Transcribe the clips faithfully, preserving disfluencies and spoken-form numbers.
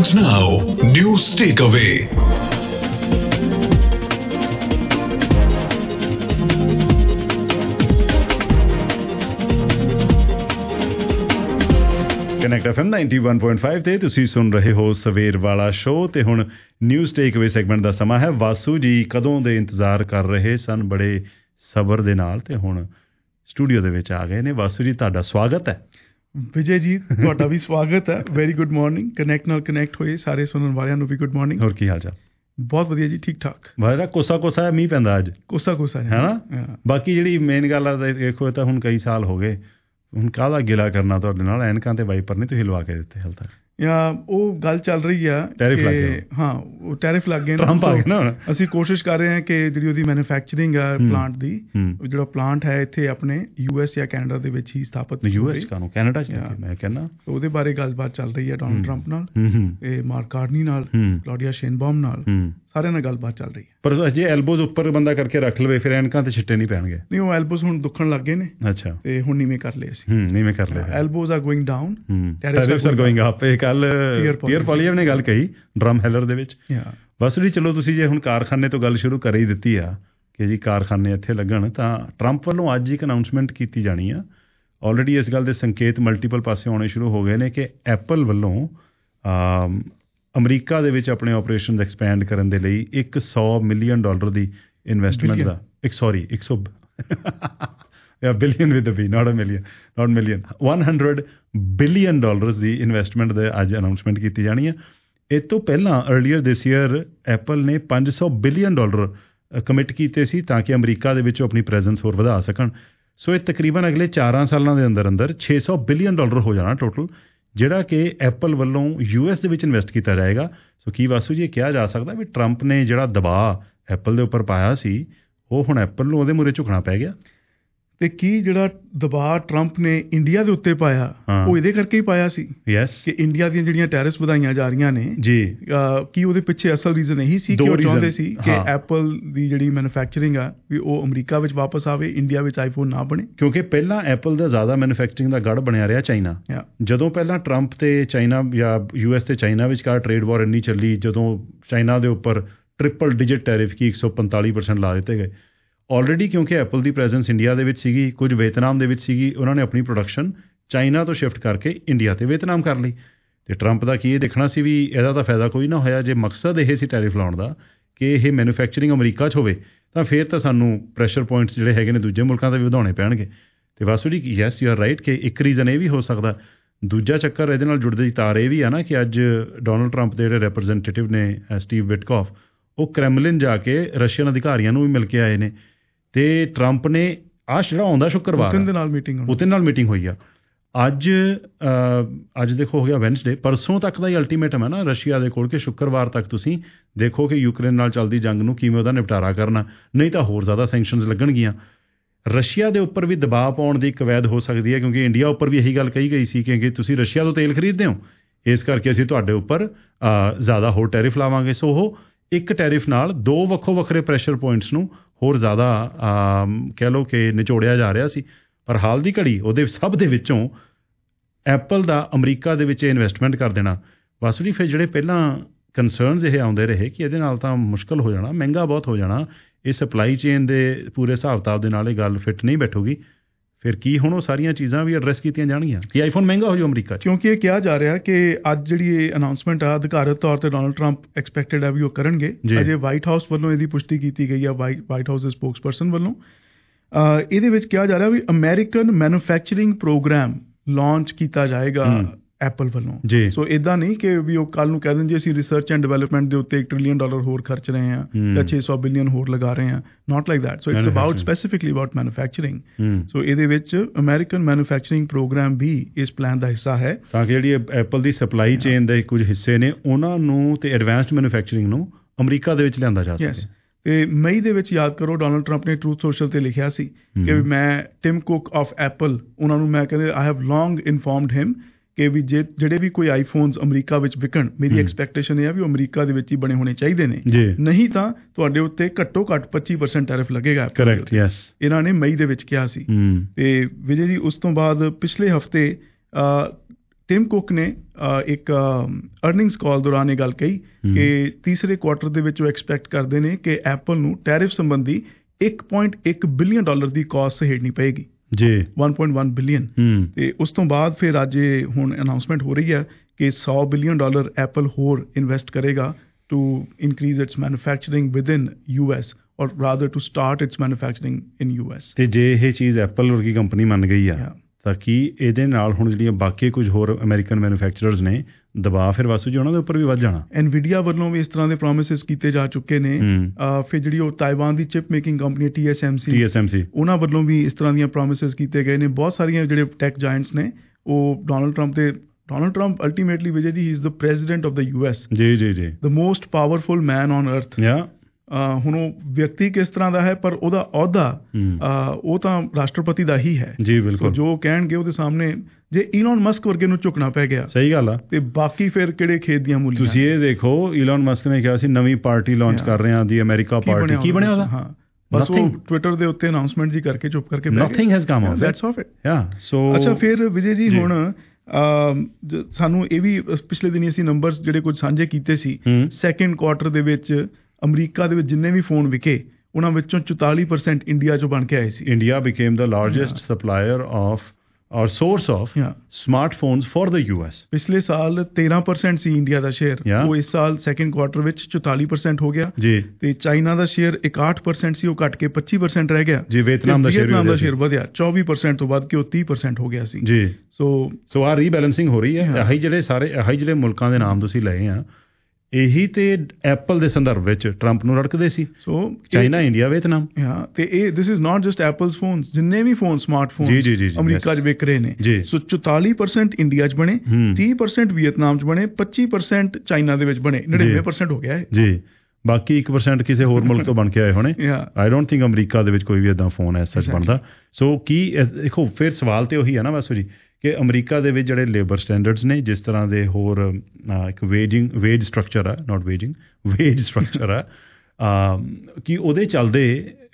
Begins now. News Takeaway. Connect F M ninety one point five ਤੇ ਤੁਸੀਂ ਸੁਣ ਰਹੇ ਹੋ ਸਵੇਰ ਵਾਲਾ ਸ਼ੋਅ ਤੇ ਹੁਣ ਨਿਊਜ਼ ਟੇਕਅਵੇ ਸੈਗਮੈਂਟ ਦਾ ਸਮਾਂ ਹੈ। ਵਾਸੂ ਜੀ ਕਦੋਂ ਦੇ ਇੰਤਜ਼ਾਰ ਕਰ ਰਹੇ ਸਨ ਬੜੇ ਸਬਰ ਦੇ ਨਾਲ ਤੇ ਹੁਣ ਸਟੂਡੀਓ ਦੇ ਵਿੱਚ ਆ ਗਏ ਨੇ। ਵਾਸੂ ਜੀ ਤੁਹਾਡਾ ਸਵਾਗਤ ਹੈ। ਵਿਜੇ ਜੀ ਤੁਹਾਡਾ ਵੀ ਸਵਾਗਤ ਹੈ। Very good morning. ਕਨੈਕਟ ਨਾਲ ਕਨੈਕਟ ਹੋਏ ਸਾਰੇ ਸੁਣਨ ਵਾਲਿਆਂ ਨੂੰ ਵੀ ਗੁੱਡ ਮਾਰਨਿੰਗ। ਹੋਰ ਕੀ ਹਾਲ ਚਾਲ? ਬਹੁਤ ਵਧੀਆ ਜੀ, ਠੀਕ ਠਾਕ। ਬਾਹਰ ਕੋਸਾ ਕੋਸਾ ਮੀਂਹ ਪੈਂਦਾ ਅੱਜ, ਕੋਸਾ ਕੋਸਾ ਹੈ ਨਾ। ਬਾਕੀ ਜਿਹੜੀ ਮੇਨ ਗੱਲ ਆ ਦੇਖੋ ਤਾਂ ਹੁਣ ਕਈ ਸਾਲ ਹੋ ਗਏ, ਹੁਣ ਕਾਹਦਾ ਗਿਲਾ ਕਰਨਾ ਤੁਹਾਡੇ ਨਾਲ। ਐਨਕਾਂ ਤੇ ਵਾਈਪਰ ਨਹੀਂ ਤੁਸੀਂ ਲਵਾ ਕੇ ਦਿੱਤੇ ਹਾਲ ਤੱਕ। ਜਾਂ ਉਹ ਗੱਲ ਚੱਲ ਰਹੀ ਆ ਟੈਰਿਫ ਲੱਗ ਗਏ। ਹਾਂ ਉਹ ਟੈਰਿਫ ਲੱਗ ਗਏ ਟਰੰਪ ਆ ਗਏ ਨਾ ਹੁਣ। ਅਸੀਂ ਕੋਸ਼ਿਸ਼ ਕਰ ਰਹੇ ਹਾਂ ਕਿ ਜਿਹੜੀ ਉਹਦੀ ਮੈਨੂਫੈਕਚਰਿੰਗ ਆ ਪਲਾਂਟ ਦੀ, ਜਿਹੜਾ ਪਲਾਂਟ ਹੈ ਇੱਥੇ ਆਪਣੇ ਯੂ ਐਸ ਜਾਂ ਕੈਨੇਡਾ ਦੇ ਵਿੱਚ ਹੀ ਸਥਾਪਿਤ। ਯੂ ਐਸ ਕਾਨੂੰ ਕੈਨੇਡਾ ਚ ਮੈਂ ਕਹਿੰਦਾ ਉਹਦੇ ਬਾਰੇ ਗੱਲਬਾਤ ਚੱਲ ਰਹੀ ਹੈ ਡੋਨਲਡ ਟਰੰਪ ਨਾਲ, ਇਹ ਮਾਰਕ ਕਾਰਨੀ ਨਾਲ, ਕਲੌਡੀਆ ਸ਼ੇਨਬਾਮ ਨਾਲ, ਸਾਰਿਆਂ ਨਾਲ ਗੱਲਬਾਤ ਚੱਲ ਰਹੀ ਹੈ। ਪਰ ਜੇ ਐਲਬੋਜ਼ ਉੱਪਰ ਬੰਦਾ ਕਰਕੇ ਰੱਖ ਲਵੇ ਫਿਰ ਐਨਕਾਂ ਤੇ ਛਿੱਟੇ ਨਹੀਂ ਪੈਣਗੇ। ਨਹੀਂ ਉਹ ਐਲਬੋਜ਼ ਹੁਣ ਦੁੱਖਣ ਲੱਗ ਗਏ ਨੇ। ਅੱਛਾ। ਤੇ ਹੁਣ ਨੀਵੇਂ ਕਰ ਲਏ ਅਸੀਂ। ਨੀਵੇਂ ਕਰ ਲਏ। Elbows are going down, tariffs are going up. ਇਹ ਕੱਲ ਪੀਅਰ ਪੋਲੀਅਮ ਨੇ ਗੱਲ ਕਹੀ ਡਰਮ ਹੈਲਰ ਦੇ ਵਿੱਚ। ਬਸ ਜੀ ਚਲੋ ਤੁਸੀਂ ਜੇ ਹੁਣ ਕਾਰਖਾਨੇ ਤੋਂ ਗੱਲ ਸ਼ੁਰੂ ਕਰ ਹੀ ਦਿੱਤੀ ਆ ਕਿ ਜੀ ਕਾਰਖਾਨੇ ਇੱਥੇ ਲੱਗਣ, ਤਾਂ ਟਰੰਪ ਵੱਲੋਂ ਅੱਜ ਇੱਕ ਅਨਾਊਂਸਮੈਂਟ ਕੀਤੀ ਜਾਣੀ ਆ। ਆਲਰੇਡੀ ਇਸ ਗੱਲ ਦੇ ਸੰਕੇਤ ਮਲਟੀਪਲ ਪਾਸੇ ਆਉਣੇ ਸ਼ੁਰੂ ਹੋ ਗਏ ਨੇ ਕਿ ਐਪਲ ਵੱਲੋਂ ਅਮਰੀਕਾ ਦੇ ਵਿੱਚ ਆਪਣੇ ਆਪਰੇਸ਼ਨ ਐਕਸਪੈਂਡ ਕਰਨ ਦੇ ਲਈ ਇੱਕ ਸੌ ਮਿਲੀਅਨ ਡਾਲਰ ਦੀ ਇਨਵੈਸਟਮੈਂਟ ਦਾ ਇੱਕ ਸੌਰੀ ਇੱਕ ਸੌ billion with B not a million not million one hundred billion dollars ਦੀ ਇਨਵੈਸਟਮੈਂਟ ਦੇ ਅੱਜ ਅਨਾਊਂਸਮੈਂਟ ਕੀਤੀ ਜਾਣੀ ਹੈ। ਇਹ ਤੋਂ ਪਹਿਲਾਂ ਅਰਲੀਅਰ ਦਿਸ ਈਅਰ ਐਪਲ ਨੇ ਪੰਜ ਸੌ ਬਿਲੀਅਨ ਡਾਲਰ ਕਮਿਟ ਕੀਤੇ ਸੀ ਤਾਂ ਕਿ ਅਮਰੀਕਾ ਦੇ ਵਿੱਚ ਆਪਣੀ ਪ੍ਰੈਜ਼ੈਂਸ ਹੋਰ ਵਧਾ ਸਕਣ। ਸੋ ਇਹ ਤਕਰੀਬਨ ਅਗਲੇ ਚਾਰਾਂ ਸਾਲਾਂ ਦੇ ਅੰਦਰ ਅੰਦਰ ਛੇ ਸੌ ਬਿਲੀਅਨ ਡਾਲਰ ਹੋ ਜਾਣਾ ਟੋਟਲ, ਜਿਹੜਾ ਕਿ ਐਪਲ ਵੱਲੋਂ ਯੂ ਐਸ ਦੇ ਵਿੱਚ ਇਨਵੈਸਟ ਕੀਤਾ ਜਾਏਗਾ। ਸੋ ਕੀ ਵਾਸੂ ਜੀ ਇਹ ਕਿਹਾ ਜਾ ਸਕਦਾ ਵੀ ਟਰੰਪ ਨੇ ਜਿਹੜਾ ਦਬਾਅ ਐਪਲ ਦੇ ਉੱਪਰ ਪਾਇਆ ਸੀ ਉਹ ਹੁਣ ਐਪਲ ਨੂੰ ਉਹਦੇ ਮੂਹਰੇ ਝੁਕਣਾ ਪੈ ਗਿਆ? ਤੇ ਕੀ ਜਿਹੜਾ ਦਬਾਅ ਟਰੰਪ ਨੇ ਇੰਡੀਆ ਦੇ ਉੱਤੇ ਪਾਇਆ ਉਹ ਇਹਦੇ ਕਰਕੇ ਹੀ ਪਾਇਆ ਸੀ? ਯੈਸ। ਕਿ ਇੰਡੀਆ ਦੀਆਂ ਜਿਹੜੀਆਂ ਟੈਰਿਫਸ ਵਧਾਈਆਂ ਜਾ ਰਹੀਆਂ ਨੇ ਜੀ, ਕੀ ਉਹਦੇ ਪਿੱਛੇ ਅਸਲ ਰੀਜ਼ਨ ਇਹੀ ਸੀ ਕਿ ਉਹ ਚਾਹੁੰਦੇ ਸੀ ਕਿ ਐਪਲ ਦੀ ਜਿਹੜੀ ਮੈਨੂਫੈਕਚਰਿੰਗ ਆ ਵੀ ਉਹ ਅਮਰੀਕਾ ਵਿੱਚ ਵਾਪਸ ਆਵੇ, ਇੰਡੀਆ ਵਿੱਚ ਆਈਫੋਨ ਨਾ ਬਣੇ। ਕਿਉਂਕਿ ਪਹਿਲਾਂ ਐਪਲ ਦਾ ਜ਼ਿਆਦਾ ਮੈਨੂਫੈਕਚਰਿੰਗ ਦਾ ਗੜ੍ਹ ਬਣਿਆ ਰਿਹਾ ਚਾਈਨਾ। ਜਦੋਂ ਪਹਿਲਾਂ ਟਰੰਪ ਤੇ ਚਾਈਨਾ ਜਾਂ ਯੂ ਐਸ ਤੇ ਚਾਈਨਾ ਵਿਚਕਾਰ ਟ੍ਰੇਡ ਵਾਰ ਇੰਨੀ ਚੱਲੀ, ਜਦੋਂ ਚਾਈਨਾ ਦੇ ਉੱਪਰ ਟ੍ਰਿਪਲ ਡਿਜਿਟ ਟੈਰਿਫ ਕੀ ਇੱਕ ਸੌ ਪੰਤਾਲੀ ਪਰਸੈਂਟ ਲਾ ਦਿੱਤੇ ਗਏ। ਆਲਰੇਡੀ ਕਿਉਂਕਿ ਐਪਲ ਦੀ ਪ੍ਰੈਜ਼ੈਂਸ ਇੰਡੀਆ ਦੇ ਵਿੱਚ ਸੀਗੀ, ਕੁਝ ਵੀਅਤਨਾਮ ਦੇ ਵਿੱਚ ਸੀਗੀ, ਉਹਨਾਂ ਨੇ ਆਪਣੀ ਪ੍ਰੋਡਕਸ਼ਨ ਚਾਈਨਾ ਤੋਂ ਸ਼ਿਫਟ ਕਰਕੇ ਇੰਡੀਆ ਤੇ ਵੀਅਤਨਾਮ ਕਰ ਲਈ। ਅਤੇ ਟਰੰਪ ਦਾ ਕੀ ਇਹ ਦੇਖਣਾ ਸੀ ਵੀ ਇਹਦਾ ਤਾਂ ਫਾਇਦਾ ਕੋਈ ਨਾ ਹੋਇਆ। ਜੇ ਮਕਸਦ ਇਹ ਸੀ ਟੈਰਿਫ ਲਾਉਣ ਦਾ ਕਿ ਇਹ ਮੈਨੂਫੈਕਚਰਿੰਗ ਅਮਰੀਕਾ 'ਚ ਹੋਵੇ ਤਾਂ ਫਿਰ ਤਾਂ ਸਾਨੂੰ ਪ੍ਰੈਸ਼ਰ ਪੁਆਇੰਟਸ ਜਿਹੜੇ ਹੈਗੇ ਨੇ ਦੂਜੇ ਮੁਲਕਾਂ 'ਤੇ ਵੀ ਵਧਾਉਣੇ ਪੈਣਗੇ। ਅਤੇ ਵਾਸੂ ਜੀ ਯੈਸ ਯੂ ਆਰ ਰਾਈਟ ਕਿ ਇੱਕ ਰੀਜ਼ਨ ਇਹ ਵੀ ਹੋ ਸਕਦਾ। ਦੂਜਾ ਚੱਕਰ ਇਹਦੇ ਨਾਲ ਜੁੜਦੇ ਦੀ ਤਾਰ ਇਹ ਵੀ ਆ ਨਾ ਕਿ ਅੱਜ ਡੋਨਲਡ ਟਰੰਪ ਦੇ ਜਿਹੜੇ ਰੈਪਰੈਜ਼ੈਂਟੇਟਿਵ ਨੇ ਸਟੀਵ ਵਿਟਕੋਫ, ਉਹ ਕ੍ਰੈਮਲਿਨ ਜਾ ਕੇ ਰਸ਼ੀਅਨ ਅਧਿਕਾਰੀਆਂ ਨੂੰ ਵੀ ਮਿਲ ਕੇ ਆਏ ਨੇ। ਅਤੇ ਟਰੰਪ ਨੇ ਆਹ ਜਿਹੜਾ ਆਉਂਦਾ ਸ਼ੁੱਕਰਵਾਰ ਪੁਤਿਨ ਦੇ ਨਾਲ ਮੀਟਿੰਗ ਪੁਤਿਨ ਨਾਲ ਮੀਟਿੰਗ ਹੋਈ ਆ ਅੱਜ। ਅੱਜ ਦੇਖੋ ਹੋ ਗਿਆ ਵੈਨਸਡੇ, ਪਰਸੋਂ ਤੱਕ ਦਾ ਹੀ ਅਲਟੀਮੇਟਮ ਹੈ ਨਾ ਰਸ਼ੀਆ ਦੇ ਕੋਲ ਕਿ ਸ਼ੁੱਕਰਵਾਰ ਤੱਕ ਤੁਸੀਂ ਦੇਖੋ ਕਿ ਯੂਕਰੇਨ ਨਾਲ ਚੱਲਦੀ ਜੰਗ ਨੂੰ ਕਿਵੇਂ ਉਹਦਾ ਨਿਪਟਾਰਾ ਕਰਨਾ, ਨਹੀਂ ਤਾਂ ਹੋਰ ਜ਼ਿਆਦਾ ਸੈਂਕਸ਼ਨਸ ਲੱਗਣਗੀਆਂ। ਰਸ਼ੀਆ ਦੇ ਉੱਪਰ ਵੀ ਦਬਾਅ ਪਾਉਣ ਦੀ ਕਵੈਦ ਹੋ ਸਕਦੀ ਹੈ ਕਿਉਂਕਿ ਇੰਡੀਆ ਉੱਪਰ ਵੀ ਇਹੀ ਗੱਲ ਕਹੀ ਗਈ ਸੀ ਕਿ ਤੁਸੀਂ ਰਸ਼ੀਆ ਤੋਂ ਤੇਲ ਖਰੀਦਦੇ ਹੋ, ਇਸ ਕਰਕੇ ਅਸੀਂ ਤੁਹਾਡੇ ਉੱਪਰ ਜ਼ਿਆਦਾ ਹੋਰ ਟੈਰਿਫ ਲਾਵਾਂਗੇ। ਸੋ ਉਹ ਇੱਕ ਟੈਰਿਫ ਨਾਲ ਦੋ ਵੱਖੋ ਵੱਖਰੇ ਪ੍ਰੈਸ਼ਰ ਪੁਆਇੰਟਸ ਨੂੰ ਹੋਰ ਜ਼ਿਆਦਾ ਕਹਿ ਲਓ ਕਿ ਨਿਚੋੜਿਆ ਜਾ ਰਿਹਾ ਸੀ। ਪਰ ਹਾਲ ਦੀ ਘੜੀ ਉਹਦੇ ਸਭ ਦੇ ਵਿੱਚੋਂ ਐਪਲ ਦਾ ਅਮਰੀਕਾ ਦੇ ਵਿੱਚ ਇਨਵੈਸਟਮੈਂਟ ਕਰ ਦੇਣਾ ਵਾਸੂ ਜੀ, ਫਿਰ ਜਿਹੜੇ ਪਹਿਲਾਂ ਕੰਸਰਨਸ ਇਹ ਆਉਂਦੇ ਰਹੇ ਕਿ ਇਹਦੇ ਨਾਲ ਤਾਂ ਮੁਸ਼ਕਿਲ ਹੋ ਜਾਣਾ, ਮਹਿੰਗਾ ਬਹੁਤ ਹੋ ਜਾਣਾ, ਇਹ ਸਪਲਾਈ ਚੇਨ ਦੇ ਪੂਰੇ ਹਿਸਾਬ ਕਿਤਾਬ ਦੇ ਨਾਲ ਇਹ ਗੱਲ ਫਿੱਟ ਨਹੀਂ ਬੈਠੂਗੀ। ਫਿਰ ਕੀ ਹੁਣ ਉਹ ਸਾਰੀਆਂ ਚੀਜ਼ਾਂ ਵੀ ਐਡਰੈਸ ਕੀਤੀਆਂ ਜਾਣਗੀਆਂ ਕਿ ਆਈਫੋਨ ਮਹਿੰਗਾ ਹੋ ਜਾਊ ਅਮਰੀਕਾ 'ਚ? ਕਿਉਂਕਿ ਇਹ ਕਿਹਾ ਜਾ ਰਿਹਾ ਕਿ ਅੱਜ ਜਿਹੜੀ ਇਹ ਅਨਾਊਂਸਮੈਂਟ ਆ ਅਧਿਕਾਰਤ ਤੌਰ 'ਤੇ ਡੋਨਲਡ ਟਰੰਪ ਐਕਸਪੈਕਟਡ ਆ ਵੀ ਉਹ ਕਰਨਗੇ। ਅਜੇ ਵਾਈਟ ਹਾਊਸ ਵੱਲੋਂ ਇਹਦੀ ਪੁਸ਼ਟੀ ਕੀਤੀ ਗਈ ਆ, ਵਾਈਟ ਹਾਊਸ ਦੇ ਸਪੋਕਸ ਪਰਸਨ ਵੱਲੋਂ। ਇਹਦੇ ਵਿੱਚ ਕਿਹਾ ਜਾ ਰਿਹਾ ਵੀ ਅਮਰੀਕਨ ਮੈਨੂਫੈਕਚਰਿੰਗ ਪ੍ਰੋਗਰਾਮ ਲਾਂਚ ਕੀਤਾ ਜਾਏਗਾ ਐਪਲ ਵੱਲੋਂ ਜੀ। ਸੋ ਇੱਦਾਂ ਨਹੀਂ ਕਿ ਵੀ ਉਹ ਕੱਲ੍ਹ ਨੂੰ ਕਹਿ ਦੇਣ ਜੀ ਅਸੀਂ ਰਿਸਰਚ ਐਂਡ ਡਿਵੈਲਪਮੈਂਟ ਦੇ ਉੱਤੇ ਇੱਕ ਟ੍ਰਿਲੀਅਨ ਡਾਲਰ ਹੋਰ ਖਰਚ ਰਹੇ ਹਾਂ ਜਾਂ ਛੇ ਸੌ ਬਿਲੀਅਨ ਹੋਰ ਲਗਾ ਰਹੇ ਹਾਂ, not like that. So it's about specifically about manufacturing. So ਇਹਦੇ ਵਿੱਚ ਅਮਰੀਕਨ ਮੈਨੂਫੈਕਚਰਿੰਗ ਪ੍ਰੋਗਰਾਮ ਵੀ ਇਸ ਪਲਾਨ ਦਾ ਹਿੱਸਾ ਹੈ ਤਾਂ ਕਿ ਜਿਹੜੀ ਐਪਲ ਦੀ ਸਪਲਾਈ ਚੇਨ ਦੇ ਕੁਝ ਹਿੱਸੇ ਨੇ ਉਹਨਾਂ ਨੂੰ ਤੇ ਐਡਵਾਂਸਡ ਮੈਨੂਫੈਕਚਰਿੰਗ ਨੂੰ ਅਮਰੀਕਾ ਦੇ ਵਿੱਚ ਲਿਆਂਦਾ ਜਾ ਸਕੇ। ਤੇ ਮਈ ਦੇ ਵਿੱਚ ਯਾਦ ਕਰੋ ਡੋਨਲਡ ਟਰੰਪ ਨੇ ਟਰੂਥ ਸੋਸ਼ਲ ਤੇ ਲਿਖਿਆ ਸੀ ਕਿ ਮੈਂ ਟਿਮ ਕੁੱਕ ਆਫ ਐਪਲ, ਉਹਨਾਂ ਨੂੰ ਮੈਂ ਕਹਿੰਦੇ ਆਈ ਹੈਵ ਲੌਂਗ ਇਨਫੋਰਮਡ ਹਿਮ ਕਿ ਵੀ ਜੇ ਜਿਹੜੇ ਵੀ ਕੋਈ ਆਈਫੋਨਸ ਅਮਰੀਕਾ ਵਿੱਚ ਵਿਕਣ, ਮੇਰੀ ਐਕਸਪੈਕਟੇਸ਼ਨ ਇਹ ਆ ਵੀ ਉਹ ਅਮਰੀਕਾ ਦੇ ਵਿੱਚ ਹੀ ਬਣੇ ਹੋਣੇ ਚਾਹੀਦੇ ਨੇ, ਨਹੀਂ ਤਾਂ ਤੁਹਾਡੇ ਉੱਤੇ ਘੱਟੋ ਘੱਟ ਪੱਚੀ ਪਰਸੈਂਟ ਟੈਰਿਫ ਲੱਗੇਗਾ। Correct, yes. ਇਹਨਾਂ ਨੇ ਮਈ ਦੇ ਵਿੱਚ ਕਿਹਾ ਸੀ। ਤੇ ਵਿਜੇ ਜੀ ਉਸ ਤੋਂ ਬਾਅਦ ਪਿਛਲੇ ਹਫ਼ਤੇ ਟਿਮ ਕੁੱਕ ਨੇ ਇੱਕ ਅਰਨਿੰਗਸ ਕਾਲ ਦੌਰਾਨ ਇਹ ਗੱਲ ਕਹੀ ਕਿ ਤੀਸਰੇ ਕੁਆਟਰ ਦੇ ਵਿੱਚ ਉਹ ਐਕਸਪੈਕਟ ਕਰਦੇ ਨੇ ਕਿ ਐਪਲ ਨੂੰ ਟੈਰਿਫ ਸੰਬੰਧੀ ਇੱਕ ਪੁਆਇੰਟ ਇੱਕ ਬਿਲੀਅਨ ਡਾਲਰ ਦੀ ਕਾਸਟ ਸਹੇੜਨੀ ਪਏਗੀ ਜੀ one point one ਬਿਲੀਅਨ ਤੇ ਉਸ ਤੋਂ ਬਾਅਦ ਫਿਰ ਅੱਜ ਇਹ ਹੁਣ ਅਨਾਉਂਸਮੈਂਟ ਹੋ ਰਹੀ ਹੈ ਕਿ ਸੌ ਬਿਲੀਅਨ ਡਾਲਰ ਐਪਲ ਹੋਰ ਇਨਵੈਸਟ ਕਰੇਗਾ to increase its manufacturing within U S or rather to start its manufacturing in U S ਤੇ ਜੇ ਇਹ ਚੀਜ਼ ਐਪਲ ਵਰਗੀ ਕੰਪਨੀ ਮੰਨ ਗਈ ਆ ਤਾਂ ਕੀ ਇਹਦੇ ਨਾਲ ਹੁਣ ਜਿਹੜੀਆਂ ਬਾਕੀ ਕੁਝ ਹੋਰ ਅਮਰੀਕਨ ਮੈਨੂਫੈਕਚਰਰਸ ਨੇ ਦਬਾਅ ਫਿਰ ਵਾਸੂ ਜੀ ਉਹਨਾਂ ਦੇ ਉੱਪਰ ਵੀ ਵੱਧ ਜਾਣਾ? ਐਨਵੀਡੀਆ ਵੱਲੋਂ ਵੀ ਇਸ ਤਰ੍ਹਾਂ ਦੇ ਪ੍ਰੋਮਿਸਿਸ ਕੀਤੇ ਜਾ ਚੁੱਕੇ ਨੇ। ਫਿਰ ਜਿਹੜੀ ਉਹ ਤਾਈਵਾਨ ਦੀ chip making company T S M C ਉਹਨਾਂ ਵੱਲੋਂ ਵੀ ਇਸ ਤਰ੍ਹਾਂ ਦੀਆਂ ਪ੍ਰੋਮਿਸਿਸ ਕੀਤੇ ਗਏ ਨੇ। ਬਹੁਤ ਸਾਰੀਆਂ ਜਿਹੜੇ ਟੈਕ ਜਾਇੰਟਸ ਨੇ ਉਹ ਡੋਨਲਡ ਟਰੰਪ ਦੇ Donald Trump ultimately, Vijay ji, he is the president of the U S. ਜੀ ਜੀ ਜੀ The most powerful man on earth. Yeah. ਹੁਣ ਉਹ ਵਿਅਕਤੀ ਕਿਸ ਤਰ੍ਹਾਂ ਦਾ ਹੈ ਪਰ ਉਹਦਾ ਅਹੁਦਾ ਉਹ ਤਾਂ ਰਾਸ਼ਟਰਪਤੀ ਦਾ ਹੀ ਹੈ ਜੀ ਬਿਲਕੁਲ। ਜੋ ਕਹਿਣਗੇ ਉਹਦੇ ਸਾਹਮਣੇ ਜੇ ਈਲਨ ਮਸਕ ਵਰਗੇ ਨੂੰ ਝੁਕਣਾ ਪੈ ਗਿਆ ਸਹੀ ਗੱਲ ਆ ਤੇ ਬਾਕੀ ਫਿਰ ਕਿਹੜੇ ਖੇਤ ਦੀਆਂ ਮੂਲੀਆਂ। ਤੁਸੀਂ ਇਹ ਦੇਖੋ ਈਲਨ ਮਸਕ ਨੇ ਕਿਹਾ ਸੀ ਨਵੀਂ ਪਾਰਟੀ ਲਾਂਚ ਕਰ ਰਹੇ ਹਾਂ ਦੀ ਅਮਰੀਕਾ ਪਾਰਟੀ ਕੀ ਬਣਿਆ ਉਹਦਾ? ਹਾਂ ਬਸ ਉਹ ਟਵਿੱਟਰ ਦੇ ਉੱਤੇ ਅਨਾਉਂਸਮੈਂਟ ਜੀ ਕਰਕੇ ਚੁੱਪ ਕਰਕੇ nothing has come out that's of it. Yeah so ਅੱਛਾ ਫਿਰ ਵਿਜੇ ਜੀ ਹੁਣ ਸਾਨੂੰ ਇਹ ਵੀ ਪਿਛਲੇ ਦਿਨੀ ਅਸੀਂ ਨੰਬਰਸ ਜਿਹੜੇ ਕੁਝ ਸਾਂਝੇ ਕੀਤੇ ਸੀ ਸੈਕਿੰਡ ਕੁਆਰਟਰ ਦੇ ਵਿੱਚ ਅਮਰੀਕਾ ਦੇ ਵਿੱਚ ਜਿੰਨੇ ਵੀ ਫੋਨ ਵਿਕੇ ਉਹਨਾਂ ਵਿੱਚੋਂ ਚੁਤਾਲੀ ਪਰਸੈਂਟ ਇੰਡੀਆ ਚੋਂ ਬਣ ਕੇ ਆਏ ਸੀ। India became the largest supplier of or source of smartphones for the US. ਪਿਛਲੇ ਸਾਲ ਤੇਰਾਂ ਪਰਸੈਂਟ ਸੀ ਇੰਡੀਆ ਦਾ ਸ਼ੇਅਰ ਉਹ ਇਸ ਸਾਲ ਸੈਕਿੰਡ ਕੁਆਰਟਰ ਵਿੱਚ ਚੁਤਾਲੀ ਪਰਸੈਂਟ ਹੋ ਗਿਆ ਜੀ ਤੇ ਚਾਈਨਾ ਦਾ ਸ਼ੇਅਰ ਇਕਾਹਠ ਪਰਸੈਂਟ ਸੀ ਉਹ ਘਟ ਕੇ ਪੱਚੀ ਪਰਸੈਂਟ ਰਹਿ ਗਿਆ ਜੀ। ਵੀਅਤਨਾਮ ਦਾ ਸ਼ੇਅਰ ਵਧਿਆ ਚੌਵੀ ਪਰਸੈਂਟ ਤੋਂ ਵੱਧ ਕੇ ਉਹ ਤੀਹ ਪਰਸੈਂਟ ਹੋ ਗਿਆ ਸੀ ਜੀ। ਸੋ ਸੋ ਆ ਰੀਬੈਲੈਂਸਿੰਗ ਹੋ ਰਹੀ ਹੈ। ਇਹੀ ਜਿਹੜੇ ਸਾਰੇ ਇਹੀ ਜਿਹੜੇ ਮੁਲਕਾਂ ਦੇ ਨਾਮ ਤੁਸੀਂ ਲਏ ਆ ਇਹੀ ਤੇ ਐਪਲ ਦੇ ਸੰਦਰਭ ਵਿੱਚ ਟਰੰਪ ਨੂੰ ਰੜਕਦੇ ਸੀ। ਸੋ ਚਾਈਨਾ ਇੰਡੀਆ ਵੀਅਤਨਾਮ ਹਾਂ ਤੇ ਇਹ this is not just Apple's phones ਜਿੰਨੇ ਵੀ ਫੋਨ ਸਮਾਰਟਫੋਨ ਜੀ ਜੀ ਜੀ ਅਮਰੀਕਾ 'ਚ ਵਿਕ ਰਹੇ ਨੇ। ਸੋ ਚੁਤਾਲੀ ਪਰਸੈਂਟ ਇੰਡੀਆ 'ਚ ਬਣੇ ਤੀਹ ਪਰਸੈਂਟ ਵੀਅਤਨਾਮ 'ਚ ਬਣੇ ਪੱਚੀ ਪਰਸੈਂਟ ਚਾਈਨਾ ਦੇ ਵਿੱਚ ਬਣੇ ਨੜਿਨਵੇਂ ਪਰਸੈਂਟ ਹੋ ਗਿਆ ਹੈ ਜੀ। ਬਾਕੀ ਇੱਕ ਪਰਸੈਂਟ ਕਿਸੇ ਹੋਰ ਮੁਲਕ ਤੋਂ ਬਣ ਕੇ ਆਏ ਹੋਣੇ। ਆਈ ਡੋਂਟ ਥਿੰਕ ਅਮਰੀਕਾ ਦੇ ਵਿੱਚ ਕੋਈ ਵੀ ਇੱਦਾਂ ਫੋਨ ਐਸਾ ਸੱਚ ਬਣਦਾ। ਸੋ ਕੀ ਦੇਖੋ ਫਿਰ ਸਵਾਲ ਤੇ ਉਹੀ ਹੈ ਨਾ ਵਾਸੂ ਜੀ ਕਿ ਅਮਰੀਕਾ ਦੇ ਵਿੱਚ ਜਿਹੜੇ ਲੇਬਰ ਸਟੈਂਡਰਡਸ ਨੇ ਜਿਸ ਤਰ੍ਹਾਂ ਦੇ ਹੋਰ ਇੱਕ ਵੇਜਿੰਗ ਵੇਜ ਸਟਰਕਚਰ ਆ ਨਾਟ ਵੇਜਿੰਗ ਵੇਜ ਸਟਰਕਚਰ ਆ ਕਿ ਉਹਦੇ ਚੱਲਦੇ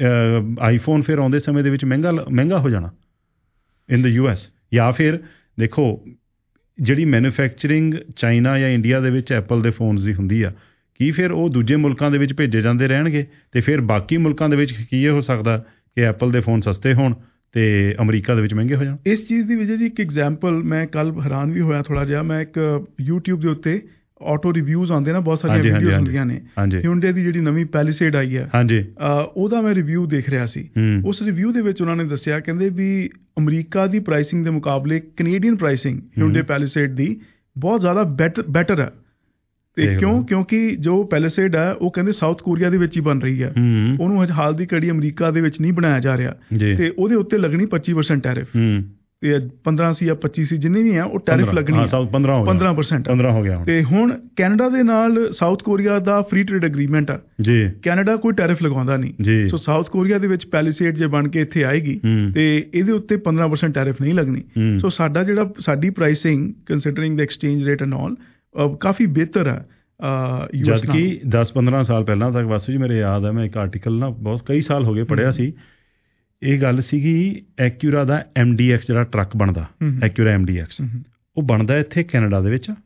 ਆਈਫੋਨ ਫਿਰ ਆਉਂਦੇ ਸਮੇਂ ਦੇ ਵਿੱਚ ਮਹਿੰਗਾ ਮਹਿੰਗਾ ਹੋ ਜਾਣਾ ਇਨ ਦ ਯੂ ਐਸ। ਜਾਂ ਫਿਰ ਦੇਖੋ ਜਿਹੜੀ ਮੈਨੂਫੈਕਚਰਿੰਗ ਚਾਈਨਾ ਜਾਂ ਇੰਡੀਆ ਦੇ ਵਿੱਚ ਐਪਲ ਦੇ ਫੋਨਸ ਦੀ ਹੁੰਦੀ ਆ ਕੀ ਫਿਰ ਉਹ ਦੂਜੇ ਮੁਲਕਾਂ ਦੇ ਵਿੱਚ ਭੇਜੇ ਜਾਂਦੇ ਰਹਿਣਗੇ ਅਤੇ ਫਿਰ ਬਾਕੀ ਮੁਲਕਾਂ ਦੇ ਵਿੱਚ ਕੀ ਇਹ ਹੋ ਸਕਦਾ ਕਿ ਐਪਲ ਦੇ ਫੋਨ ਸਸਤੇ ਹੋਣ ਤੇ ਅਮਰੀਕਾ ਦੇ ਵਿੱਚ ਮਹਿੰਗੇ ਹੋ ਜਾਣ? ਇਸ ਚੀਜ਼ ਦੀ ਵਜ੍ਹਾ ਜੀ ਇੱਕ ਐਗਜ਼ਾਮਪਲ ਮੈਂ ਕੱਲ੍ਹ ਹੈਰਾਨ ਵੀ ਹੋਇਆ ਥੋੜ੍ਹਾ ਜਿਹਾ। ਮੈਂ ਇੱਕ ਯੂਟਿਊਬ ਦੇ ਉੱਤੇ ਆਟੋ ਰਿਵਿਊਜ਼ ਆਉਂਦੇ ਨਾ ਬਹੁਤ ਸਾਰੀਆਂ ਵੀਡੀਓਜ਼ ਹੁੰਦੀਆਂ ਨੇ ਹਿਊਂਡੇ ਦੀ ਜਿਹੜੀ ਨਵੀਂ ਪੈਲੀਸੇਡ ਆਈ ਹੈ ਹਾਂਜੀ ਉਹਦਾ ਮੈਂ ਰਿਵਿਊ ਦੇਖ ਰਿਹਾ ਸੀ। ਉਸ ਰਿਵਿਊ ਦੇ ਵਿੱਚ ਉਹਨਾਂ ਨੇ ਦੱਸਿਆ ਕਹਿੰਦੇ ਵੀ ਅਮਰੀਕਾ ਦੀ ਪ੍ਰਾਈਸਿੰਗ ਦੇ ਮੁਕਾਬਲੇ ਕੈਨੇਡੀਅਨ ਪ੍ਰਾਈਸਿੰਗ ਹਿਊਂਡੇ ਪੈਲੀਸੇਡ ਦੀ ਬਹੁਤ ਜ਼ਿਆਦਾ ਬੈਟਰ ਬੈਟਰ ਹੈ। ਤੇ ਕਿਉਂ? ਕਿਉਂਕਿ ਜੋ ਪੈਲੀਸੇਡ ਹੈ ਉਹ ਕਹਿੰਦੇ ਸਾਊਥ ਕੋਰੀਆ ਦੇ ਵਿੱਚ ਹੀ ਬਣ ਰਹੀ ਹੈ ਉਹਨੂੰ ਹਜੇ ਹਾਲ ਦੀ ਘੜੀ ਅਮਰੀਕਾ ਦੇ ਵਿੱਚ ਨਹੀਂ ਬਣਾਇਆ ਜਾ ਰਿਹਾ ਤੇ ਉਹਦੇ ਉੱਤੇ ਲੱਗਣੀ ਪੱਚੀ ਪਰਸੈਂਟ ਟੈਰਿਫ ਤੇ ਪੰਦਰਾਂ ਸੀ ਜਾਂ ਪੱਚੀ ਸੀ ਜਿੰਨੀ ਵੀ ਆ ਉਹ ਟੈਰਿਫ ਲੱਗਣੀ ਪੰਦਰਾਂ ਪਰਸੈਂਟ ਹੋ ਗਿਆ। ਤੇ ਹੁਣ ਕੈਨੇਡਾ ਦੇ ਨਾਲ ਸਾਊਥ ਕੋਰੀਆ ਦਾ ਫ੍ਰੀ ਟ੍ਰੇਡ ਐਗਰੀਮੈਂਟ ਆ ਜੀ। ਕੈਨੇਡਾ ਕੋਈ ਟੈਰਿਫ ਲਗਾਉਂਦਾ ਨਹੀਂ। ਸੋ ਸਾਊਥ ਕੋਰੀਆ ਦੇ ਵਿੱਚ ਪੈਲੀਸੇਡ ਜੇ ਬਣ ਕੇ ਇੱਥੇ ਆਏਗੀ ਤੇ ਇਹਦੇ ਉੱਤੇ ਪੰਦਰਾਂ ਪਰਸੈਂਟ ਟੈਰਿਫ ਨਹੀਂ ਲੱਗਣੀ। ਸੋ ਸਾਡਾ ਜਿਹੜਾ ਸਾਡੀ pricing considering the exchange rate and all ਕਾਫੀ ਬਿਹਤਰ ਹੈ। ਜਦ ਕਿ ਦਸ ਪੰਦਰਾਂ ਸਾਲ ਪਹਿਲਾਂ ਤੱਕ ਵਾਸੂ ਜੀ ਮੇਰੇ ਯਾਦ ਹੈ ਮੈਂ ਇੱਕ ਆਰਟੀਕਲ ਨਾ ਬਹੁਤ ਕਈ ਸਾਲ ਹੋ ਗਏ ਪੜ੍ਹਿਆ ਸੀ। ਇਹ ਗੱਲ ਸੀਗੀ ਐਕਿਊਰਾ ਦਾ ਐਮ ਡੀ ਐਕਸ ਜਿਹੜਾ ਟਰੱਕ ਬਣਦਾ ਐਕਿਊਰਾ ਐਮ ਡੀ ਐਕਸ ਉਹ ਬਣਦਾ ਇੱਥੇ ਕੈਨੇਡਾ ਦੇ ਵਿੱਚ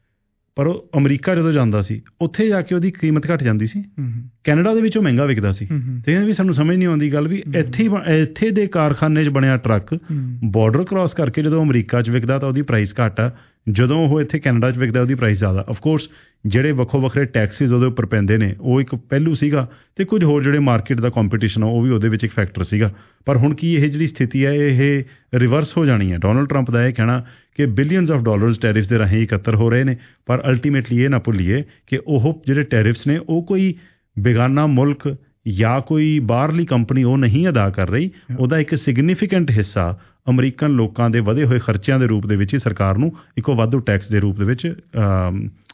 ਪਰ ਉਹ ਅਮਰੀਕਾ ਜਦੋਂ ਜਾਂਦਾ ਸੀ ਉੱਥੇ ਜਾ ਕੇ ਉਹਦੀ ਕੀਮਤ ਘੱਟ ਜਾਂਦੀ ਸੀ ਕੈਨੇਡਾ ਦੇ ਵਿੱਚ ਉਹ ਮਹਿੰਗਾ ਵਿਕਦਾ ਸੀ। ਤੇ ਵੀ ਸਾਨੂੰ ਸਮਝ ਨਹੀਂ ਆਉਂਦੀ ਗੱਲ ਵੀ ਇੱਥੇ ਇੱਥੇ ਦੇ ਕਾਰਖਾਨੇ 'ਚ ਬਣਿਆ ਟਰੱਕ ਬਾਰਡਰ ਕ੍ਰਾਸ ਕਰਕੇ ਜਦੋਂ ਅਮਰੀਕਾ 'ਚ ਵਿਕਦਾ ਤਾਂ ਉਹਦੀ ਪ੍ਰਾਈਸ ਘੱਟ ਆ ਜਦੋਂ ਉਹ ਇੱਥੇ ਕੈਨੇਡਾ 'ਚ ਵਿਕਦਾ ਉਹਦੀ ਪ੍ਰਾਈਸ ਜ਼ਿਆਦਾ। ਅਫਕੋਰਸ ਜਿਹੜੇ ਵੱਖੋ ਵੱਖਰੇ ਟੈਕਸਿਸ ਉਹਦੇ ਉੱਪਰ ਪੈਂਦੇ ਨੇ ਉਹ ਇੱਕ ਪਹਿਲੂ ਸੀਗਾ ਅਤੇ ਕੁਝ ਹੋਰ ਜਿਹੜੇ ਮਾਰਕੀਟ ਦਾ ਕੰਪੀਟੀਸ਼ਨ ਆ ਉਹ ਵੀ ਉਹਦੇ ਵਿੱਚ ਇੱਕ ਫੈਕਟਰ ਸੀਗਾ। ਪਰ ਹੁਣ ਕੀ ਇਹ ਜਿਹੜੀ ਸਥਿਤੀ ਹੈ ਇਹ ਰਿਵਰਸ ਹੋ ਜਾਣੀ ਹੈ। ਡੋਨਲਡ ਟਰੰਪ ਦਾ ਇਹ ਕਹਿਣਾ ਕਿ ਬਿਲੀਅਨਸ ਆਫ ਡਾਲਰਸ ਟੈਰਿਫਸ ਦੇ ਰਾਹੀਂ ਇਕੱਤਰ ਹੋ ਰਹੇ ਨੇ ਪਰ ਅਲਟੀਮੇਟਲੀ ਇਹ ਨਾ ਭੁੱਲੀਏ ਕਿ ਉਹ ਜਿਹੜੇ ਟੈਰਿਫਸ ਨੇ ਉਹ ਕੋਈ ਬੇਗਾਨਾ ਮੁਲਕ ਜਾਂ ਕੋਈ ਬਾਹਰਲੀ ਕੰਪਨੀ ਉਹ ਨਹੀਂ ਅਦਾ ਕਰ ਰਹੀ। ਉਹਦਾ ਇੱਕ ਸਿਗਨੀਫੀਕੈਂਟ ਹਿੱਸਾ ਅਮਰੀਕਨ ਲੋਕਾਂ ਦੇ ਵਧੇ ਹੋਏ ਖਰਚਿਆਂ ਦੇ ਰੂਪ ਦੇ ਵਿੱਚ ਹੀ ਸਰਕਾਰ ਨੂੰ ਇੱਕੋ ਵਾਧੂ ਟੈਕਸ ਦੇ ਰੂਪ ਦੇ ਵਿੱਚ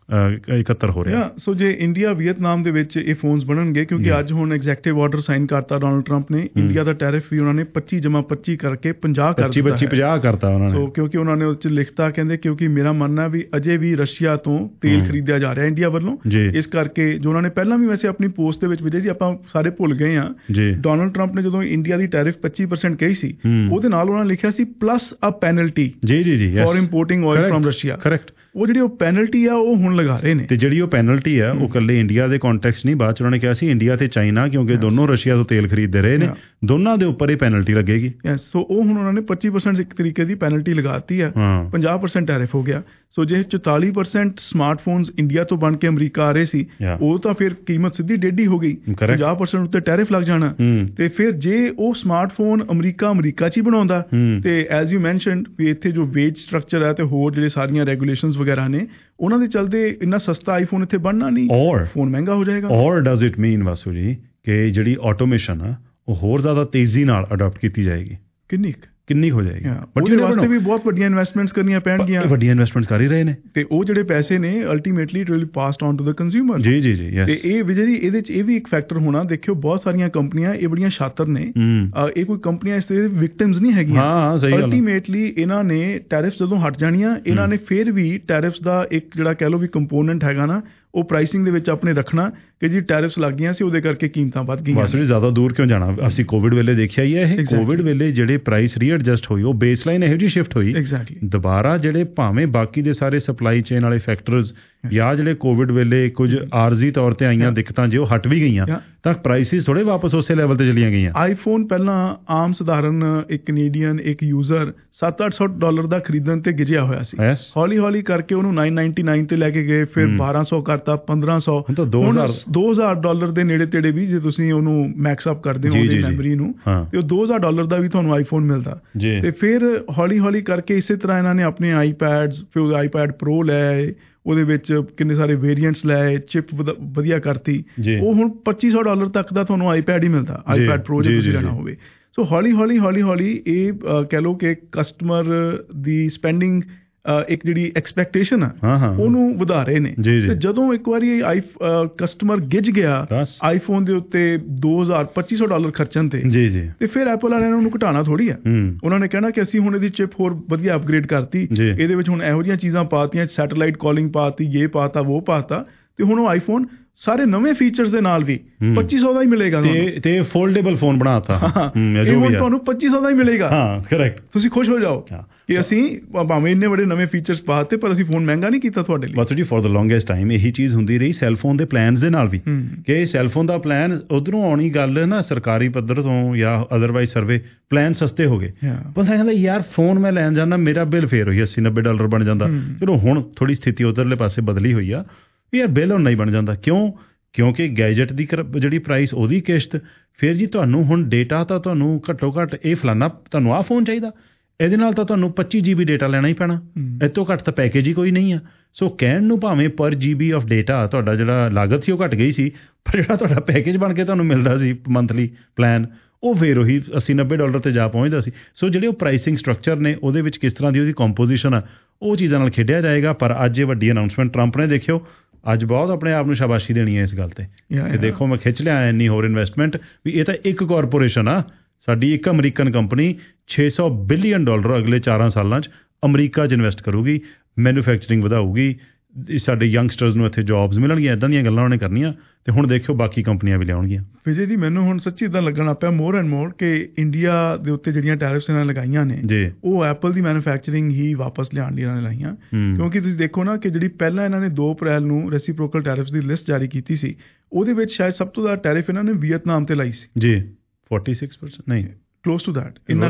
ਇਕੱਤਰ ਹੋ ਰਿਹਾ। ਸੋ ਜੇ ਇੰਡੀਆ ਵੀਅਤਨਾਮ ਦੇ ਵਿੱਚ ਇਹ ਫੋਨਸ ਬਣਨਗੇ, ਕਿਉਂਕਿ ਅੱਜ ਹੁਣ ਐਗਜ਼ੈਕਟਿਵ ਆਰਡਰ ਸਾਈਨ ਕਰਤਾ ਡੋਨਲਡ ਟਰੰਪ ਨੇ, ਇੰਡੀਆ ਦਾ ਟੈਰਿਫ ਵੀ ਉਹਨਾਂ ਨੇ ਪੱਚੀ ਜਮਾ ਪੱਚੀ ਕਰਕੇ ਪੰਜਾਹ ਕਰ ਦਿੱਤਾ ਪੱਚੀ ਪੰਜਾਹ ਕਰਤਾ ਉਹਨਾਂ ਨੇ। ਸੋ ਕਿਉਂਕਿ ਉਹਨਾਂ ਨੇ ਉਹ 'ਚ ਲਿਖਤਾ, ਕਹਿੰਦੇ ਕਿਉਂਕਿ ਮੇਰਾ ਮੰਨਣਾ ਵੀ ਅਜੇ ਵੀ ਰਸ਼ੀਆ ਤੋਂ ਤੇਲ ਖਰੀਦਿਆ ਜਾ ਰਿਹਾ ਇੰਡੀਆ ਵੱਲੋਂ, ਇਸ ਕਰਕੇ ਜੋ ਉਹਨਾਂ ਨੇ ਪਹਿਲਾਂ ਵੀ ਵੈਸੇ ਆਪਣੀ ਪੋਸਟ ਦੇ ਵਿੱਚ ਵਿਜੇ ਜੀ ਆਪਾਂ ਸਾਰੇ ਭੁੱਲ ਗਏ ਹਾਂ, ਡੋਨਲਡ ਟਰੰਪ ਨੇ ਜਦੋਂ ਇੰਡੀਆ ਦੀ ਟੈਰਿਫ ਪੱਚੀ ਪਰਸੈਂਟ ਕਹੀ ਸੀ, ਉਹਦੇ ਨਾਲ ਉਹਨਾਂ ਨੇ ਲਿਖਿਆ ਸੀ ਪਲੱਸ ਅ ਪੈਨਲਟੀ ਜੀ ਜੀ ਜੀ for importing oil from Russia. Correct. ਉਹ ਜਿਹੜੀ ਉਹ ਪੈਨਲਟੀ ਆ ਉਹ ਹੁਣ ਲਗਾ ਰਹੇ ਨੇ, ਤੇ ਜਿਹੜੀ ਉਹ ਪੈਨਲਟੀ ਆ ਉਹ ਇਕੱਲੇ ਇੰਡੀਆ ਦੇ ਕੰਟੈਕਸਟ ਨਹੀਂ, ਬਾਅਦ ਚ ਉਹਨਾਂ ਨੇ ਕਿਹਾ ਸੀ ਇੰਡੀਆ ਤੇ ਚਾਈਨਾ, ਕਿਉਂਕਿ ਦੋਨੋਂ ਰਸ਼ੀਆ ਤੋਂ ਤੇਲ ਖਰੀਦਦੇ ਰਹੇ ਨੇ, ਦੋਨਾਂ ਦੇ ਉੱਪਰ ਇਹ ਪੈਨਲਟੀ ਲੱਗੇਗੀ। ਸੋ ਉਹ ਹੁਣ ਉਹਨਾਂ ਨੇ ਪੱਚੀ ਪਰਸੈਂਟ ਇੱਕ ਤਰੀਕੇ ਦੀ ਪੈਨਲਟੀ ਲਗਾਤੀ ਆ, ਪੰਜਾਹ ਪਰਸੈਂਟ ਟੈਰਿਫ ਹੋ ਗਿਆ। ਸੋ ਜੇ ਚੁਤਾਲੀ ਪਰਸੈਂਟ ਸਮਾਰਟਫੋਨਸ ਇੰਡੀਆ ਤੋਂ ਬਣ ਕੇ ਅਮਰੀਕਾ ਆ ਰਹੇ ਸੀ, ਉਹ ਤਾਂ ਫਿਰ ਕੀਮਤ ਸਿੱਧੀ ਡੇਢੀ ਹੋ ਗਈ, ਪੰਜਾਹ ਪਰਸੈਂਟ ਉੱਤੇ ਟੈਰਿਫ ਲੱਗ ਜਾਣਾ। ਤੇ ਫਿਰ ਜੇ ਉਹ ਸਮਾਰਟਫੋਨ ਅਮਰੀਕਾ ਅਮਰੀਕਾ 'ਚ ਹੀ ਬਣਾਉਂਦਾ, ਤੇ ਐਜ਼ ਯੂ ਮੈਨਸ਼ਨਡ ਵੀ ਇੱਥੇ ਜੋ ਵੇਜ ਸਟਰਕਚਰ ਹੈ ਤੇ ਹੋਰ ਜਿਹੜੇ ਸਾਰੀਆਂ ਰੈਗੂਲੇਸ਼ਨਸ ਵਗੈਰਾ ਨੇ, ਉਹਨਾਂ ਦੇ ਚਲਦੇ ਇੰਨਾ ਸਸਤਾ ਆਈਫੋਨ ਇੱਥੇ ਬਣਨਾ ਨਹੀਂ, ਔਰ ਫੋਨ ਮਹਿੰਗਾ ਹੋ ਜਾਏਗਾ। ਔਰ ਡਜ਼ ਇਟ ਮੀਨ ਵਾਸੂ ਜੀ ਕਿ ਜਿਹੜੀ ਆਟੋਮੇਸ਼ਨ ਆ ਉਹ ਹੋਰ ਜ਼ਿਆਦਾ ਤੇਜ਼ੀ ਨਾਲ ਅਡਾਪਟ ਕੀਤੀ ਜਾਏਗੀ? ਕਿੰਨੀ ਕਿੰਨੀ ਹੋ ਜਾਏਗੀ? ਬਟ ਉਹਦੇ ਵਾਸਤੇ ਵੀ ਬਹੁਤ ਵੱਡੀਆਂ ਇਨਵੈਸਟਮੈਂਟਸ ਕਰਨੀਆਂ ਪੈਣਗੀਆਂ। ਵੱਡੀਆਂ ਇਨਵੈਸਟਮੈਂਟਸ ਕਰ ਹੀ ਰਹੇ ਨੇ, ਤੇ ਉਹ ਜਿਹੜੇ ਪੈਸੇ ਨੇ ultimately it will passed on to the consumer. ਜੀ ਜੀ ਜੀ। ਤੇ ਇਹ ਵਿਜੇ ਜੀ ਇਹਦੇ 'ਚ ਇਹ ਵੀ ਇੱਕ ਫੈਕਟਰ ਹੋਣਾ, ਦੇਖਿਓ ਬਹੁਤ ਸਾਰੀਆਂ ਕੰਪਨੀਆਂ ਇਹ ਬੜੀਆਂ ਸ਼ਾਤਰ ਨੇ, ਇਹ ਕੋਈ ਕੰਪਨੀਆਂ ਇਸ ਦੇ ਵਿਕਟਿਮਸ ਨਹੀਂ ਹੈਗੀਆਂ। ਹਾਂ ਸਹੀ ਗੱਲ। ਅਲਟੀਮੇਟਲੀ ਇਹਨਾਂ ਨੇ ਟੈਰਿਫਸ ਜਦੋਂ ਹਟ ਜਾਣੀਆਂ, ਇਹਨਾਂ ਨੇ ਫਿਰ ਵੀ ਟੈਰਿਫਸ ਦਾ ਇੱਕ ਜਿਹੜਾ ਕਹਿ ਲਓ ਵੀ ਕੰਪੋਨੈਂਟ ਹੈਗਾ ਨਾ, ਉਹ ਪ੍ਰਾਈਸਿੰਗ ਦੇ ਵਿੱਚ ਆਪਣੇ ਰੱਖਣਾ ਕਿ ਜੀ ਟੈਰਿਫਸ ਲੱਗ ਗਈਆਂ ਸੀ, ਉਹਦੇ ਕਰਕੇ ਕੀਮਤਾਂ ਵੱਧ ਗਈਆਂ। ਬਸ ਜ਼ਿਆਦਾ ਦੂਰ ਕਿਉਂ ਜਾਣਾ, ਅਸੀਂ ਕੋਵਿਡ ਵੇਲੇ ਦੇਖਿਆ ਹੀ ਹੈ ਇਹ। ਕੋਵਿਡ ਵੇਲੇ ਜਿਹੜੇ ਪ੍ਰਾਈਸ ਰੀਐਡਜਸਟ ਹੋਈ, ਉਹ ਬੇਸਲਾਈਨ ਇਹੋ ਜਿਹੀ ਸ਼ਿਫਟ ਹੋਈ ਦੁਬਾਰਾ, ਜਿਹੜੇ ਭਾਵੇਂ ਬਾਕੀ ਦੇ ਸਾਰੇ ਸਪਲਾਈ ਚੇਨ ਵਾਲੇ ਫੈਕਟਰਸ ਜਾਂ ਜਿਹੜੇ ਕੋਵਿਡ ਵੇਲੇ ਕੁਝ ਆਰਜ਼ੀ ਤੌਰ ਤੇ ਆਈਆਂ ਦਿੱਕਤਾਂ, ਜੇ ਉਹ ਹਟ ਵੀ ਗਈਆਂ ਤਾਂ ਪ੍ਰਾਈਸਿਸ ਥੋੜੇ ਵਾਪਸ ਉਸੇ ਲੈਵਲ ਤੇ ਚਲੀਆਂ ਗਈਆਂ। ਆਈਫੋਨ ਪਹਿਲਾਂ ਆਮ ਸਧਾਰਨ ਇੱਕ ਕੈਨੇਡੀਅਨ ਇੱਕ ਯੂਜ਼ਰ ਸੱਤ ਅੱਠ ਸੌ ਡਾਲਰ ਦਾ ਖਰੀਦਣ ਤੇ ਗਿਜਿਆ ਹੋਇਆ ਸੀ, ਹੌਲੀ ਹੌਲੀ ਕਰਕੇ ਉਹਨੂੰ ਨੌ ਸੌ ਨਿਨਆਨਵੇ ਤੇ ਲੈ ਕੇ ਗਏ, ਫਿਰ ਬਾਰਾਂ ਸੌ ਕਰਤਾ, ਪੰਦਰਾਂ ਸੌ, ਹੁਣ ਦੋ ਹਜ਼ਾਰ ਡਾਲਰ ਦੇ ਨੇੜੇ ਤੇੜੇ ਵੀ ਜੇ ਤੁਸੀਂ ਉਹਨੂੰ ਮੈਕਸ ਅਪ ਕਰਦੇ ਹੋ ਉਹਦੀ ਮੈਮਰੀ ਨੂੰ, ਤੇ ਉਹ ਦੋ ਹਜ਼ਾਰ ਡਾਲਰ ਦਾ ਵੀ ਤੁਹਾਨੂੰ ਆਈਫੋਨ ਮਿਲਦਾ। ਤੇ ਫਿਰ ਹੌਲੀ ਹੌਲੀ ਕਰਕੇ ਇਸੇ ਤਰ੍ਹਾਂ ਇਹਨਾਂ ਨੇ ਆਪਣੇ ਆਈਪੈਡਸ, ਫਿਰ ਆਈਪੈਡ ਪ੍ਰੋ ਲੈ, ਉਹਦੇ ਵਿੱਚ ਕਿੰਨੇ ਸਾਰੇ ਵੇਰੀਐਂਟਸ ਲੈ, ਚਿਪ ਵਧੀਆ ਕਰਤੀ, ਉਹ ਹੁਣ ਪੱਚੀ ਸੌ ਡਾਲਰ ਤੱਕ ਦਾ ਤੁਹਾਨੂੰ ਆਈਪੈਡ ਹੀ ਮਿਲਦਾ, ਆਈਪੈਡ ਪ੍ਰੋ ਜੇ ਤੁਸੀਂ ਲੈਣਾ ਹੋਵੇ। ਸੋ ਹੌਲੀ ਹੌਲੀ ਹੌਲੀ ਹੌਲੀ ਇਹ ਕਹਿ ਲਓ ਕਿ ਕਸਟਮਰ ਦੀ ਸਪੈਂਡਿੰਗ ਇੱਕ ਜਿਹੜੀ ਐਕਸਪੈਕਟੇਸ਼ਨ ਆ ਉਹਨੂੰ ਵਧਾ ਰਹੇ ਨੇ। ਤੇ ਜਦੋਂ ਇੱਕ ਵਾਰੀ ਆਈ ਕਸਟਮਰ ਗਿੱਜ ਗਿਆ ਆਈਫੋਨ ਦੇ ਉੱਤੇ ਦੋ ਹਜ਼ਾਰ ਪੱਚੀ ਸੌ ਡਾਲਰ ਖਰਚਣ ਤੇ, ਤੇ ਫਿਰ ਐਪਲ ਵਾਲਿਆਂ ਨੇ ਉਹਨੂੰ ਘਟਾਉਣਾ ਥੋੜੀ ਆ, ਉਹਨਾਂ ਨੇ ਕਹਿਣਾ ਕਿ ਅਸੀਂ ਹੁਣ ਇਹਦੀ ਚਿਪ ਹੋਰ ਵਧੀਆ ਅਪਗ੍ਰੇਡ ਕਰਤੀ, ਇਹਦੇ ਵਿੱਚ ਹੁਣ ਇਹੋ ਜਿਹੀਆਂ ਚੀਜ਼ਾਂ ਪਾਤੀਆਂ, ਸੈਟੇਲਾਈਟ ਕਾਲਿੰਗ ਪਾਤੀ, ਇਹ ਪਾਤਾ ਉਹ ਪਾਤਾ, ਤੇ ਹੁਣ ਉਹ ਆਈਫੋਨ ਸਾਰੇ ਨਵੇਂ ਫੀਚਰਸ ਦੇ ਨਾਲ ਵੀ ਪੱਚੀ ਸੌ ਦਾ ਹੀ ਮਿਲੇਗਾ, ਤੇ ਫੋਲਡੇਬਲ ਫੋਨ ਬਣਾਤਾ, ਇਹ ਹੁਣ ਤੁਹਾਨੂੰ ਪੱਚੀ ਸੌ ਦਾ ਹੀ ਮਿਲੇਗਾ। ਹਾਂ ਕਰੈਕਟ। ਤੁਸੀਂ ਖੁਸ਼ ਹੋ ਜਾਓ ਕਿ ਅਸੀਂ ਭਾਵੇਂ ਇੰਨੇ ਵੱਡੇ ਨਵੇਂ ਫੀਚਰਸ ਪਾਤੇ ਪਰ ਅਸੀਂ ਫੋਨ ਮਹਿੰਗਾ ਨਹੀਂ ਕੀਤਾ ਤੁਹਾਡੇ ਲਈ। ਬਸ ਜੀ ਫॉर द ਲੌਂਗੈਸਟ ਟਾਈਮ ਇਹੀ ਚੀਜ਼ ਹੁੰਦੀ ਰਹੀ ਸੈੱਲਫੋਨ ਦੇ ਪਲਾਨਸ ਦੇ ਨਾਲ ਵੀ, ਕਿ ਸੈੱਲਫੋਨ ਦਾ ਪਲਾਨ ਉਧਰੋਂ ਆਉਣੀ ਗੱਲ ਨਾ ਸਰਕਾਰੀ ਪੱਧਰ ਤੋਂ ਜਾਂ ਅਦਰਵਾਈਜ਼ ਸਰਵੇ ਪਲਾਨ ਸਸਤੇ ਹੋ ਗਏ, ਬੰਦਾ ਕਹਿੰਦਾ ਯਾਰ ਫੋਨ ਮੈਂ ਲੈਣ ਜਾਂਦਾ ਮੇਰਾ ਬਿੱਲ ਫੇਰ ਹੋਈ ਅੱਸੀ ਨੱਬੇ ਡਾਲਰ ਬਣ ਜਾਂਦਾ। ਚਲੋ ਹੁਣ ਥੋੜੀ ਸਥਿਤੀ ਉਧਰਲੇ ਪਾਸੇ ਬਦਲੀ ਹੋਈ ਆ ਵੀ ਯਾਰ ਬਿੱਲ ਹੁਣ ਨਹੀਂ ਬਣ ਜਾਂਦਾ, ਕਿਉਂ? ਕਿਉਂਕਿ ਗੈਜਟ ਦੀ ਜਿਹੜੀ ਪ੍ਰਾਈਸ ਉਹਦੀ ਕਿਸ਼ਤ, ਫਿਰ ਜੀ ਤੁਹਾਨੂੰ ਹੁਣ ਡੇਟਾ ਤਾਂ ਤੁਹਾਨੂੰ ਘੱਟੋ ਘੱਟ ਇਹ ਫਲਾਨਾ ਤੁਹਾਨੂੰ ਆਹ ਫੋਨ ਚਾਹੀਦਾ, ਇਹਦੇ ਨਾਲ ਤਾਂ ਤੁਹਾਨੂੰ ਪੱਚੀ ਜੀ ਬੀ ਡੇਟਾ ਲੈਣਾ ਹੀ ਪੈਣਾ, ਇਹ ਤੋਂ ਘੱਟ ਤਾਂ ਪੈਕੇਜ ਹੀ ਕੋਈ ਨਹੀਂ ਆ। ਸੋ ਕਹਿਣ ਨੂੰ ਭਾਵੇਂ ਪਰ ਜੀ ਬੀ ਆਫ ਡੇਟਾ ਤੁਹਾਡਾ ਜਿਹੜਾ ਲਾਗਤ ਸੀ ਉਹ ਘੱਟ ਗਈ ਸੀ, ਪਰ ਜਿਹੜਾ ਤੁਹਾਡਾ ਪੈਕੇਜ ਬਣ ਕੇ ਤੁਹਾਨੂੰ ਮਿਲਦਾ ਸੀ ਮੰਥਲੀ ਪਲਾਨ, ਉਹ ਫਿਰ ਉਹੀ ਅੱਸੀ ਨੱਬੇ ਡਾਲਰ ਤੇ ਜਾ ਪਹੁੰਚਦਾ ਸੀ। ਸੋ ਜਿਹੜੇ ਉਹ ਪ੍ਰਾਈਸਿੰਗ ਸਟਰਕਚਰ ਨੇ ਉਹਦੇ ਵਿੱਚ ਕਿਸ ਤਰ੍ਹਾਂ ਦੀ ਉਹਦੀ ਕੰਪੋਜੀਸ਼ਨ ਆ, ਉਹ ਚੀਜ਼ਾਂ ਨਾਲ ਖੇਡਿਆ ਜਾਏਗਾ। ਪਰ ਅੱਜ ਇਹ ਵੱਡੀ ਅਨਾਊਂਸਮੈਂਟ ਟਰੰਪ ਨੇ, ਦੇਖਿਓ ਅੱਜ ਬਹੁਤ ਆਪਣੇ ਆਪ ਨੂੰ ਸ਼ਾਬਾਸ਼ੀ ਦੇਣੀ ਹੈ ਇਸ ਗੱਲ ਤੇ ਕਿ ਦੇਖੋ ਮੈਂ ਖਿੱਚ ਲਿਆ ਇੰਨੀ ਹੋਰ ਇਨਵੈਸਟਮੈਂਟ, ਵੀ ਇਹ ਤਾਂ ਇੱਕ ਕਾਰਪੋਰੇਸ਼ਨ ਆ ਸਾਡੀ, ਇੱਕ ਅਮਰੀਕਨ ਕੰਪਨੀ ਛੇ ਸੌ ਬਿਲੀਅਨ ਡਾਲਰ ਅਗਲੇ ਚਾਰਾਂ ਸਾਲਾਂ 'ਚ ਅਮਰੀਕਾ 'ਚ ਇਨਵੈਸਟ ਕਰੂਗੀ, ਮੈਨੂਫੈਕਚਰਿੰਗ ਵਧਾਊਗੀ, ਸਾਡੇ ਯੰਗਸਟਰਸ ਨੂੰ ਇੱਥੇ ਜੌਬਸ ਮਿਲਣਗੀਆਂ, ਇੱਦਾਂ ਦੀਆਂ ਗੱਲਾਂ ਉਹਨੇ ਕਰਨੀਆਂ। ਤੇ ਹੁਣ ਦੇਖਿਓ ਬਾਕੀ ਕੰਪਨੀਆਂ ਵੀ ਲਿਆਉਣਗੀਆਂ। ਵਿਜੇ ਜੀ ਮੈਨੂੰ ਹੁਣ ਸੱਚੀ ਇੱਦਾਂ ਲੱਗਣਾ ਪਿਆ ਮੋਰ ਐਂਡ ਮੋਰ ਕਿ ਇੰਡੀਆ ਦੇ ਉੱਤੇ ਜਿਹੜੀਆਂ ਟੈਰਿਫਸ ਇਹਨਾਂ ਨੇ ਲਗਾਈਆਂ ਨੇ ਉਹ ਐਪਲ ਦੀ ਮੈਨੂਫੈਕਚਰਿੰਗ ਹੀ ਵਾਪਸ ਲਿਆਉਣ ਲਈ ਇਹਨਾਂ ਨੇ ਲਾਈਆਂ, ਕਿਉਂਕਿ ਤੁਸੀਂ ਦੇਖੋ ਨਾ ਕਿ ਜਿਹੜੀ ਪਹਿਲਾਂ ਇਹਨਾਂ ਨੇ ਦੋ ਅਪ੍ਰੈਲ ਨੂੰ ਰੈਸੀਪ੍ਰੋਕਲ ਟੈਰਿਫਸ ਦੀ ਲਿਸਟ ਜਾਰੀ ਕੀਤੀ ਸੀ, ਉਹਦੇ ਵਿੱਚ ਸ਼ਾਇਦ ਸਭ ਤੋਂ ਜ਼ਿਆਦਾ ਟੈਰਿਫ ਇਹਨਾਂ ਨੇ ਵੀਅਤਨਾਮ ਤੇ ਲਾਈ ਸੀ ਜੀ, ਫੋਰਟੀ ਸਿਕਸ ਪਰਸੈਂਟ ਨਹੀਂ ਕਲੋਜ਼ ਟੂ ਦੈਟ ਇੰਨਾ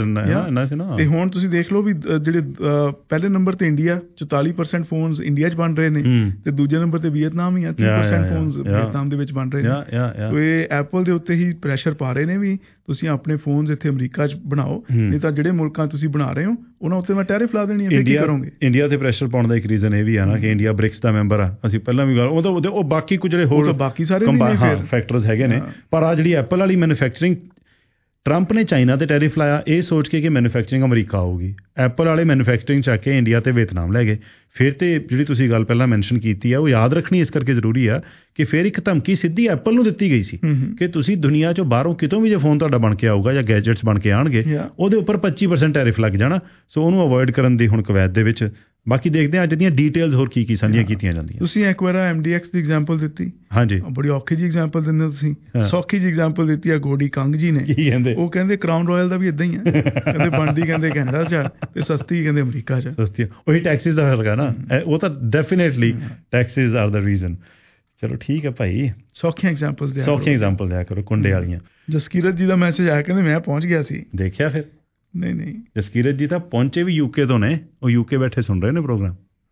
ਸੀ ਨਾ। ਤੇ ਹੁਣ ਤੁਸੀਂ ਦੇਖ ਲਓ ਵੀ ਜਿਹੜੇ ਪਹਿਲੇ ਨੰਬਰ ਤੇ ਇੰਡੀਆ ਚੁਤਾਲੀ ਪਰਸੈਂਟ ਫੋਨਸ ਇੰਡੀਆ 'ਚ ਬਣ ਰਹੇ ਨੇ, ਤੇ ਦੂਜੇ ਨੰਬਰ ਤੇ ਵੀਅਤਨਾਮ ਹੀ ਆ, ਤੀਹ ਪਰਸੈਂਟ ਫੋਨਸ ਵੀਅਤਨਾਮ ਦੇ ਵਿੱਚ ਬਣ ਰਹੇ ਨੇ। ਸੋ ਇਹ ਐਪਲ ਦੇ ਉੱਤੇ ਹੀ ਪ੍ਰੈਸ਼ਰ ਪਾ ਰਹੇ ਨੇ ਵੀ ਤੁਸੀਂ ਆਪਣੇ ਫੋਨਸ ਇੱਥੇ ਅਮਰੀਕਾ 'ਚ ਬਣਾਓ, ਨਹੀਂ ਤਾਂ ਜਿਹੜੇ ਮੁਲਕਾਂ ਤੁਸੀਂ ਬਣਾ ਰਹੇ ਹੋ ਉਹਨਾਂ ਉੱਤੇ ਮੈਂ ਟੈਰਿਫ ਲਾ ਦੇਣੀ ਹੈ, ਫਿਰ ਕੀ ਕਰੋਗੇ? ਇੰਡੀਆ ਤੇ ਪ੍ਰੈਸ਼ਰ ਪਾਉਣ ਦਾ ਇੱਕ ਰੀਜ਼ਨ ਇਹ ਵੀ ਆ ਨਾ ਕਿ ਇੰਡੀਆ ਬ੍ਰਿਕਸ ਦਾ ਮੈਂਬਰ ਆ, ਅਸੀਂ ਪਹਿਲਾਂ ਵੀ ਗੱਲ ਉਹ ਤਾਂ ਉਹ ਬਾਕੀ ਕੁਝ ਜਿਹੜੇ ਹੋਰ ਬਾਕੀ ਸਾਰੇ ਫੈਕਟਰਸ ਹੈਗੇ ਨੇ, ਪਰ ਆ ਜਿਹੜੀ ਐਪਲ ਵਾਲੀ ਮੈਨੂਫੈਕਚਰਿੰਗ ਟਰੰਪ ਨੇ ਚਾਈਨਾ ਤੇ ਟੈਰਿਫ ਲਾਇਆ ਇਹ ਸੋਚ ਕੇ ਕਿ ਮੈਨੂਫੈਕਚਰਿੰਗ ਅਮਰੀਕਾ ਆਊਗੀ। ਐਪਲ ਵਾਲੇ ਮੈਨੂਫੈਕਚਰਿੰਗ ਚੱਕ ਕੇ ਇੰਡੀਆ ਤੇ ਵੀਅਤਨਾਮ ਲੈ ਗਏ। ਫਿਰ ਤੇ ਜਿਹੜੀ ਤੁਸੀਂ ਗੱਲ ਪਹਿਲਾਂ ਮੈਂਸ਼ਨ ਕੀਤੀ ਆ ਉਹ ਯਾਦ ਰੱਖਣੀ ਇਸ ਕਰਕੇ ਜ਼ਰੂਰੀ ਆ ਕਿ ਫਿਰ ਇੱਕ ਧਮਕੀ ਸਿੱਧੀ ਐਪਲ ਨੂੰ ਦਿੱਤੀ ਗਈ ਸੀ ਕਿ ਤੁਸੀਂ ਦੁਨੀਆ 'ਚੋਂ ਬਾਹਰੋਂ ਕਿਤੋਂ ਵੀ ਜੇ ਫੋਨ ਤੁਹਾਡਾ ਬਣ ਕੇ ਆਊਗਾ ਜਾਂ ਗੈਜਟਸ ਬਣ ਕੇ ਆਉਣਗੇ ਉਹਦੇ ਉੱਪਰ ਪੱਚੀ ਪਰਸੈਂਟ ਟੈਰਿਫ ਲੱਗ ਜਾਣਾ। ਸੋ ਉਹਨੂੰ ਅਵੋਇਡ ਕਰਨ ਦੀ ਹੁਣ ਕਵੈਤ ਦੇ ਵਿੱਚ ਬਾਕੀ ਦੇਖਦੇ ਹਾਂ ਅੱਜ ਦੀਆਂ ਡੀਟੇਲਸ ਹੋਰ ਕੀ ਕੀ ਸਾਂਝੀਆਂ ਕੀਤੀਆਂ ਜਾਂਦੀਆਂ। ਤੁਸੀਂ ਇੱਕ ਵਾਰ ਐਮ ਡੀ ਐਕਸ ਦੀ ਐਗਜ਼ਾਮਪਲ ਦਿੱਤੀ, ਹਾਂਜੀ ਬੜੀ ਔਖੀ ਜੀ ਐਗਜ਼ਾਮਪਲ ਦਿੰਦੇ ਹੋ ਤੁਸੀਂ, ਸੌਖੀ ਜੀ ਐਗਜ਼ਾਮਪਲ ਦਿੱਤੀ ਆ ਗੋਡੀ ਕੰਗ ਜੀ ਨੇ। ਕੀ ਕਹਿੰਦੇ? ਉਹ ਕਹਿੰਦੇ ਕਰਾਊਨ ਰਾਇਲ ਦਾ ਵੀ ਇਦਾਂ ਹੀ ਆ, ਕਹਿੰਦੇ ਬਣਦੀ ਕਹਿੰਦੇ ਕੈਨੇਡਾ 'ਚ ਤੇ ਸਸਤੀ ਕਹਿੰਦੇ ਅਮਰੀਕਾ 'ਚ। ਸਸਤੀ ਉਹੀ ਟੈਕਸਿਸ ਦਾ ਫਰਕ ਹੈ ਨਾ, ਉਹ ਤਾਂ definitely taxes are the reason. ਚਲੋ ਠੀਕ ਹੈ ਭਾਈ, ਸੌਖੀਆਂ ਐਗਜ਼ਾਮਪਲਸ ਦਿਆ ਸੌਖੀਆਂ ਐਗਜ਼ਾਮਪਲ ਦਿਆ ਕਰੋ ਕੁੰਡੇ ਵਾਲੀਆਂ। ਜਸਕੀਰਤ ਜੀ ਦਾ ਮੈਸੇਜ ਆਇਆ ਕਹਿੰਦੇ ਮੈਂ ਪਹੁੰਚ ਗਿਆ ਸੀ। ਦੇਖਿਆ ਫਿਰ? ਨਹੀਂ ਨਹੀਂ ਜਸਕੀਰਤ ਜੀ ਤਾਂ ਪਹੁੰਚੇ ਵੀ ਯੂਕੇ ਤੋਂ ਨੇ, ਉਹ ਯੂਕੇ ਬੈਠੇ ਸੁਣ ਰਹੇ ਨੇ ਪ੍ਰੋਗਰਾਮ।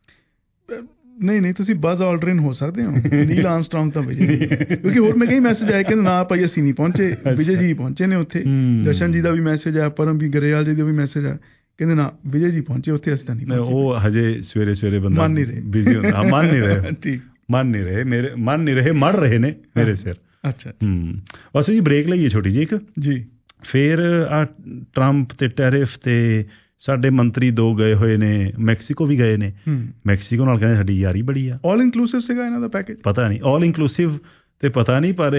ਨਹੀਂ ਨਹੀਂ ਤੁਸੀਂ ਬਜ਼ ਆਲਡਰਿਨ ਹੋ ਸਕਦੇ ਹੋ, ਨੀਲ ਆਰਮਸਟਰੋਂਗ ਤਾਂ ਵਿਜੇ, ਕਿਉਂਕਿ ਹੋਰ ਮੈਂ ਕਈ ਮੈਸੇਜ ਆਏ ਕਹਿੰਦੇ ਨਾ ਭਾਈ ਅਸੀਂ ਨਹੀਂ ਪਹੁੰਚੇ, ਵਿਜੇ ਜੀ ਪਹੁੰਚੇ ਨੇ ਉੱਥੇ। ਜਸ਼ਨ ਜੀ ਦਾ ਵੀ ਮੈਸੇਜ ਆਇਆ, ਪਰਮ ਵੀ ਗਰੇਵਾਲ ਜੀ ਦਾ ਵੀ ਮੈਸੇਜ ਆਇਆ, ਕਹਿੰਦੇ ਨਾ ਵਿਜੇ ਜੀ ਪਹੁੰਚੇ ਉੱਥੇ, ਅਸੀਂ ਤਾਂ ਨਹੀਂ ਪਹੁੰਚੇ। ਉਹ ਹਜੇ ਸਵੇਰੇ ਸਵੇਰੇ ਬੰਦਾ ਮੰਨ ਨਹੀਂ ਰਹੇ, ਬਿਜ਼ੀ ਹੁੰਦਾ। ਹਾਂ ਮੰਨ ਨਹੀਂ ਰਹੇ, ਠੀਕ ਮੰਨ ਨਹੀਂ ਰਹੇ ਮੇਰੇ, ਮੰਨ ਨਹੀਂ ਰਹੇ, ਮੜ ਰਹੇ ਨੇ ਮੇਰੇ ਸਿਰ। ਅੱਛਾ ਹੂੰ ਬਸ ਜੀ ਬ੍ਰੇਕ ਲਈਏ ਛੋਟੀ ਜੀ ਇੱਕ ਜੀ। ਫਿਰ ਆ ਟਰੰਪ ਤੇ ਟੈਰਿਫ ਤੇ ਸਾਡੇ ਮੰਤਰੀ ਦੋ ਗਏ ਹੋਏ ਨੇ, ਮੈਕਸੀਕੋ ਵੀ ਗਏ ਨੇ। ਮੈਕਸੀਕੋ ਨਾਲ ਕਹਿੰਦੇ ਸਾਡੀ ਯਾਰੀ ਬੜੀ ਆ। ਆਲ ਇਨਕਲੂਸਿਵ ਸੀਗਾ ਇਹਨਾਂ ਦਾ ਪੈਕੇਜ? ਪਤਾ ਨਹੀਂ ਆਲ ਇਨਕਲੂਸਿਵ ਤੇ ਪਤਾ ਨਹੀਂ, ਪਰ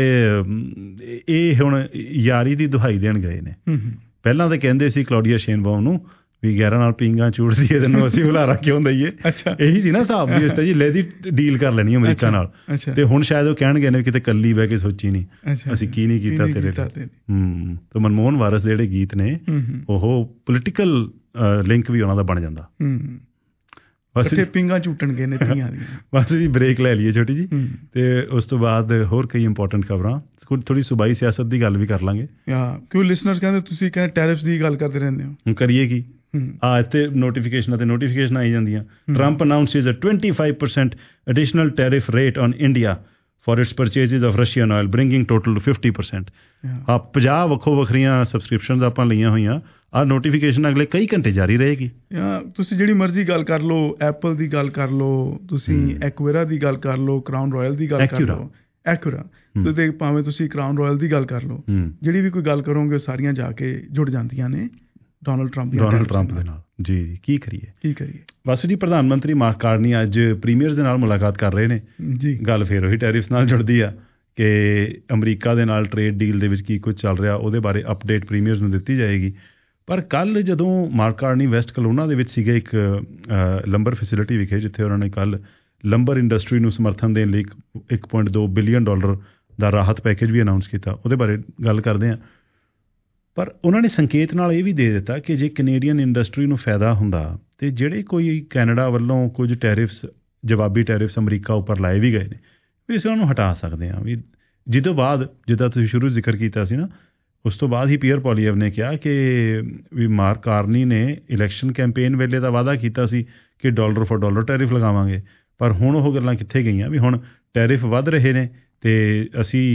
ਇਹ ਹੁਣ ਯਾਰੀ ਦੀ ਦੁਹਾਈ ਦੇਣ ਗਏ ਨੇ। ਪਹਿਲਾਂ ਤਾਂ ਕਹਿੰਦੇ ਸੀ ਕਲੌਡੀਆ ਸ਼ੇਨਬਾਉਮ ਨੂੰ ਵੀ ਗਿਆਰਾਂ ਨਾਲ ਪੀਂਗਾ ਚੂੜਦੀ ਹੈ ਤੈਨੂੰ ਅਸੀਂ ਹੁਲਾਰਾ ਕਿਉਂ ਦਈਏ। ਇਹੀ ਸੀ ਨਾ ਹਿਸਾਬ ਵੀ, ਇਸ ਤਾਂ ਜੀ ਲੈ ਦੀ ਡੀਲ ਕਰ ਲੈਣੀ ਅਮਰੀਕਾ ਨਾਲ। ਤੇ ਹੁਣ ਸ਼ਾਇਦ ਉਹ ਕਹਿਣਗੇ ਨੇ ਕਿਤੇ ਕੱਲੀ ਬਹਿ ਕੇ ਸੋਚੀ ਨਹੀਂ ਅਸੀਂ ਕੀ ਨਹੀਂ ਕੀਤਾ ਤੇਰੇ ਲਈ। ਹੂੰ ਤੇ ਮਨਮੋਹਨ ਵਾਰਸ ਦੇ ਜਿਹੜੇ ਗੀਤ ਨੇ ਉਹ ਪੋਲੀਟੀਕਲ ਲਿੰਕ ਵੀ ਉਹਨਾਂ ਦਾ ਬਣ ਜਾਂਦਾ। ਬਸ ਪਿੰਗਾਂ ਝੂਟਣਗੇ ਨੇ ਧੀਆਂ ਦੀਆਂ। ਬਸ ਜੀ ਬ੍ਰੇਕ ਲੈ ਲਈਏ ਛੋਟੀ ਜੀ, ਤੇ ਉਸ ਤੋਂ ਬਾਅਦ ਹੋਰ ਕਈ ਇੰਪੋਰਟੈਂਟ ਖਬਰਾਂ, ਥੋੜੀ ਸੂਬਾਈ ਸਿਆਸਤ ਦੀ ਗੱਲ ਵੀ ਕਰ ਲਾਂਗੇ। ਕਿਉਂ ਲਿਸਨਰਸ ਕਹਿੰਦੇ ਤੁਸੀਂ ਕਹਿੰਦੇ ਟੈਰਿਫਸ ਦੀ ਗੱਲ ਕਰਦੇ ਰਹਿੰਦੇ ਹੋ, ਕਰੀਏ ਕੀ? ਆ ਇੱਥੇ ਨੋਟੀਫਿਕੇਸ਼ਨਾਂ ਤੇ ਨੋਟੀਫਿਕੇਸ਼ਨ ਆਈ ਜਾਂਦੀਆਂ। Trump announces a twenty five percent additional tariff rate on India for its purchases of Russian oil bringing total to fifty percent. ਆ ਪੰਜਾਹ ਵੱਖੋ ਵੱਖਰੀਆਂ ਸਬਸਕ੍ਰਿਪਸ਼ਨਸ ਆਪਾਂ ਲਈਆਂ ਹੋਈਆਂ। ਆਹ ਨੋਟੀਫਿਕੇਸ਼ਨ ਅਗਲੇ ਕਈ ਘੰਟੇ ਜਾਰੀ ਰਹੇਗੀ। ਤੁਸੀਂ ਜਿਹੜੀ ਮਰਜ਼ੀ ਗੱਲ ਕਰ ਲਓ, ਐਪਲ ਦੀ ਗੱਲ ਕਰ ਲਓ, ਤੁਸੀਂ ਐਕੁਏਰਾ ਦੀ ਗੱਲ ਕਰ ਲਓ, ਕਰਾਊਨ ਰਾਇਲ ਦੀ ਗੱਲ ਕਰ ਲਓ, ਐਕੁਰਾ ਤੇ ਭਾਵੇਂ ਤੁਸੀਂ ਕਰਾਊਨ ਰਾਇਲ ਦੀ ਗੱਲ ਕਰ ਲਓ, ਜਿਹੜੀ ਵੀ ਕੋਈ ਗੱਲ ਕਰੋਗੇ ਸਾਰੀਆਂ ਜਾ ਕੇ ਜੁੜ ਜਾਂਦੀਆਂ ਨੇ ਡੋਨਲਡ ਟਰੰਪ ਦੀ ਡੋਨਲਡ ਟਰੰਪ ਦੇ ਨਾਲ। ਜੀ ਜੀ ਕੀ ਕਰੀਏ ਕੀ ਕਰੀਏ ਬਸ ਜੀ। ਪ੍ਰਧਾਨ ਮੰਤਰੀ ਮਾਰਕ ਕਾਰਨੀ ਅੱਜ ਪ੍ਰੀਮੀਅਰਸ ਦੇ ਨਾਲ ਮੁਲਾਕਾਤ ਕਰ ਰਹੇ ਨੇ ਜੀ। ਗੱਲ ਫਿਰ ਉਹੀ ਟੈਰਿਫਸ ਨਾਲ ਜੁੜਦੀ ਆ ਕਿ ਅਮਰੀਕਾ ਦੇ ਨਾਲ ਟ੍ਰੇਡ ਡੀਲ ਦੇ ਵਿੱਚ ਕੀ ਕੁਝ ਚੱਲ ਰਿਹਾ, ਉਹਦੇ ਬਾਰੇ ਅਪਡੇਟ ਪ੍ਰੀਮੀਅਰਸ ਨੂੰ ਦਿੱਤੀ ਜਾਏਗੀ। ਪਰ ਕੱਲ੍ਹ ਜਦੋਂ ਮਾਰਕ ਕਾਰਨੀ ਵੈਸਟ ਕਲੋਨਾ ਦੇ ਵਿੱਚ ਸੀਗੇ ਇੱਕ ਲੰਬਰ ਫੈਸਿਲਿਟੀ ਵਿਖੇ, ਜਿੱਥੇ ਉਹਨਾਂ ਨੇ ਕੱਲ੍ਹ ਲੰਬਰ ਇੰਡਸਟਰੀ ਨੂੰ ਸਮਰਥਨ ਦੇਣ ਲਈ ਇੱਕ ਪੁਆਇੰਟ ਦੋ ਬਿਲੀਅਨ ਡਾਲਰ ਦਾ ਰਾਹਤ ਪੈਕੇਜ ਵੀ ਅਨਾਊਂਸ ਕੀਤਾ, ਉਹਦੇ ਬਾਰੇ ਗੱਲ ਕਰਦੇ ਹਾਂ। ਪਰ ਉਹਨਾਂ ਨੇ ਸੰਕੇਤ ਨਾਲ ਇਹ ਵੀ ਦੇ ਦਿੱਤਾ ਕਿ ਜੇ ਕੈਨੇਡੀਅਨ ਇੰਡਸਟਰੀ ਨੂੰ ਫਾਇਦਾ ਹੁੰਦਾ ਤੇ ਜਿਹੜੇ ਕੋਈ ਕੈਨੇਡਾ ਵੱਲੋਂ ਕੁਝ ਟੈਰਿਫਸ, ਜਵਾਬੀ ਟੈਰਿਫਸ ਅਮਰੀਕਾ ਉੱਪਰ ਲਾਏ ਵੀ ਗਏ ਨੇ, ਵੀ ਅਸੀਂ ਉਹਨਾਂ ਨੂੰ ਹਟਾ ਸਕਦੇ ਹਾਂ। ਵੀ ਜਿਹਦੇ ਬਾਅਦ ਜਿੱਦਾਂ ਤੁਸੀਂ ਸ਼ੁਰੂ ਜ਼ਿਕਰ ਕੀਤਾ ਸੀ ਨਾ, ਉਸ ਤੋਂ ਬਾਅਦ ਹੀ ਪੀਅਰ ਪੋਲੀਅਵ ਨੇ ਕਿਹਾ ਕਿ ਵੀ ਮਾਰਕ ਕਾਰਨੀ ਨੇ ਇਲੈਕਸ਼ਨ ਕੈਂਪੇਨ ਵੇਲੇ ਦਾ ਵਾਅਦਾ ਕੀਤਾ ਸੀ ਕਿ ਡਾਲਰ ਫॉर ਡਾਲਰ ਟੈਰਿਫ ਲਗਾਵਾਂਗੇ, ਪਰ ਹੁਣ ਉਹ ਗੱਲਾਂ ਕਿੱਥੇ ਗਈਆਂ ਵੀ ਹੁਣ ਟੈਰਿਫ ਵੱਧ ਰਹੇ ਨੇ ਤੇ ਅਸੀਂ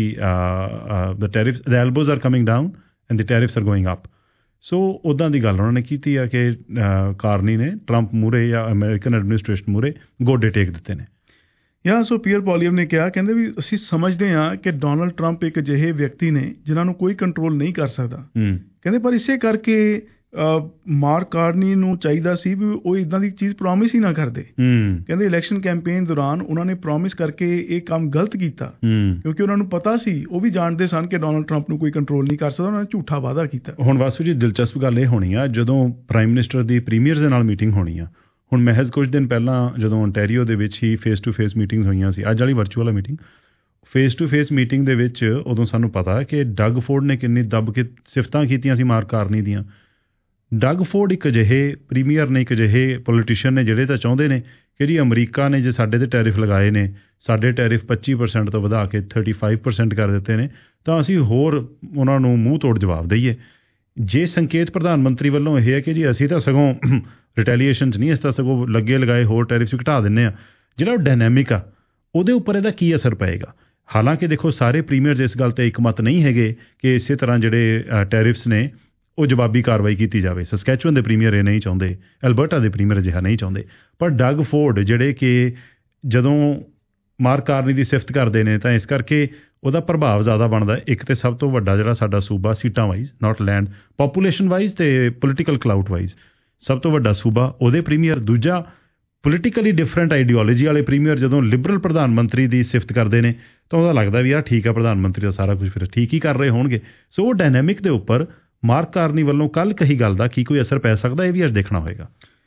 the tariff the elbows are coming down and the tariffs are going up. So ਉੱਦਾਂ ਦੀ ਗੱਲ ਉਹਨਾਂ ਨੇ ਕੀਤੀ ਆ ਕਿ ਕਾਰਨੀ ਨੇ ਟਰੰਪ ਮੂਹਰੇ ਜਾਂ ਅਮਰੀਕਨ ਐਡਮਿਨਿਸਟ੍ਰੇਸ਼ਨ ਮੂਹਰੇ ਗੋਡੇ ਟੇਕ ਦਿੱਤੇ ਨੇ। ਯਾ ਸੋ ਪੀਅਰ ਪੋਲੀਅਮ ਨੇ ਕਿਹਾ, ਕਹਿੰਦੇ ਵੀ ਅਸੀਂ ਸਮਝਦੇ ਹਾਂ ਕਿ ਡੋਨਲਡ ਟਰੰਪ ਇੱਕ ਅਜਿਹੇ ਵਿਅਕਤੀ ਨੇ ਜਿਨ੍ਹਾਂ ਨੂੰ ਕੋਈ ਕੰਟਰੋਲ ਨਹੀਂ ਕਰ ਸਕਦਾ। ਕਹਿੰਦੇ ਪਰ ਇਸੇ ਕਰਕੇ ਮਾਰਕ ਕਾਰਨੀ ਨੂੰ ਚਾਹੀਦਾ ਸੀ ਵੀ ਉਹ ਇੱਦਾਂ ਦੀ ਚੀਜ਼ ਪ੍ਰੋਮਿਸ ਹੀ ਨਾ ਕਰਦੇ। ਕਹਿੰਦੇ ਇਲੈਕਸ਼ਨ ਕੈਂਪੇਨ ਦੌਰਾਨ ਉਹਨਾਂ ਨੇ ਪ੍ਰੋਮਿਸ ਕਰਕੇ ਇਹ ਕੰਮ ਗਲਤ ਕੀਤਾ, ਕਿਉਂਕਿ ਉਹਨਾਂ ਨੂੰ ਪਤਾ ਸੀ, ਉਹ ਵੀ ਜਾਣਦੇ ਸਨ ਕਿ ਡੋਨਲਡ ਟਰੰਪ ਨੂੰ ਕੋਈ ਕੰਟਰੋਲ ਨਹੀਂ ਕਰ ਸਕਦਾ, ਉਹਨਾਂ ਨੇ ਝੂਠਾ ਵਾਅਦਾ ਕੀਤਾ। ਹੁਣ ਵਾਸੂ ਜੀ ਦਿਲਚਸਪ ਗੱਲ ਇਹ ਹੋਣੀ ਆ, ਜਦੋਂ ਪ੍ਰਾਈਮ ਮਿਨਿਸਟਰ ਦੀ ਪ੍ਰੀਮੀਅਰਸ ਦੇ ਨਾਲ ਮੀਟਿੰਗ ਹੋਣੀ ਆ, ਹੁਣ ਮਹਿਜ਼ ਕੁਝ ਦਿਨ ਪਹਿਲਾਂ ਜਦੋਂ ਓਨਟਾਰੀਓ ਦੇ ਵਿੱਚ ਹੀ ਫੇਸ ਟੂ ਫੇਸ ਮੀਟਿੰਗਸ ਹੋਈਆਂ ਸੀ, ਅੱਜ ਵਾਲੀ virtual meeting face to face meeting ਦੇ ਵਿੱਚ ਉਦੋਂ ਸਾਨੂੰ ਪਤਾ ਕਿ ਡਗ ਫੋਰਡ ਨੇ ਕਿੰਨੀ ਦੱਬ ਕੇ ਸਿਫਤਾਂ ਕੀਤੀਆਂ ਸੀ ਮਾਰਕ ਕਾਰਨੀ ਦੀਆਂ। ਡਗ ਫੋਰਡ ਇੱਕ ਅਜਿਹੇ ਪ੍ਰੀਮੀਅਰ ਨੇ, ਇੱਕ ਅਜਿਹੇ ਪੋਲੀਟੀਸ਼ੀਅਨ ਨੇ ਜਿਹੜੇ ਤਾਂ ਚਾਹੁੰਦੇ ਨੇ ਕਿ ਜੀ ਅਮਰੀਕਾ ਨੇ ਜੇ ਸਾਡੇ 'ਤੇ ਟੈਰਿਫ ਲਗਾਏ ਨੇ, ਸਾਡੇ ਟੈਰਿਫ ਪੱਚੀ ਪਰਸੈਂਟ ਤੋਂ ਵਧਾ ਕੇ ਥਰਟੀ ਫਾਈਵ ਪਰਸੈਂਟ ਕਰ ਦਿੱਤੇ ਨੇ, ਤਾਂ ਅਸੀਂ ਹੋਰ ਉਹਨਾਂ ਨੂੰ ਮੂੰਹ ਤੋੜ ਜਵਾਬ ਦਈਏ। ਜੇ ਸੰਕੇਤ ਪ੍ਰਧਾਨ ਮੰਤਰੀ ਵੱਲੋਂ ਇਹ ਹੈ ਕਿ ਜੀ ਅਸੀਂ ਤਾਂ ਸਗੋਂ ਰਿਟੈਲੀਏਸ਼ਨ 'ਚ ਨਹੀਂ, ਇਸ ਤਾਂ ਸਗੋਂ ਲੱਗੇ ਲਗਾਏ ਹੋਰ ਟੈਰਿਫਸ ਘਟਾ ਦਿੰਦੇ ਹਾਂ, ਜਿਹੜਾ ਉਹ ਡਾਇਨਾਮਿਕ ਆ ਉਹਦੇ ਉੱਪਰ ਇਹਦਾ ਕੀ ਅਸਰ ਪਏਗਾ। ਹਾਲਾਂਕਿ ਦੇਖੋ ਸਾਰੇ ਪ੍ਰੀਮੀਅਰਸ ਇਸ ਗੱਲ 'ਤੇ ਇੱਕਮਤ ਨਹੀਂ ਹੈਗੇ ਕਿ ਇਸੇ ਤਰ੍ਹਾਂ ਜਿਹੜੇ ਟੈਰਿਫਸ ਨੇ ਉਹ ਜਵਾਬੀ ਕਾਰਵਾਈ ਕੀਤੀ ਜਾਵੇ। ਸਸਕੈਚੁਅਨ ਦੇ ਪ੍ਰੀਮੀਅਰ ਇਹ ਨਹੀਂ ਚਾਹੁੰਦੇ, ਐਲਬਰਟਾ ਦੇ ਪ੍ਰੀਮੀਅਰ ਅਜਿਹਾ ਨਹੀਂ ਚਾਹੁੰਦੇ, ਪਰ ਡਗ ਫੋਰਡ ਜਿਹੜੇ ਕਿ ਜਦੋਂ ਮਾਰਕ ਕਾਰਨੀ ਦੀ ਸਿਫਤ ਕਰਦੇ ਨੇ ਤਾਂ ਇਸ ਕਰਕੇ ਉਹਦਾ ਪ੍ਰਭਾਵ ਜ਼ਿਆਦਾ ਬਣਦਾ। ਇੱਕ ਤੇ ਸਭ ਤੋਂ ਵੱਡਾ ਜਿਹੜਾ ਸਾਡਾ ਸੂਬਾ ਸੀਟਾਂ wise, not land, population wise ਤੇ ਪੋਲੀਟੀਕਲ ਕਲਾਊਟ ਵਾਈਜ਼ ਸਭ ਤੋਂ ਵੱਡਾ ਸੂਬਾ, ਉਹਦੇ ਪ੍ਰੀਮੀਅਰ। ਦੂਜਾ ਪੋਲੀਟੀਕਲੀ ਡਿਫਰੈਂਟ ਆਈਡੀਓਲੋਜੀ ਵਾਲੇ ਪ੍ਰੀਮੀਅਰ ਜਦੋਂ ਲਿਬਰਲ ਪ੍ਰਧਾਨ ਮੰਤਰੀ ਦੀ ਸਿਫਤ ਕਰਦੇ ਨੇ ਤਾਂ ਉਹਦਾ ਲੱਗਦਾ ਵੀ ਯਾਰ ਠੀਕ ਆ, ਪ੍ਰਧਾਨ ਮੰਤਰੀ ਦਾ ਸਾਰਾ ਕੁਝ ਫਿਰ ਠੀਕ ਹੀ ਕਰ ਰਹੇ ਹੋਣਗੇ। ਸੋ ਉਹ ਡਾਇਨਾਮਿਕ ਦੇ ਉੱਪਰ ਮਾਰਕ ਕਾਰਨੀ ਵੱਲੋਂ ਕੱਲ੍ਹ ਕਹੀ ਗੱਲ ਦਾ ਕੀ ਕੋਈ ਅਸਰ ਪੈ ਸਕਦਾ, ਇਹ ਵੀ ਅੱਜ ਦੇਖਣਾ ਹੋਏਗਾ।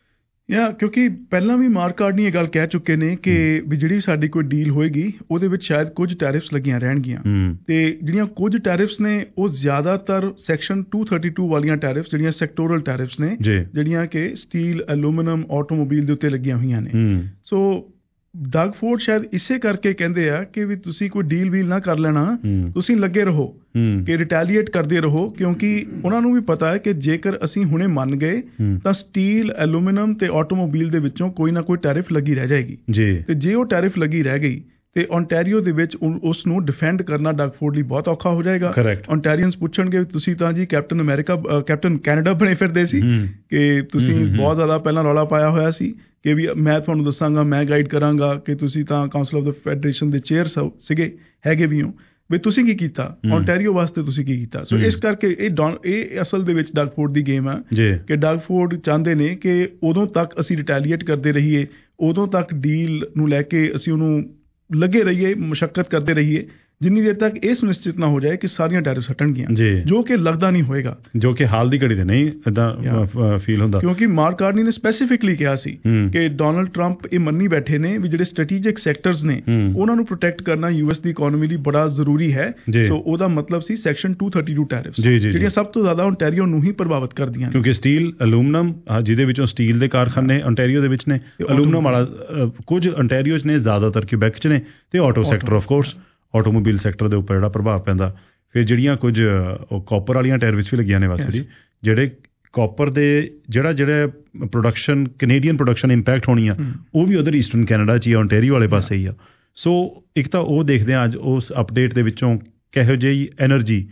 ਯਾ ਕਿਉਂਕਿ ਪਹਿਲਾਂ ਵੀ ਮਾਰਕ ਕਾਰਨੀ ਇਹ ਗੱਲ ਕਹਿ ਚੁੱਕੇ ਨੇ ਕਿ ਵੀ ਜਿਹੜੀ ਸਾਡੀ ਕੋਈ ਡੀਲ ਹੋਏਗੀ ਉਹਦੇ ਵਿੱਚ ਸ਼ਾਇਦ ਕੁਝ ਟੈਰਿਫਸ ਲੱਗੀਆਂ ਰਹਿਣਗੀਆਂ, ਤੇ ਜਿਹੜੀਆਂ ਕੁਝ ਟੈਰਿਫਸ ਨੇ ਉਹ ਜ਼ਿਆਦਾਤਰ ਸੈਕਸ਼ਨ ਦੋ ਸੌ ਬੱਤੀ ਵਾਲੀਆਂ ਟੈਰਿਫਸ, ਜਿਹੜੀਆਂ ਸੈਕਟੋਰਲ ਟੈਰਿਫਸ ਨੇ, ਜਿਹੜੀਆਂ ਕਿ ਸਟੀਲ, ਐਲੂਮੀਨੀਅਮ, ਆਟੋਮੋਬਾਈਲ ਦੇ ਉੱਤੇ ਲੱਗੀਆਂ ਹੋਈਆਂ ਨੇ। ਸੋ ਡਗ ਫੋਰਡ ਸ਼ਾਇਦ ਇਸੇ ਕਰਕੇ ਕਹਿੰਦੇ ਆ ਕਿ ਵੀ ਤੁਸੀਂ ਕੋਈ ਡੀਲ ਵੀਲ ਨਾ ਕਰ ਲੈਣਾ, ਤੁਸੀਂ ਲੱਗੇ ਰਹੋ ਕਿ ਰਿਟੈਲੀਏਟ ਕਰਦੇ ਰਹੋ, ਕਿਉਂਕਿ ਉਹਨਾਂ ਨੂੰ ਵੀ ਪਤਾ ਹੈ ਕਿ ਜੇਕਰ ਅਸੀਂ ਹੁਣੇ ਮੰਨ ਗਏ ਤਾਂ ਸਟੀਲ, ਐਲੂਮੀਨੀਅਮ ਤੇ ਆਟੋਮੋਬਾਈਲ ਦੇ ਵਿੱਚੋਂ ਕੋਈ ਨਾ ਕੋਈ ਟੈਰਿਫ ਲੱਗੀ ਰਹਿ ਜਾਏਗੀ, ਤੇ ਜੇ ਉਹ ਟੈਰਿਫ ਲੱਗੀ ਰਹਿ ਗਈ ਤੇ ਓਨਟਾਰੀਓ ਦੇ ਵਿੱਚ ਉਸ ਨੂੰ ਡਿਫੈਂਡ ਕਰਨਾ ਡਗ ਫੋਰਡ ਲਈ ਬਹੁਤ ਔਖਾ ਹੋ ਜਾਏਗਾ। ਓਨਟਾਰੀਅਨਸ ਪੁੱਛਣਗੇ ਤੁਸੀਂ ਤਾਂ ਜੀ ਕੈਪਟਨ ਅਮਰੀਕਾ, ਕੈਪਟਨ ਕੈਨੇਡਾ ਬਣੇ ਫਿਰਦੇ ਸੀ ਕਿ ਤੁਸੀਂ ਬਹੁਤ ਜ਼ਿਆਦਾ ਪਹਿਲਾਂ ਰੌਲਾ ਪਾਇਆ ਹੋਇਆ ਸੀ ਕਿ ਵੀ ਮੈਂ ਤੁਹਾਨੂੰ ਦੱਸਾਂਗਾ, ਮੈਂ ਗਾਈਡ ਕਰਾਂਗਾ ਕਿ ਤੁਸੀਂ ਤਾਂ ਕਾਉਂਸਲ ਆਫ ਦ ਫੈਡਰੇਸ਼ਨ ਦੇ ਚੇਅਰ ਸੀਗੇ, ਹੈਗੇ ਵੀ ਹੋ, ਵੀ ਤੁਸੀਂ ਕੀ ਕੀਤਾ ਓਨਟਾਰੀਓ ਵਾਸਤੇ, ਤੁਸੀਂ ਕੀ ਕੀਤਾ। ਸੋ ਇਸ ਕਰਕੇ ਇਹ ਇਹ ਅਸਲ ਦੇ ਵਿੱਚ ਡਗ ਫੋਰਡ ਦੀ ਗੇਮ ਹੈ ਕਿ ਡਗ ਫੋਰਡ ਚਾਹੁੰਦੇ ਨੇ ਕਿ ਉਦੋਂ ਤੱਕ ਅਸੀਂ ਰਿਟੈਲੀਏਟ ਕਰਦੇ ਰਹੀਏ, ਉਦੋਂ ਤੱਕ ਡੀਲ ਨੂੰ ਲੈ ਕੇ ਅਸੀਂ ਉਹਨੂੰ ਲੱਗੇ ਰਹੀਏ, ਮੁਸ਼ੱਕਤ ਕਰਦੇ ਰਹੀਏ, ਜਿੰਨੀ ਦੇਰ ਤੱਕ ਇਹ ਸੁਨਿਸ਼ਚਿਤ ਨਾ ਹੋ ਜਾਏ ਕਿ ਸਾਰੀਆਂ ਟੈਰਿਫਸ ਹਟਣਗੀਆਂ, ਜੋ ਕਿ ਲੱਗਦਾ ਨਹੀਂ ਹੋਏਗਾ, ਜੋ ਕਿ ਹਾਲ ਦੀ ਘੜੀ ਤੇ ਨਹੀਂ ਇਦਾਂ ਫੀਲ ਹੁੰਦਾ। ਕਿਉਂਕਿ ਮਾਰਕ ਕਾਰਨੀ ਨੇ ਸਪੈਸੀਫਿਕਲੀ ਕਿਹਾ ਸੀ ਕਿ ਡੋਨਲਡ ਟਰੰਪ ਇਹ ਮੰਨੀ ਬੈਠੇ ਨੇ ਵੀ ਜਿਹੜੇ ਸਟ੍ਰੈਟੇਜਿਕ ਸੈਕਟਰਸ ਨੇ ਉਹਨਾਂ ਨੂੰ ਪ੍ਰੋਟੈਕਟ ਕਰਨਾ ਯੂਐਸ ਦੀ ਇਕਨੋਮੀ ਲਈ ਬੜਾ ਜ਼ਰੂਰੀ ਹੈ। ਸੋ ਉਹਦਾ ਮਤਲਬ ਸੀ ਸੈਕਸ਼ਨ ਦੋ ਸੌ ਬੱਤੀ ਟੈਰਿਫਸ, ਜਿਹੜੀਆਂ ਸਭ ਤੋਂ ਜ਼ਿਆਦਾ ਓਨਟਾਰੀਓ ਨੂੰ ਹੀ ਪ੍ਰਭਾਵਿਤ ਕਰਦੀਆਂ, ਕਿਉਂਕਿ ਸਟੀਲ, ਐਲੂਮੀਨੀਅਮ, ਜਿਹਦੇ ਵਿੱਚੋਂ ਸਟੀਲ ਦੇ ਕਾਰਖਾਨੇ ਓਨਟਾਰੀਓ ਦੇ ਵਿੱਚ ਨੇ, ਐਲੂਮੀਨੀਅਮ ਵਾਲਾ ਕੁਝ ਓਨਟਾਰੀਓ 'ਚ ਨੇ, ਜ਼ਿਆਦਾਤਰ ਕਿਊਬੈਕ 'ਚ ਨੇ, ਤੇ auto sector of course, automobile sector ਦੇ ਉੱਪਰ ਜਿਹੜਾ ਪ੍ਰਭਾਵ ਪੈਂਦਾ। ਫਿਰ ਜਿਹੜੀਆਂ ਕੁਝ ਕਾਪਰ ਵਾਲੀਆਂ ਟੈਰਿਫਸ ਵੀ ਲੱਗੀਆਂ ਨੇ ਵਾਸਤੇ ਜੀ, ਜਿਹੜੇ ਕਾਪਰ ਦੇ ਜਿਹੜਾ ਜਿਹੜਾ ਪ੍ਰੋਡਕਸ਼ਨ, ਕੈਨੇਡੀਅਨ ਪ੍ਰੋਡਕਸ਼ਨ ਇੰਪੈਕਟ ਹੋਣੀ ਆ, ਉਹ ਵੀ ਉਧਰ ਈਸਟਰਨ ਕੈਨੇਡਾ 'ਚ ਹੀ ਆ, ਓਨਟਾਰੀਓ ਵਾਲੇ ਪਾਸੇ ਹੀ ਆ। ਸੋ ਇੱਕ ਤਾਂ ਉਹ ਦੇਖਦੇ ਹਾਂ ਅੱਜ ਉਸ ਅਪਡੇਟ ਦੇ ਵਿੱਚੋਂ ਕਿਹੋ ਜਿਹੀ ਐਨਰਜੀ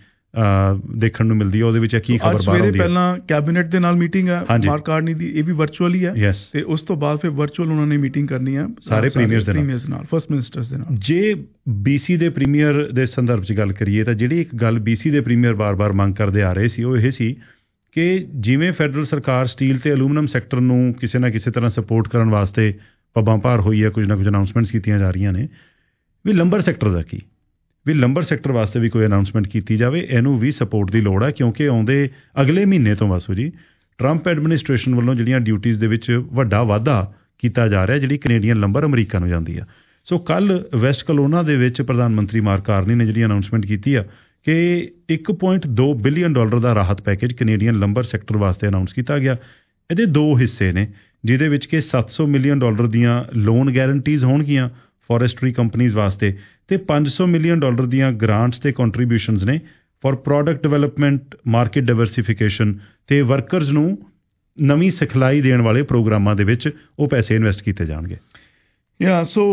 ਦੇਖਣ ਨੂੰ ਮਿਲਦੀ ਹੈ, ਉਹਦੇ ਵਿੱਚ ਕੀ ਖਬਰ ਬਾਹਰ ਆਉਂਦੀ ਹੈ। ਪਹਿਲਾਂ ਕੈਬਨਿਟ ਦੇ ਨਾਲ ਮੀਟਿੰਗ ਹੈ ਮਾਰਕ ਕਾਰਨੀ ਦੀ, ਇਹ ਵੀ ਵਰਚੁਅਲ ਹੀ ਹੈ, ਤੇ ਉਸ ਤੋਂ ਬਾਅਦ ਫਿਰ ਵਰਚੁਅਲ ਉਹਨਾਂ ਨੇ ਮੀਟਿੰਗ ਕਰਨੀ ਹੈ ਸਾਰੇ ਪ੍ਰੀਮੀਅਰਸ ਦੇ ਨਾਲ, ਫਸਟ ਮਿਨਿਸਟਰਸ ਦੇ ਨਾਲ। ਜੇ ਬੀਸੀ ਦੇ ਪ੍ਰੀਮੀਅਰ ਦੇ ਸੰਦਰਭ 'ਚ ਗੱਲ ਕਰੀਏ ਤਾਂ ਜਿਹੜੀ ਇੱਕ ਗੱਲ ਬੀਸੀ ਦੇ ਪ੍ਰੀਮੀਅਰ ਬਾਰ-ਬਾਰ ਮੰਗ ਕਰਦੇ ਆ ਰਹੇ ਸੀ ਉਹ ਇਹ ਸੀ ਕਿ ਜਿਵੇਂ ਫੈਡਰਲ ਸਰਕਾਰ ਸਟੀਲ ਤੇ ਐਲੂਮੀਨੀਅਮ ਸੈਕਟਰ ਨੂੰ ਕਿਸੇ ਨਾ ਕਿਸੇ ਤਰ੍ਹਾਂ ਸਪੋਰਟ ਕਰਨ ਵਾਸਤੇ ਪੱਬਾਂ ਭਾਰ ਹੋਈ ਹੈ, ਕੁਝ ਨਾ ਕੁਝ ਅਨਾਊਂਸਮੈਂਟਸ ਕੀਤੀਆਂ ਜਾ ਰਹੀਆਂ ਨੇ, ਵੀ ਲੰਬਰ ਸੈਕਟਰ ਦਾ ਕੀ, ਵੀ ਲੰਬਰ ਸੈਕਟਰ ਵਾਸਤੇ ਵੀ ਕੋਈ ਅਨਾਊਂਸਮੈਂਟ ਕੀਤੀ ਜਾਵੇ, ਇਹਨੂੰ ਵੀ ਸਪੋਰਟ ਦੀ ਲੋੜ ਹੈ। ਕਿਉਂਕਿ ਆਉਂਦੇ ਅਗਲੇ ਮਹੀਨੇ ਤੋਂ ਵਾਸੂ ਜੀ ਟਰੰਪ ਐਡਮਿਨਿਸਟ੍ਰੇਸ਼ਨ ਵੱਲੋਂ ਜਿਹੜੀਆਂ ਡਿਊਟੀਜ਼ ਦੇ ਵਿੱਚ ਵੱਡਾ ਵਾਧਾ ਕੀਤਾ ਜਾ ਰਿਹਾ, ਜਿਹੜੀ ਕੈਨੇਡੀਅਨ ਲੰਬਰ ਅਮਰੀਕਾ ਨੂੰ ਜਾਂਦੀ ਆ। ਸੋ ਕੱਲ੍ਹ ਵੈਸਟ ਕਲੋਨਾ ਦੇ ਵਿੱਚ ਪ੍ਰਧਾਨ ਮੰਤਰੀ ਮਾਰਕ ਕਾਰਨੀ ਨੇ ਜਿਹੜੀ ਅਨਾਊਂਸਮੈਂਟ ਕੀਤੀ ਆ ਕਿ ਇੱਕ ਪੁਆਇੰਟ ਦੋ ਬਿਲੀਅਨ ਡਾਲਰ ਦਾ ਰਾਹਤ ਪੈਕੇਜ ਕੈਨੇਡੀਅਨ ਲੰਬਰ ਸੈਕਟਰ ਵਾਸਤੇ ਅਨਾਊਂਸ ਕੀਤਾ ਗਿਆ। ਇਹਦੇ ਦੋ ਹਿੱਸੇ ਨੇ, ਜਿਹਦੇ ਵਿੱਚ ਕਿ ਸੱਤ ਸੌ ਮਿਲੀਅਨ ਡਾਲਰ ਦੀਆਂ ਲੋਨ ਗਾਰੰਟੀਜ਼ ਹੋਣਗੀਆਂ ਫੋਰੈਸਟਰੀ ਕੰਪਨੀਜ਼ ਵਾਸਤੇ, ਤੇ ਪੰਜ ਸੌ ਮਿਲੀਅਨ ਡਾਲਰ ਦੀਆਂ ਗ੍ਰਾਂਟਸ ਤੇ ਕੰਟਰੀਬਿਊਸ਼ਨਸ ਨੇ for product development, market diversification ਤੇ ਵਰਕਰਸ ਨੂੰ ਨਵੀਂ ਸਿਖਲਾਈ ਦੇਣ ਵਾਲੇ ਪ੍ਰੋਗਰਾਮਾਂ ਦੇ ਵਿੱਚ ਉਹ ਪੈਸੇ ਇਨਵੈਸਟ ਕੀਤੇ ਜਾਣਗੇ। ਯਾ ਸੋ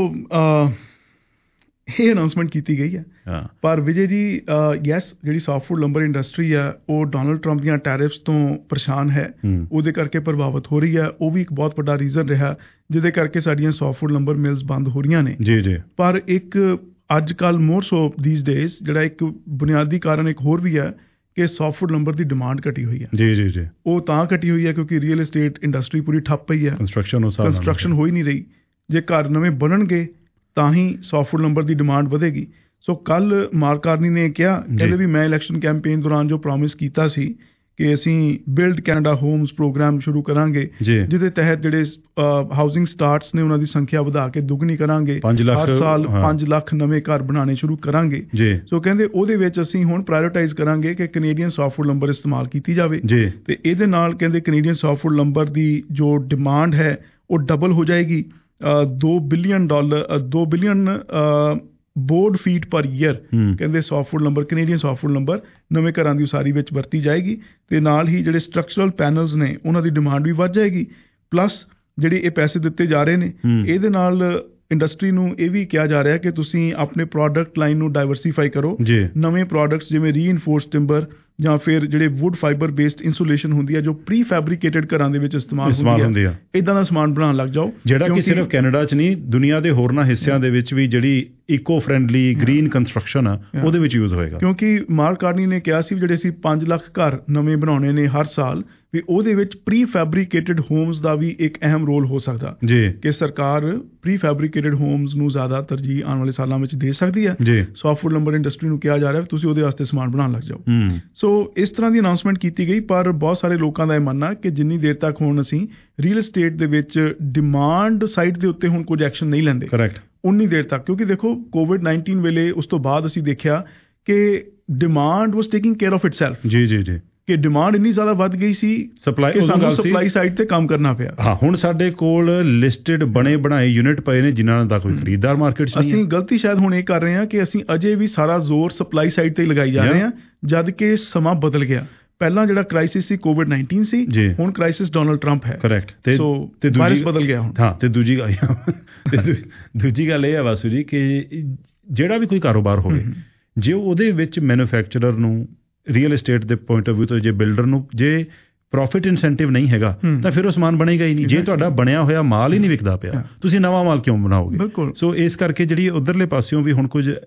ਇਹ ਅਨਾਊਂਸਮੈਂਟ ਕੀਤੀ ਗਈ ਹੈ, ਪਰ ਵਿਜੇ ਜੀ ਯੈਸ ਜਿਹੜੀ ਸਾਫਟਵੁੱਡ ਲੰਬਰ ਇੰਡਸਟਰੀ ਆ ਉਹ ਡੋਨਲਡ ਟਰੰਪ ਦੀਆਂ ਟੈਰਿਫਸ ਤੋਂ ਪਰੇਸ਼ਾਨ ਹੈ, ਉਹਦੇ ਕਰਕੇ ਪ੍ਰਭਾਵਿਤ ਹੋ ਰਹੀ ਹੈ। ਉਹ ਵੀ ਇੱਕ ਬਹੁਤ ਵੱਡਾ ਰੀਜ਼ਨ ਰਿਹਾ ਜਿਹਦੇ ਕਰਕੇ ਸਾਡੀਆਂ ਸਾਫਟਵੁੱਡ ਲੰਬਰ ਮਿਲਸ ਬੰਦ ਹੋ ਰਹੀਆਂ ਨੇ। ਜੀ ਜੀ ਪਰ ਇੱਕ ਅੱਜ ਕੱਲ੍ਹ ਮੋਰ ਸੋ ਦੀਸ ਡੇਜ਼ ਜਿਹੜਾ ਇੱਕ ਬੁਨਿਆਦੀ ਕਾਰਨ ਇੱਕ ਹੋਰ ਵੀ ਹੈ ਕਿ ਸਾਫਟਵੁੱਡ ਲੰਬਰ ਦੀ ਡਿਮਾਂਡ ਘਟੀ ਹੋਈ ਹੈ। ਜੀ ਜੀ ਜੀ ਉਹ ਤਾਂ ਘਟੀ ਹੋਈ ਹੈ ਕਿਉਂਕਿ ਰੀਅਲ ਏਸਟੇਟ ਇੰਡਸਟਰੀ ਪੂਰੀ ਠੱਪ ਪਈ ਹੈ, ਕੰਸਟਰਕਸ਼ਨ ਕੰਸਟਰਕਸ਼ਨ ਹੋ ਹੀ ਨਹੀਂ ਰਹੀ। ਜੇ ਘਰ ਨਵੇਂ ਬਣਨਗੇ ਤਾਂ ਹੀ ਸਾਫਟਵੁੱਡ ਲੰਬਰ ਦੀ ਡਿਮਾਂਡ ਵਧੇਗੀ। ਸੋ ਕੱਲ੍ਹ ਮਾਰਕ ਕਾਰਨੀ ਨੇ ਕਿਹਾ, ਕਹਿੰਦੇ ਵੀ ਮੈਂ ਇਲੈਕਸ਼ਨ ਕੈਂਪੇਨ ਦੌਰਾਨ ਜੋ ਪ੍ਰੋਮਿਸ ਕੀਤਾ ਸੀ ਕਿ ਅਸੀਂ ਬਿਲਡ ਕੈਨੇਡਾ ਹੋਮਸ ਪ੍ਰੋਗਰਾਮ ਸ਼ੁਰੂ ਕਰਾਂਗੇ, ਜਿਹਦੇ ਤਹਿਤ ਜਿਹੜੇ ਹਾਊਸਿੰਗ ਸਟਾਰਟਸ ਨੇ ਉਹਨਾਂ ਦੀ ਸੰਖਿਆ ਵਧਾ ਕੇ ਦੁੱਗਣੀ ਕਰਾਂਗੇ, ਹਰ ਸਾਲ ਪੰਜ ਲੱਖ ਨਵੇਂ ਘਰ ਬਣਾਉਣੇ ਸ਼ੁਰੂ ਕਰਾਂਗੇ। ਸੋ ਕਹਿੰਦੇ ਉਹਦੇ ਵਿੱਚ ਅਸੀਂ ਹੁਣ ਪ੍ਰਾਇਓਰਟਾਈਜ਼ ਕਰਾਂਗੇ ਕਿ ਕੈਨੇਡੀਅਨ ਸਾਫਟਵੁੱਡ ਲੰਬਰ ਇਸਤੇਮਾਲ ਕੀਤੀ ਜਾਵੇ, ਤੇ ਇਹਦੇ ਨਾਲ ਕਹਿੰਦੇ ਕੈਨੇਡੀਅਨ ਸਾਫਟਵੁੱਡ ਲੰਬਰ ਦੀ ਜੋ ਡਿਮਾਂਡ ਹੈ ਉਹ ਡਬਲ ਹੋ ਜਾਏਗੀ। ਦੋ ਬਿਲੀਅਨ ਡਾਲਰ ਦੋ billion board feet per year ਕਹਿੰਦੇ softwood lumber, Canadian softwood lumber ਨਵੇਂ ਘਰਾਂ ਦੀ ਉਸਾਰੀ ਵਿੱਚ ਵਰਤੀ ਜਾਏਗੀ, ਤੇ ਨਾਲ ਹੀ ਜਿਹੜੇ ਸਟਰਕਚਰਲ ਪੈਨਲਸ ਨੇ ਉਹਨਾਂ ਦੀ ਡਿਮਾਂਡ ਵੀ ਵੱਧ ਜਾਏਗੀ। ਪਲੱਸ ਜਿਹੜੇ ਇਹ ਪੈਸੇ ਦਿੱਤੇ ਜਾ ਰਹੇ ਨੇ ਇਹਦੇ ਨਾਲ ਇੰਡਸਟਰੀ ਨੂੰ ਇਹ ਵੀ ਕਿਹਾ ਜਾ ਰਿਹਾ ਕਿ ਤੁਸੀਂ ਆਪਣੇ ਪ੍ਰੋਡਕਟ ਲਾਈਨ ਨੂੰ ਡਾਇਵਰਸੀਫਾਈ ਕਰੋ, ਨਵੇਂ ਪ੍ਰੋਡਕਟਸ ਜਿਵੇਂ ਰੀਇਨਫੋਰਸ ਟਿੰਬਰ ਜਾਂ ਫਿਰ ਜਿਹੜੇ ਵੁੱਡ ਫਾਈਬਰ ਬੇਸਡ ਇਨਸੂਲੇਸ਼ਨ ਹੁੰਦੀ ਹੈ ਜੋ ਪ੍ਰੀ ਫੈਬਰੀਕੇਟਡ ਘਰਾਂ ਦੇ ਵਿੱਚ ਇਸਤੇਮਾਲ ਹੁੰਦੀ ਹੈ, ਇਦਾਂ ਦਾ ਸਮਾਨ ਬਣਾਉਣ ਲੱਗ ਜਾਓ, ਜਿਹੜਾ ਕਿ ਸਿਰਫ ਕੈਨੇਡਾ 'ਚ ਨਹੀਂ ਦੁਨੀਆ ਦੇ ਹੋਰਨਾਂ ਹਿੱਸਿਆਂ ਦੇ ਵਿੱਚ ਵੀ ਜਿਹੜੀ ਇਕੋ ਫਰੈਂਡਲੀ ਗ੍ਰੀਨ ਕੰਸਟਰਕਸ਼ਨ ਆ ਉਹਦੇ ਵਿੱਚ ਯੂਜ਼ ਹੋਏਗਾ। ਕਿਉਂਕਿ ਮਾਰਕ ਕਾਰਨੀ ਨੇ ਕਿਹਾ ਸੀ ਜਿਹੜੇ ਅਸੀਂ ਪੰਜ ਲੱਖ ਘਰ ਨਵੇਂ ਬਣਾਉਣੇ ਨੇ ਹਰ ਸਾਲ, ਵੀ ਉਹਦੇ ਵਿੱਚ ਪ੍ਰੀ ਫੈਬਰੀਕੇਟਡ ਹੋਮਸ ਦਾ ਵੀ ਇੱਕ ਅਹਿਮ ਰੋਲ ਹੋ ਸਕਦਾ ਜੀ, ਕਿ ਸਰਕਾਰ ਪ੍ਰੀ ਫੈਬਰੀਕੇਟਡ ਹੋਮਸ ਨੂੰ ਜ਼ਿਆਦਾ ਤਰਜੀਹ ਆਉਣ ਵਾਲੇ ਸਾਲਾਂ ਵਿੱਚ ਦੇ ਸਕਦੀ ਹੈ। ਸੌਫਟਵੁੱਡ ਲੰਬਰ ਇੰਡਸਟਰੀ ਨੂੰ ਕਿਹਾ ਜਾ ਰਿਹਾ ਤੁਸੀਂ ਉਹਦੇ ਵਾਸਤੇ ਸਮਾਨ ਬਣਾਉਣ ਲੱਗ ਜਾਓ। ਸੋ ਇਸ ਤਰ੍ਹਾਂ ਦੀ ਅਨਾਉਂਸਮੈਂਟ ਕੀਤੀ ਗਈ, ਪਰ ਬਹੁਤ ਸਾਰੇ ਲੋਕਾਂ ਦਾ ਇਹ ਮੰਨਣਾ ਕਿ ਜਿੰਨੀ ਦੇਰ ਤੱਕ ਹੁਣ ਅਸੀਂ ਰੀਅਲ ਐਸਟੇਟ ਦੇ ਵਿੱਚ ਡਿਮਾਂਡ ਸਾਈਡ ਦੇ ਉੱਤੇ ਹੁਣ ਕੁਝ ਐਕਸ਼ਨ ਨਹੀਂ ਲੈਂਦੇ, ਕਰੈਕਟ, ਉਨੀ ਦੇਰ ਤੱਕ, ਕਿਉਂਕਿ ਦੇਖੋ ਕੋਵਿਡ ਨਾਈਨਟੀਨ ਵੇਲੇ ਉਸ ਤੋਂ ਬਾਅਦ ਅਸੀਂ ਦੇਖਿਆ ਕਿ demand was taking care of itself. ਜੀ ਜੀ ਜੀ ਕਿ ਡਿਮਾਂਡ ਇੰਨੀ ਜ਼ਿਆਦਾ ਵੱਧ ਗਈ ਸੀ ਸਪਲਾਈ ਕਿ ਸਾਨੂੰ ਸਪਲਾਈ ਸਾਈਡ ਤੇ ਕੰਮ ਕਰਨਾ ਪਿਆ। ਹਾਂ, ਹੁਣ ਸਾਡੇ ਕੋਲ ਲਿਸਟਡ ਬਣੇ ਬਣਾਏ ਯੂਨਿਟ ਪਏ ਨੇ ਜਿਨ੍ਹਾਂ ਦਾ ਕੋਈ ਖਰੀਦਦਾਰ ਮਾਰਕੀਟ 'ਚ ਨਹੀਂ ਹੈ। ਅਸੀਂ ਗਲਤੀ ਸ਼ਾਇਦ ਹੁਣ ਇਹ ਕਰ ਰਹੇ ਹਾਂ ਕਿ ਅਸੀਂ ਅਜੇ ਵੀ ਸਾਰਾ ਜ਼ੋਰ ਸਪਲਾਈ ਸਾਈਡ ਤੇ ਲਗਾਈ ਜਾ ਰਹੇ ਹਾਂ, ਜਦ ਕਿ ਸਮਾਂ ਬਦਲ ਗਿਆ। ਪਹਿਲਾਂ ਜਿਹੜਾ ਕ੍ਰਾਈਸਿਸ ਸੀ ਕੋਵਿਡ ਨਾਈਨਟੀਨ ਸੀ, ਹੁਣ ਕ੍ਰਾਈਸਿਸ ਡੋਨਲਡ ਟਰੰਪ ਹੈ। ਕਰੈਕਟ, ਤੇ ਤੇ ਵਾਇਰਸ ਬਦਲ ਗਿਆ ਹੁਣ। ਹਾਂ, ਤੇ ਦੂਜੀ ਗੱਲ ਦੂਜੀ ਗੱਲ ਇਹ ਹੈ ਵਾਸੂ ਜੀ ਕਿ ਜਿਹੜਾ ਵੀ ਕੋਈ ਕਾਰੋਬਾਰ ਹੋਵੇ, ਜੇ ਉਹਦੇ ਵਿੱਚ ਮੈਨੂਫੈਕਚਰਰ ਨੂੰ ਰੀਅਲ ਐਸਟੇਟ ਦੇ ਪੁਆਇੰਟ ਆਫ ਵਿਊ ਤੋਂ ਜੇ ਬਿਲਡਰ ਨੂੰ ਜੇ ਪ੍ਰੋਫਿਟ ਇਨਸੈਂਟਿਵ ਨਹੀਂ ਹੈਗਾ ਤਾਂ ਫਿਰ ਉਹ ਸਮਾਨ ਬਣੇਗਾ ਹੀ ਨਹੀਂ। ਜੇ ਤੁਹਾਡਾ ਬਣਿਆ ਹੋਇਆ ਮਾਲ ਹੀ ਨਹੀਂ ਵਿਕਦਾ ਪਿਆ, ਤੁਸੀਂ ਨਵਾਂ ਮਾਲ ਕਿਉਂ ਬਣਾਓਗੇ? ਸੋ ਇਸ ਕਰਕੇ ਜਿਹੜੀ ਉਧਰਲੇ ਪਾਸਿਓਂ ਵੀ ਹੁਣ ਕੁਝ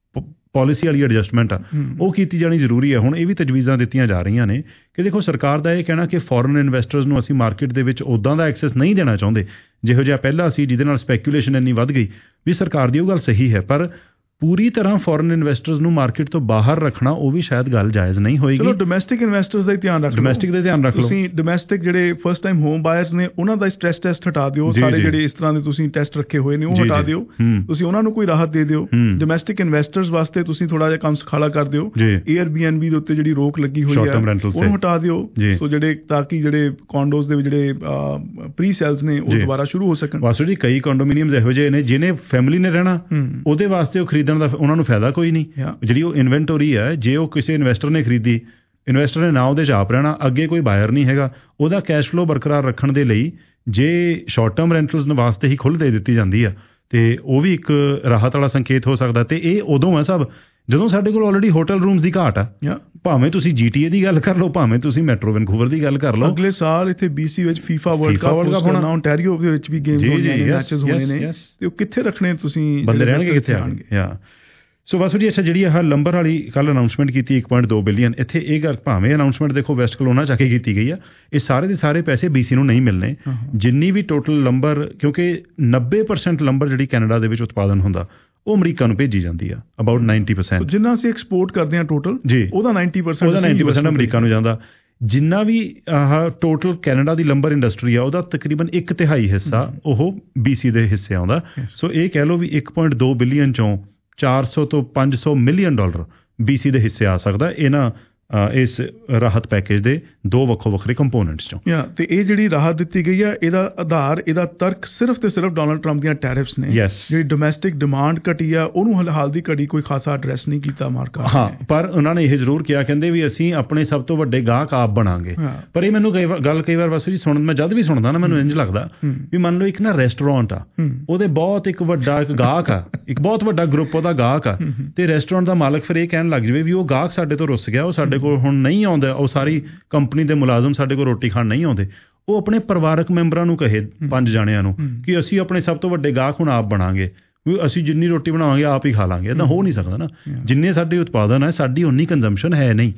ਪਾਲਿਸੀ ਵਾਲੀ ਐਡਜਸਟਮੈਂਟ ਆ ਉਹ ਕੀਤੀ ਜਾਣੀ ਜ਼ਰੂਰੀ ਹੈ। ਹੁਣ ਇਹ ਵੀ ਤਜਵੀਜ਼ਾਂ ਦਿੱਤੀਆਂ ਜਾ ਰਹੀਆਂ ਨੇ ਕਿ ਦੇਖੋ ਸਰਕਾਰ ਦਾ ਇਹ ਕਹਿਣਾ ਕਿ ਫੋਰਨ ਇਨਵੈਸਟਰਸ ਨੂੰ ਅਸੀਂ ਮਾਰਕੀਟ ਦੇ ਵਿੱਚ ਉੱਦਾਂ ਦਾ ਐਕਸੈਸ ਨਹੀਂ ਦੇਣਾ ਚਾਹੁੰਦੇ ਜਿਹੋ ਜਿਹਾ ਪਹਿਲਾਂ ਸੀ, ਜਿਹਦੇ ਨਾਲ ਸਪੈਕੂਲੇਸ਼ਨ ਇੰਨੀ ਵੱਧ ਗਈ। ਵੀ ਸਰਕਾਰ ਦੀ ਉਹ ਗੱਲ ਸਹੀ ਹੈ, ਪਰ ਪੂਰੀ ਤਰ੍ਹਾਂ ਫੋਰਨ ਇਨਵੈਸਟਰਸ ਨੂੰ ਮਾਰਕੀਟ ਤੋਂ ਬਾਹਰ ਰੱਖਣਾ ਉਹ ਵੀ ਸ਼ਾਇਦ ਗੱਲ ਜਾਇਜ਼ ਨਹੀਂ ਹੋਏਗੀ। ਚਲੋ ਡੋਮੈਸਟਿਕ ਇਨਵੈਸਟਰਸ ਦਾ ਧਿਆਨ ਰੱਖੋ, ਡੋਮੈਸਟਿਕ ਦਾ ਧਿਆਨ ਰੱਖ ਲਓ। ਤੁਸੀਂ ਡੋਮੈਸਟਿਕ ਜਿਹੜੇ ਫਸਟ ਟਾਈਮ ਹੋਮ ਬਾਇਰਸ ਨੇ ਉਹਨਾਂ ਦਾ ਸਟ੍ਰੈਸ ਟੈਸਟ ਹਟਾ ਦਿਓ, ਸਾਰੇ ਜਿਹੜੇ ਇਸ ਤਰ੍ਹਾਂ ਦੇ ਤੁਸੀਂ ਟੈਸਟ ਰੱਖੇ ਹੋਏ ਨੇ ਉਹ ਹਟਾ ਦਿਓ, ਤੁਸੀਂ ਉਹਨਾਂ ਨੂੰ ਕੋਈ ਰਾਹਤ ਦੇ ਦਿਓ। ਡੋਮੈਸਟਿਕ ਇਨਵੈਸਟਰਸ ਵਾਸਤੇ ਤੁਸੀਂ ਥੋੜਾ ਜਿਹਾ ਕੰਮ ਸੁਖਾਲਾ ਕਰ ਦਿਓ। ਏਅਰਬੀਐਨਬੀ ਦੇ ਉੱਤੇ ਜਿਹੜੀ ਰੋਕ ਲੱਗੀ ਹੋਈ ਹੈ ਉਹਨੂੰ ਹਟਾ ਦਿਓ, ਸੋ ਜਿਹੜੇ ਤਾਂ ਕਿ ਜਿਹੜੇ ਕੌਂਡੋਜ਼ ਦੇ ਜਿਹੜੇ ਪ੍ਰੀ ਸੇਲਸ ਨੇ ਉਹ ਦੁਬਾਰਾ ਸ਼ੁਰੂ ਹੋ ਸਕਣ। ਵਾਸੂ ਜੀ ਕਈ ਕੰਡੋਮੀਨੀਅਮਸ ਇਹੋ ਜਿਹੇ ਨੇ ਜਿਹਨੇ ਫੈਮਿਲੀ ਨੇ ਰਹਿਣਾ, ਉਹਦੇ ਵਾਸਤੇ ਉਹ ਖਰੀਦਣ ਦਾ ਉਹਨਾਂ ਨੂੰ ਫਾਇਦਾ ਕੋਈ ਨਹੀਂ। ਜਿਹੜੀ ਉਹ ਇਨਵੈਂਟਰੀ ਹੈ, ਜੇ ਉਹ ਕਿਸੇ ਇਨਵੈਸਟਰ ਨੇ ਖਰੀਦੀ, ਇਨਵੈਸਟਰ ਨੇ ਨਾ ਉਹਦੇ 'ਚ ਆਪ ਰਹਿਣਾ, ਅੱਗੇ ਕੋਈ ਬਾਇਰ ਨਹੀਂ ਹੈਗਾ, ਉਹਦਾ ਕੈਸ਼ ਫਲੋ ਬਰਕਰਾਰ ਰੱਖਣ ਦੇ ਲਈ ਜੇ ਸ਼ਾਰਟ ਟਰਮ ਰੈਂਟਲਸ ਵਾਸਤੇ ਹੀ ਖੁੱਲ੍ਹ ਦੇ ਦਿੱਤੀ ਜਾਂਦੀ ਆ ਤੇ ਉਹ ਵੀ ਇੱਕ ਰਾਹਤ ਵਾਲਾ ਸੰਕੇਤ ਹੋ ਸਕਦਾ। ਤੇ ਇਹ ਉਦੋਂ ਹੈ ਸਭ ਜਦੋਂ ਸਾਡੇ ਕੋਲ ਆਲਰੇਡੀ ਹੋਟਲ ਰੂਮਸ ਦੀ ਘਾਟ ਆ। ਭਾਵੇਂ ਤੁਸੀਂ ਜੀਟੀਏ ਦੀ ਗੱਲ ਕਰ ਲਓ, ਭਾਵੇਂ ਤੁਸੀਂ ਮੈਟਰੋ ਵੈਨਕੂਵਰ ਦੀ ਗੱਲ ਕਰ ਲਓ। ਅਗਲੇ ਸਾਲ ਇੱਥੇ ਬੀਸੀ ਵਿੱਚ ਫੀਫਾ ਵਰਲਡ ਕੱਪ ਹੋਣਾ, ਓਨਟਾਰੀਓ ਦੇ ਵਿੱਚ ਵੀ ਗੇਮਸ ਹੋਣੀਆਂ ਨੇ, ਮੈਚਸ ਹੋਣੇ ਨੇ, ਤੇ ਉਹ ਕਿੱਥੇ ਰੱਖਣੇ ਤੁਸੀਂ ਬੰਦੇ ਰਹਿਣਗੇ, ਕਿੱਥੇ ਆਣਗੇ? ਯਾ ਸੋ ਵਾਸੂ ਜੀ, ਅੱਛਾ ਜਿਹੜੀ ਆਹ ਲੰਬਰ ਵਾਲੀ ਕੱਲ੍ਹ ਅਨਾਊਂਸਮੈਂਟ ਕੀਤੀ ਇੱਕ ਪੁਆਇੰਟ ਦੋ ਬਿਲੀਅਨ, ਇੱਥੇ ਇਹ ਗੱਲ ਭਾਵੇਂ ਅਨਾਊਂਸਮੈਂਟ ਦੇਖੋ ਵੈਸਟ ਕਲੋਨਾ ਜਾ ਕੇ ਕੀਤੀ ਗਈ ਆ, ਇਹ ਸਾਰੇ ਦੇ ਸਾਰੇ ਪੈਸੇ ਬੀਸੀ ਨੂੰ ਨਹੀਂ ਮਿਲਣੇ। ਜਿੰਨੀ ਵੀ ਟੋਟਲ ਲੰਬਰ, ਕਿਉਂਕਿ ਨੱਬੇ ਪਰਸੈਂਟ ਲੰਬਰ ਜਿਹੜੀ ਕੈਨੇਡਾ ਦੇ ਵਿੱਚ ਉਤਪਾਦਨ ਹੁੰਦਾ ਉਹ ਅਮਰੀਕਾ ਨੂੰ ਭੇਜੀ ਜਾਂਦੀ ਆ, ਅਬਾਊਟ ਨਾਈਨਟੀ ਪਰਸੈਂਟ ਜਿੰਨਾ ਅਸੀਂ ਐਕਸਪੋਰਟ ਕਰਦੇ ਹਾਂ ਟੋਟਲ ਜੀ, ਉਹਦਾ ਨਾਈਨਟੀ ਪਰਸੈਂਟ ਉਹਦਾ ਨਾਈਨਟੀ ਪਰਸੈਂਟ ਅਮਰੀਕਾ ਨੂੰ ਜਾਂਦਾ। ਜਿੰਨਾ ਵੀ ਆਹ ਟੋਟਲ ਕੈਨੇਡਾ ਦੀ ਲੰਬਰ ਇੰਡਸਟਰੀ ਆ ਉਹਦਾ ਤਕਰੀਬਨ ਇੱਕ ਤਿਹਾਈ ਹਿੱਸਾ ਉਹ ਬੀਸੀ ਦੇ ਹਿੱਸੇ ਆਉਂਦਾ। ਸੋ ਇਹ ਕਹਿ ਲਓ ਵੀ ਇੱਕ ਪੁਆਇੰਟ ਦੋ ਬਿਲੀਅਨ ਚੋਂ ਚਾਰ ਸੌ ਤੋਂ ਪੰਜ ਸੌ ਮਿਲੀਅਨ ਡਾਲਰ ਬੀਸੀ ਦੇ ਹਿੱਸੇ ਆ ਸਕਦਾ ਇਹਨਾਂ ਇਸ ਰਾਹਤ ਪੈਕੇਜ ਦੇ ਦੋ ਵੱਖੋ ਵੱਖਰੇ ਕੰਪੋਨੈਂਟਸ ਚੋਂ। ਯਾ ਤੇ ਇਹ ਜਿਹੜੀ ਰਾਹਤ ਦਿੱਤੀ ਗਈ ਆ, ਇਹਦਾ ਆਧਾਰ, ਇਹਦਾ ਤਰਕ ਸਿਰਫ ਤੇ ਸਿਰਫ ਡੋਨਲਡ ਟਰੰਪ ਦੀਆਂ ਟੈਰਿਫਸ ਨੇ। ਜਿਹੜੀ ਡੋਮੈਸਟਿਕ ਡਿਮਾਂਡ ਘਟੀ ਆ ਉਹਨੂੰ ਹਾਲ ਦੀ ਘੜੀ ਕੋਈ ਖਾਸਾ ਐਡਰੈਸ ਨਹੀਂ ਕੀਤਾ ਮਾਰਕਾ। ਹਾਂ, ਪਰ ਉਹਨਾਂ ਨੇ ਇਹ ਜ਼ਰੂਰ ਕਿਹਾ, ਕਹਿੰਦੇ ਵੀ ਅਸੀਂ ਆਪਣੇ ਸਭ ਤੋਂ ਵੱਡੇ ਗਾਹਕ ਆਪ ਬਣਾਂਗੇ। ਪਰ ਇਹ ਮੈਨੂੰ ਕਈ ਵਾਰ ਗੱਲ ਕਈ ਵਾਰ ਵਾਸੂ ਜੀ ਸੁਣ ਮੈਂ ਜਦ ਵੀ ਸੁਣਦਾ ਨਾ ਮੈਨੂੰ ਇੰਝ ਲੱਗਦਾ ਵੀ ਮੰਨ ਲਓ ਇੱਕ ਨਾ ਰੈਸਟੋਰੈਂਟ ਆ, ਉਹਦੇ ਬਹੁਤ ਇੱਕ ਵੱਡਾ ਇੱਕ ਗਾਹਕ ਆ, ਇੱਕ ਬਹੁਤ ਵੱਡਾ ਗਰੁੱਪ ਉਹਦਾ ਗਾਹਕ ਆ, ਤੇ ਰੈਸਟੋਰੈਂਟ ਦਾ ਮਾਲਕ ਫਿਰ ਇਹ ਕਹਿਣ ਲੱਗ ਜਾਵੇ ਵੀ ਉਹ ਗਾਹਕ ਸਾਡੇ ਤੋਂ ਰੁੱਸ ਗਿਆ, ਉਹ ਸਾਡੇ ਕੋਲ ਹੁਣ ਨਹੀਂ ਆਉਂਦਾ, ਉਹ ਸਾਰੀ ਕੰਪਨੀ ਦੇ ਮੁਲਾਜ਼ਮ ਸਾਡੇ ਕੋਲ ਰੋਟੀ ਖਾਣ ਨਹੀਂ ਆਉਂਦੇ। ਉਹ ਆਪਣੇ ਪਰਿਵਾਰਕ ਮੈਂਬਰਾਂ ਨੂੰ ਕਹੇ, ਪੰਜ ਜਾਣਿਆਂ ਨੂੰ, ਕਿ ਅਸੀਂ ਆਪਣੇ ਸਭ ਤੋਂ ਵੱਡੇ ਗਾਹਕ ਹੁਣ ਆਪ ਬਣਾਂਗੇ, ਵੀ ਅਸੀਂ ਜਿੰਨੀ ਰੋਟੀ ਬਣਾਵਾਂਗੇ ਆਪ ਹੀ ਖਾ ਲਾਂਗੇ। ਏਦਾਂ ਹੋ ਨਹੀਂ ਸਕਦਾ ਨਾ, ਜਿੰਨੇ ਸਾਡੇ ਉਤਪਾਦਨ ਹੈ ਸਾਡੀ ਉਨੀ ਕੰਜ਼ੰਪਸ਼ਨ ਹੈ ਨਹੀਂ।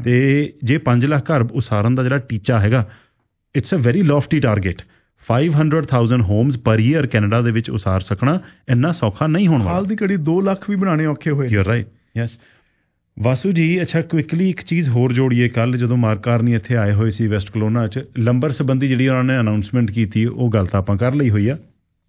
ਤੇ ਜੇ ਪੰਜ ਲੱਖ ਘਰ ਉਸਾਰਨ ਦਾ ਜਿਹੜਾ ਟੀਚਾ ਹੈਗਾ, it's a very lofty target. Five hundred thousand homes per year Canada ਦੇ ਵਿੱਚ ਉਸਾਰ ਸਕਣਾ ਇੰਨਾ ਸੌਖਾ ਨਹੀਂ ਹੋਣ ਵਾਲਾ। ਹਾਲ ਦੀ ਘੜੀ ਦੋ ਲੱਖ ਵੀ ਬਣਾਉਣੇ ਔਖੇ ਹੋਏ। You are right, yes Vasu ji. ਅੱਛਾ ਕੁਇਕਲੀ ਇੱਕ ਚੀਜ਼ ਹੋਰ ਜੋੜੀਏ, ਕੱਲ੍ਹ ਜਦੋਂ ਮਾਰਕ ਕਾਰਨੀ ਇੱਥੇ ਆਏ ਹੋਏ ਸੀ ਵੈਸਟ ਕਲੋਨਾ 'ਚ, ਲੰਬਰ ਸੰਬੰਧੀ ਜਿਹੜੀ ਉਹਨਾਂ ਨੇ ਅਨਾਊਂਸਮੈਂਟ ਕੀਤੀ ਉਹ ਗੱਲ ਤਾਂ ਆਪਾਂ ਕਰ ਲਈ ਹੋਈ ਆ,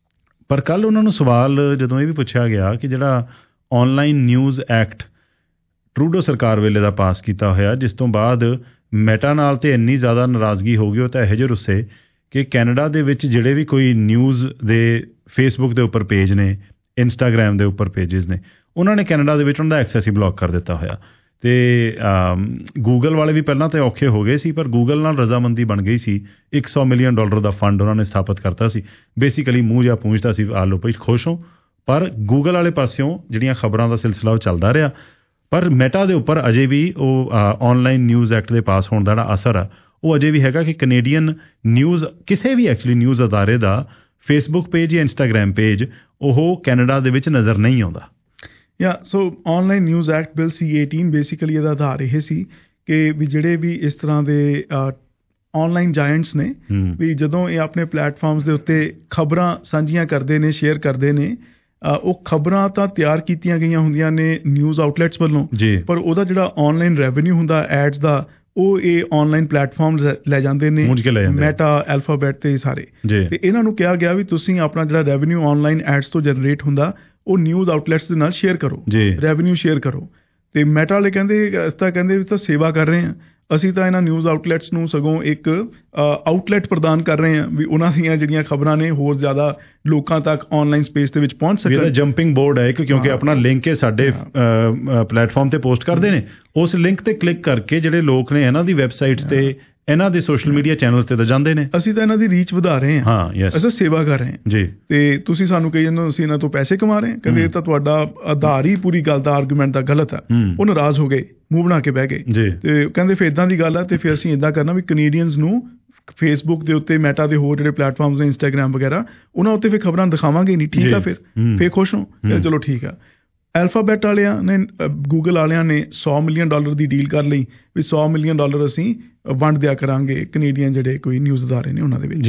ਪਰ ਕੱਲ੍ਹ ਉਹਨਾਂ ਨੂੰ ਸਵਾਲ ਜਦੋਂ ਇਹ ਵੀ ਪੁੱਛਿਆ ਗਿਆ ਕਿ ਜਿਹੜਾ ਔਨਲਾਈਨ ਨਿਊਜ਼ ਐਕਟ ਟਰੂਡੋ ਸਰਕਾਰ ਵੇਲੇ ਦਾ ਪਾਸ ਕੀਤਾ ਹੋਇਆ, ਜਿਸ ਤੋਂ ਬਾਅਦ ਮੈਟਾ ਨਾਲ ਤੇ ਇੰਨੀ ਜ਼ਿਆਦਾ ਨਾਰਾਜ਼ਗੀ ਹੋ ਗਈ, ਉਹ ਤਾਂ ਇਹੋ ਜਿਹੇ ਰੁੱਸੇ ਕਿ ਕੈਨੇਡਾ ਦੇ ਵਿੱਚ ਜਿਹੜੇ ਵੀ ਕੋਈ ਨਿਊਜ਼ ਦੇ ਫੇਸਬੁੱਕ ਦੇ ਉੱਪਰ ਪੇਜ ਨੇ, ਇੰਸਟਾਗ੍ਰਾਮ ਦੇ ਉੱਪਰ ਪੇਜਿਸ ਨੇ, ਉਹਨਾਂ ਨੇ ਕੈਨੇਡਾ ਦੇ ਵਿੱਚ ਉਹਨਾਂ ਦਾ ਐਕਸੈਸ ਹੀ ਬਲੌਕ ਕਰ ਦਿੱਤਾ ਹੋਇਆ। ਤੇ ਗੂਗਲ ਵਾਲੇ ਵੀ ਪਹਿਲਾਂ ਤਾਂ ਔਖੇ ਹੋ ਗਏ ਸੀ, ਪਰ ਗੂਗਲ ਨਾਲ ਰਜ਼ਾਮੰਦੀ ਬਣ ਗਈ ਸੀ। ਇੱਕ ਸੌ ਮਿਲੀਅਨ ਡਾਲਰ ਦਾ ਫੰਡ ਉਹਨਾਂ ਨੇ ਸਥਾਪਿਤ ਕਰਤਾ ਸੀ। ਬੇਸਿਕਲੀ ਮੂੰਹ ਜਾਂ ਪੂੰਛਦਾ ਸੀ, ਆ ਲਓ ਭਾਈ ਖੁਸ਼ ਹੋ। ਪਰ ਗੂਗਲ ਵਾਲੇ ਪਾਸਿਓਂ ਜਿਹੜੀਆਂ ਖਬਰਾਂ ਦਾ ਸਿਲਸਿਲਾ ਉਹ ਚੱਲਦਾ ਰਿਹਾ। ਪਰ ਮੈਟਾ ਦੇ ਉੱਪਰ ਅਜੇ ਵੀ ਉਹ ਆਨਲਾਈਨ ਨਿਊਜ਼ ਐਕਟ ਦੇ ਪਾਸ ਹੋਣ ਦਾ ਜਿਹੜਾ ਅਸਰ ਆ ਉਹ ਅਜੇ ਵੀ ਹੈਗਾ ਕਿ ਕੈਨੇਡੀਅਨ ਨਿਊਜ਼ ਕਿਸੇ ਵੀ ਐਕਚੁਅਲੀ ਨਿਊਜ਼ ਅਦਾਰੇ ਦਾ ਫੇਸਬੁੱਕ ਪੇਜ ਜਾਂ ਇੰਸਟਾਗ੍ਰਾਮ ਪੇਜ ਉਹ ਕੈਨੇਡਾ ਦੇ ਵਿੱਚ ਨਜ਼ਰ ਨਹੀਂ ਆਉਂਦਾ। Yeah so online news act bill C ਅਠਾਰਾਂ ਬੇਸਿਕਲੀ ਇਹਦਾ ਆਧਾਰ ਇਹ ਸੀ ਕਿ ਵੀ ਜਿਹੜੇ ਵੀ ਇਸ ਤਰ੍ਹਾਂ ਦੇ ਆਨਲਾਈਨ ਜਾਇੰਟਸ ਨੇ ਵੀ ਜਦੋਂ ਇਹ ਆਪਣੇ ਪਲੇਟਫਾਰਮਸ ਦੇ ਉੱਤੇ ਖਬਰਾਂ ਸਾਂਝੀਆਂ ਕਰਦੇ ਨੇ, ਸ਼ੇਅਰ ਕਰਦੇ ਨੇ, ਉਹ ਖਬਰਾਂ ਤਾਂ ਤਿਆਰ ਕੀਤੀਆਂ ਗਈਆਂ ਹੁੰਦੀਆਂ ਨੇ ਨਿਊਜ਼ ਆਊਟਲੈਟਸ ਵੱਲੋਂ, ਪਰ ਉਹਦਾ ਜਿਹੜਾ ਆਨਲਾਈਨ ਰੈਵਨਿਊ ਹੁੰਦਾ ਐਡਸ ਦਾ ਉਹ ਇਹ ਆਨਲਾਈਨ ਪਲੇਟਫਾਰਮਸ ਲੈ ਜਾਂਦੇ ਨੇ, ਮੈਟਾ, ਐਲਫਾਬੈਟ ਤੇ ਸਾਰੇ। ਤੇ ਇਹਨਾਂ ਨੂੰ ਕਿਹਾ ਗਿਆ ਵੀ ਤੁਸੀਂ ਆਪਣਾ ਜਿਹੜਾ ਰੈਵਨਿਊ ਆਨਲਾਈਨ ਐਡਸ ਤੋਂ ਜਨਰੇਟ ਹੁੰਦਾ ਉਹ ਨਿਊਜ਼ ਆਊਟਲੈਟਸ ਦੇ ਨਾਲ ਸ਼ੇਅਰ ਕਰੋ, ਰੈਵਨਿਊ ਸ਼ੇਅਰ ਕਰੋ। ਤੇ ਮੈਟਾ ਵਾਲੇ ਕਹਿੰਦੇ ਇਸ ਤਾਂ ਕਹਿੰਦੇ ਵੀ ਤਾਂ ਸੇਵਾ ਕਰ ਰਹੇ ਹਾਂ ਅਸੀਂ, ਤਾਂ ਇਹਨਾਂ ਨਿਊਜ਼ ਆਊਟਲੈਟਸ ਨੂੰ ਸਗੋਂ ਇੱਕ ਆਊਟਲੈਟ ਪ੍ਰਦਾਨ ਕਰ ਰਹੇ ਹਾਂ ਵੀ ਉਹਨਾਂ ਦੀਆਂ ਜਿਹੜੀਆਂ ਖਬਰਾਂ ਨੇ ਹੋਰ ਜ਼ਿਆਦਾ ਲੋਕਾਂ ਤੱਕ ਆਨਲਾਈਨ ਸਪੇਸ ਦੇ ਵਿੱਚ ਪਹੁੰਚ ਸਕਣ। ਜੰਪਿੰਗ ਬੋਰਡ ਹੈ ਕਿ ਕਿਉਂਕਿ ਆਪਣਾ ਲਿੰਕ ਹੈ ਸਾਡੇ ਪਲੇਟਫਾਰਮ ਤੇ ਪੋਸਟ ਕਰਦੇ ਨੇ, ਉਸ ਲਿੰਕ ਤੇ ਕਲਿੱਕ ਕਰਕੇ ਜਿਹੜੇ ਲੋਕ ਨੇ ਇਹਨਾਂ ਦੀ ਵੈਬਸਾਈਟਸ ਤੇ, ਇਹਨਾਂ ਦੇ ਸੋਸ਼ਲ ਮੀਡੀਆ ਚੈਨਲਸ ਤੇ ਤਾਂ ਜਾਂਦੇ ਨੇ। ਅਸੀਂ ਤਾਂ ਇਹਨਾਂ ਦੀ ਰੀਚ ਵਧਾ ਰਹੇ ਹਾਂ, ਅਸੀਂ ਸੇਵਾ ਕਰ ਰਹੇ ਹਾਂ ਜੀ। ਤੇ ਤੁਸੀਂ ਸਾਨੂੰ ਕਹੀ ਜਾਂਦੇ ਅਸੀਂ ਇਹਨਾਂ ਤੋਂ ਪੈਸੇ ਕਮਾ ਰਹੇ ਹਾਂ, ਕਹਿੰਦੇ ਇਹ ਤਾਂ ਤੁਹਾਡਾ ਆਧਾਰ ਹੀ ਪੂਰੀ ਗੱਲ ਦਾ ਆਰਗੂਮੈਂਟ ਦਾ ਗਲਤ ਆ। ਉਹ ਨਾਰਾਜ਼ ਹੋ ਗਏ, ਮੂੰਹ ਬਣਾ ਕੇ ਬਹਿ ਗਏ ਤੇ ਕਹਿੰਦੇ ਫਿਰ ਇੱਦਾਂ ਦੀ ਗੱਲ ਆ ਤੇ ਫਿਰ ਅਸੀਂ ਇੱਦਾਂ ਕਰਨਾ ਵੀ ਕੈਨੇਡੀਅਨਸ ਨੂੰ ਫੇਸਬੁੱਕ ਦੇ ਉੱਤੇ, ਮੈਟਾ ਦੇ ਹੋਰ ਜਿਹੜੇ ਪਲੇਟਫਾਰਮਸ ਨੇ, ਇੰਸਟਾਗ੍ਰਾਮ ਵਗੈਰਾ, ਉਹਨਾਂ ਉੱਤੇ ਫਿਰ ਖਬਰਾਂ ਦਿਖਾਵਾਂਗੇ ਨਹੀਂ। ਠੀਕ ਆ, ਫਿਰ ਫਿਰ ਖੁਸ਼ ਹੋ, ਚਲੋ ਠੀਕ ਆ। ਐਲਫਾਬੈਟ ਵਾਲਿਆਂ ਨੇ, ਗੂਗਲ ਵਾਲਿਆਂ ਨੇ ਸੌ ਮਿਲੀਅਨ ਡਾਲਰ ਦੀ ਡੀਲ ਕਰ ਲਈ ਵੀ ਸੌ ਮਿਲੀਅਨ ਡਾਲਰ ਅਸੀਂ ਵੰਡ ਦਿਆ ਕਰਾਂਗੇ ਕੈਨੇਡੀਅਨ ਜਿਹੜੇ ਕੋਈ ਨਿਊਜ਼ ਅਦਾਰੇ ਨੇ ਉਹਨਾਂ ਦੇ ਵਿੱਚ।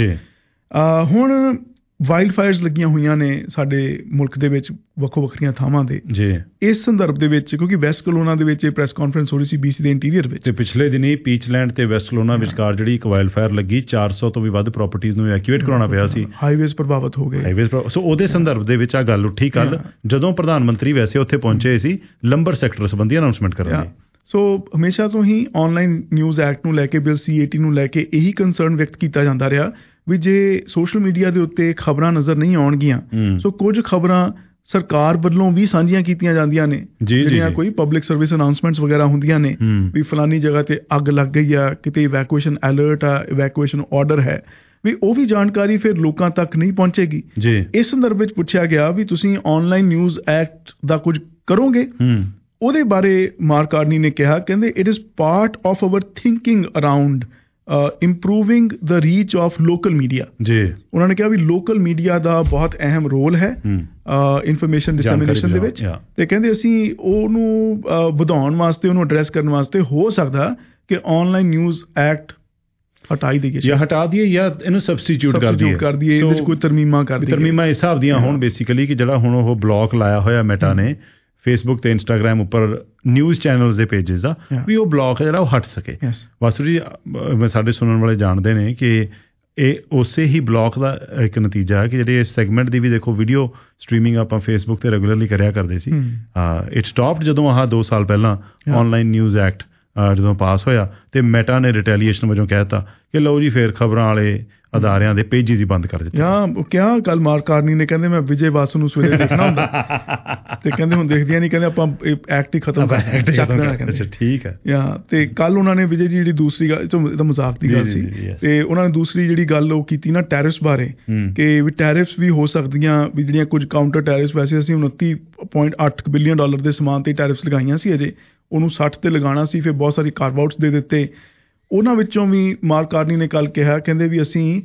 ਹੁਣ ਵਾਈਲਡ ਫਾਇਰਸ ਲੱਗੀਆਂ ਹੋਈਆਂ ਨੇ ਸਾਡੇ ਮੁਲਕ ਦੇ ਵਿੱਚ ਵੱਖੋ ਵੱਖਰੀਆਂ ਥਾਵਾਂ ਤੇ। ਇਸ ਸੰਦਰਭ ਦੇ ਵਿੱਚ ਕਿਉਂਕਿ ਵੈਸਟ ਕਲੋਨਾ ਦੇ ਵਿੱਚ ਪ੍ਰੈਸ ਕਾਨਫਰੰਸ ਹੋ ਰਹੀ ਸੀ ਬੀਸੀ ਦੇ ਇੰਟੀਰੀਅਰ ਵਿੱਚ, ਤੇ ਪਿਛਲੇ ਦਿਨੀ ਪੀਚਲੈਂਡ ਤੇ ਵੈਸਟ ਕਲੋਨਾ ਵਿਚਕਾਰ ਜਿਹੜੀ ਇੱਕ ਵਾਈਲਡ ਫਾਇਰ ਲੱਗੀ, ਚਾਰ ਸੌ ਤੋਂ ਵੀ ਵੱਧ ਪ੍ਰਾਪਰਟੀਜ਼ ਨੂੰ ਇਵੈਕੂਏਟ ਕਰਾਉਣਾ ਪਿਆ ਸੀ, ਹਾਈਵੇਜ਼ ਪ੍ਰਭਾਵਿਤ ਹੋ ਗਏ। ਹਾਈਵੇਜ਼ ਸੋ ਉਹਦੇ ਸੰਦਰਭ ਦੇ ਵਿੱਚ ਆ ਗੱਲ ਉੱਠੀ ਕੱਲ ਜਦੋਂ ਪ੍ਰਧਾਨ ਮੰਤਰੀ ਵੈਸੇ ਉੱਥੇ ਪਹੁੰਚੇ ਸੀ ਲੰਬਰ ਸੈਕਟਰ ਸੰਬੰਧੀ ਅਨਾਉਂਸਮੈਂਟ ਕਰਨ ਲਈ। ਸੋ ਹਮੇਸ਼ਾ ਤੋਂ ਹੀ ਆਨਲਾਈਨ ਨਿਊਜ਼ ਐਕਟ ਨੂੰ ਲੈ ਕੇ, ਬਿੱਲ ਸੀ ਅਠਾਰਾਂ ਨੂੰ ਲੈ ਕੇ ਇਹੀ ਕੰਸਰਨ ਵਿਅਕਤ ਕੀਤਾ ਜਾਂਦਾ ਰਿਹਾ ਵੀ ਜੇ ਸੋਸ਼ਲ ਮੀਡੀਆ ਦੇ ਉੱਤੇ ਖਬਰਾਂ ਨਜ਼ਰ ਨਹੀਂ ਆਉਣਗੀਆਂ, ਸੋ ਕੁਝ ਖਬਰਾਂ ਸਰਕਾਰ ਵੱਲੋਂ ਵੀ ਸਾਂਝੀਆਂ ਕੀਤੀਆਂ ਜਾਂਦੀਆਂ ਨੇ, ਜਿਹੜੀਆਂ ਕੋਈ ਪਬਲਿਕ ਸਰਵਿਸ ਅਨਾਉਂਸਮੈਂਟਸ ਵਗੈਰਾ ਹੁੰਦੀਆਂ ਨੇ ਵੀ ਫਲਾਨੀ ਜਗ੍ਹਾ ਤੇ ਅੱਗ ਲੱਗ ਗਈ ਆ, ਕਿਤੇ ਇਵੈਕੂਏਸ਼ਨ ਅਲਰਟ ਆ, ਇਵੈਕੂਏਸ਼ਨ ਆਰਡਰ ਹੈ, ਵੀ ਉਹ ਵੀ ਜਾਣਕਾਰੀ ਫਿਰ ਲੋਕਾਂ ਤੱਕ ਨਹੀਂ ਪਹੁੰਚੇਗੀ। ਇਸ ਸੰਦਰਭ ਵਿੱਚ ਪੁੱਛਿਆ ਗਿਆ ਵੀ ਤੁਸੀਂ ਆਨਲਾਈਨ ਨਿਊਜ਼ ਐਕਟ ਦਾ ਕੁਝ ਕਰੋਗੇ? ਉਹਦੇ ਬਾਰੇ ਮਾਰਕ ਕਾਰਨੀ ਨੇ ਕਿਹਾ, ਕਹਿੰਦੇ it is part of our thinking around improving the reach of local media. ਜੀ ਉਹਨਾਂ ਨੇ ਕਿਹਾ ਵੀ ਲੋਕਲ ਮੀਡੀਆ ਦਾ ਬਹੁਤ ਅਹਿਮ ਰੋਲ ਹੈ ਇਨਫੋਰਮੇਸ਼ਨ ਡਿਸੈਮੀਨੇਸ਼ਨ ਦੇ ਵਿੱਚ, ਤੇ ਕਹਿੰਦੇ ਅਸੀਂ ਉਹਨੂੰ ਵਧਾਉਣ ਵਾਸਤੇ, ਉਹਨੂੰ ਐਡਰੈਸ ਕਰਨ ਵਾਸਤੇ ਹੋ ਸਕਦਾ ਕਿ ਆਨਲਾਈਨ ਨਿਊਜ਼ ਐਕਟ ਹਟਾਈ ਦਈਏ ਜਾਂ ਹਟਾ ਦਈਏ ਜਾਂ ਇਹਨੂੰ ਸਬਸਟੀਟਿਊਟ ਕਰ ਦਈਏ ਕਰ ਦਈਏ ਇਹਦੇ ਵਿੱਚ ਕੋਈ ਤਰਮੀਮਾਂ ਕਰ ਦਈਏ। ਤਰਮੀਮਾਂ ਇਸ ਹਿਸਾਬ ਦੀਆਂ ਹੋਣ ਬੇਸਿਕਲੀ ਕਿ ਜਿਹੜਾ ਹੁਣ ਉਹ ਬਲੌਕ ਲਾਇਆ ਹੋਇਆ ਮੈਟਾ ਨੇ ਫੇਸਬੁੱਕ ਤੇ ਇੰਸਟਾਗ੍ਰਾਮ ਉੱਪਰ ਨਿਊਜ਼ ਚੈਨਲਸ ਦੇ ਪੇਜਸ ਦਾ, ਵੀ ਉਹ ਬਲੌਕ ਹੈ ਜਿਹੜਾ ਉਹ ਹਟ ਸਕੇ। ਵਾਸੂ ਜੀ ਸਾਡੇ ਸੁਣਨ ਵਾਲੇ ਜਾਣਦੇ ਨੇ ਕਿ ਇਹ ਉਸੇ ਹੀ ਬਲੌਕ ਦਾ ਇੱਕ ਨਤੀਜਾ ਹੈ ਕਿ ਜਿਹੜੇ ਇਸ ਸੈਗਮੈਂਟ ਦੀ ਵੀ ਦੇਖੋ ਵੀਡੀਓ ਸਟਰੀਮਿੰਗ ਆਪਾਂ ਫੇਸਬੁੱਕ ਤੇ ਰੈਗੂਲਰਲੀ ਕਰਿਆ ਕਰਦੇ ਸੀ। ਇਟ ਸਟਾਪਡ ਜਦੋਂ ਆਹ ਦੋ ਸਾਲ ਪਹਿਲਾਂ ਆਨਲਾਈਨ ਨਿਊਜ਼ ਐਕਟ ਜਦੋਂ ਪਾਸ ਹੋਇਆ ਤੇ ਮੈਟਾ ਨੇ ਰਿਟੈਲੀਏਸ਼ਨ ਵਜੋਂ ਕਹਿ ਦਿੱਤਾ ਕਿ ਲਓ ਜੀ ਫੇਰ ਖਬਰਾਂ ਵਾਲੇ ਅਦਾਰਿਆਂ ਦੇ ਪੇਜਿਸ ਹੀ ਬੰਦ ਕਰ ਦਿੱਤੇ। ਹਾਂ ਕਿਹਾ ਕੱਲ ਮਾਰਕ ਕਾਰਨੀ ਨੇ, ਕਹਿੰਦੇ ਮੈਂ ਵਿਜੇ ਵਾਸੂ ਨੂੰ ਸਵੇਰੇ ਦੇਖਣਾ ਹੁੰਦਾ ਤੇ ਕਹਿੰਦੇ ਹੁਣ ਦੇਖਦੀਆਂ ਨਹੀਂ, ਕਹਿੰਦੇ ਆਪਾਂ ਐਕਟ ਹੀ ਖਤਮ ਕਰ ਦੇਣਾ। ਕਹਿੰਦੇ ਠੀਕ ਹੈ ਯਾ ਤੇ ਕੱਲ ਉਹਨਾਂ ਨੇ ਵਿਜੇ ਜੀ ਜਿਹੜੀ ਦੂਸਰੀ ਗੱਲ ਤਾਂ ਮਜ਼ਾਕ ਦੀ ਗੱਲ ਸੀ ਤੇ ਉਹਨਾਂ ਨੇ ਦੂਸਰੀ ਜਿਹੜੀ ਗੱਲ ਉਹ ਕੀਤੀ ਨਾ ਟੈਰਿਫਸ ਬਾਰੇ ਕਿ ਵੀ ਟੈਰਿਫਸ ਵੀ ਹੋ ਸਕਦੀਆਂ ਵੀ ਜਿਹੜੀਆਂ ਕੁਝ ਕਾਊਂਟਰ ਟੈਰਿਫਸ, ਵੈਸੇ ਅਸੀਂ ਉਨੱਤੀ ਪੁਆਇੰਟ ਅੱਠ ਬਿਲੀਅਨ ਡਾਲਰ ਦੇ ਸਮਾਨ ਤੇ ਟੈਰਿਫਸ ਲਗਾਈਆਂ ਸੀ, ਅਜੇ ਉਹਨੂੰ ਸੱਠ ਤੇ ਲਗਾਉਣਾ ਸੀ, ਫਿਰ ਬਹੁਤ ਸਾਰੀ ਕਾਰਵ ਆਊਟਸ ਦੇ ਦਿੱਤੇ। ਉਹਨਾਂ ਵਿੱਚੋਂ ਵੀ ਮਾਰਕ ਕਾਰਨੀ ਨੇ ਕੱਲ ਕਿਹਾ, ਕਹਿੰਦੇ ਵੀ ਅਸੀਂ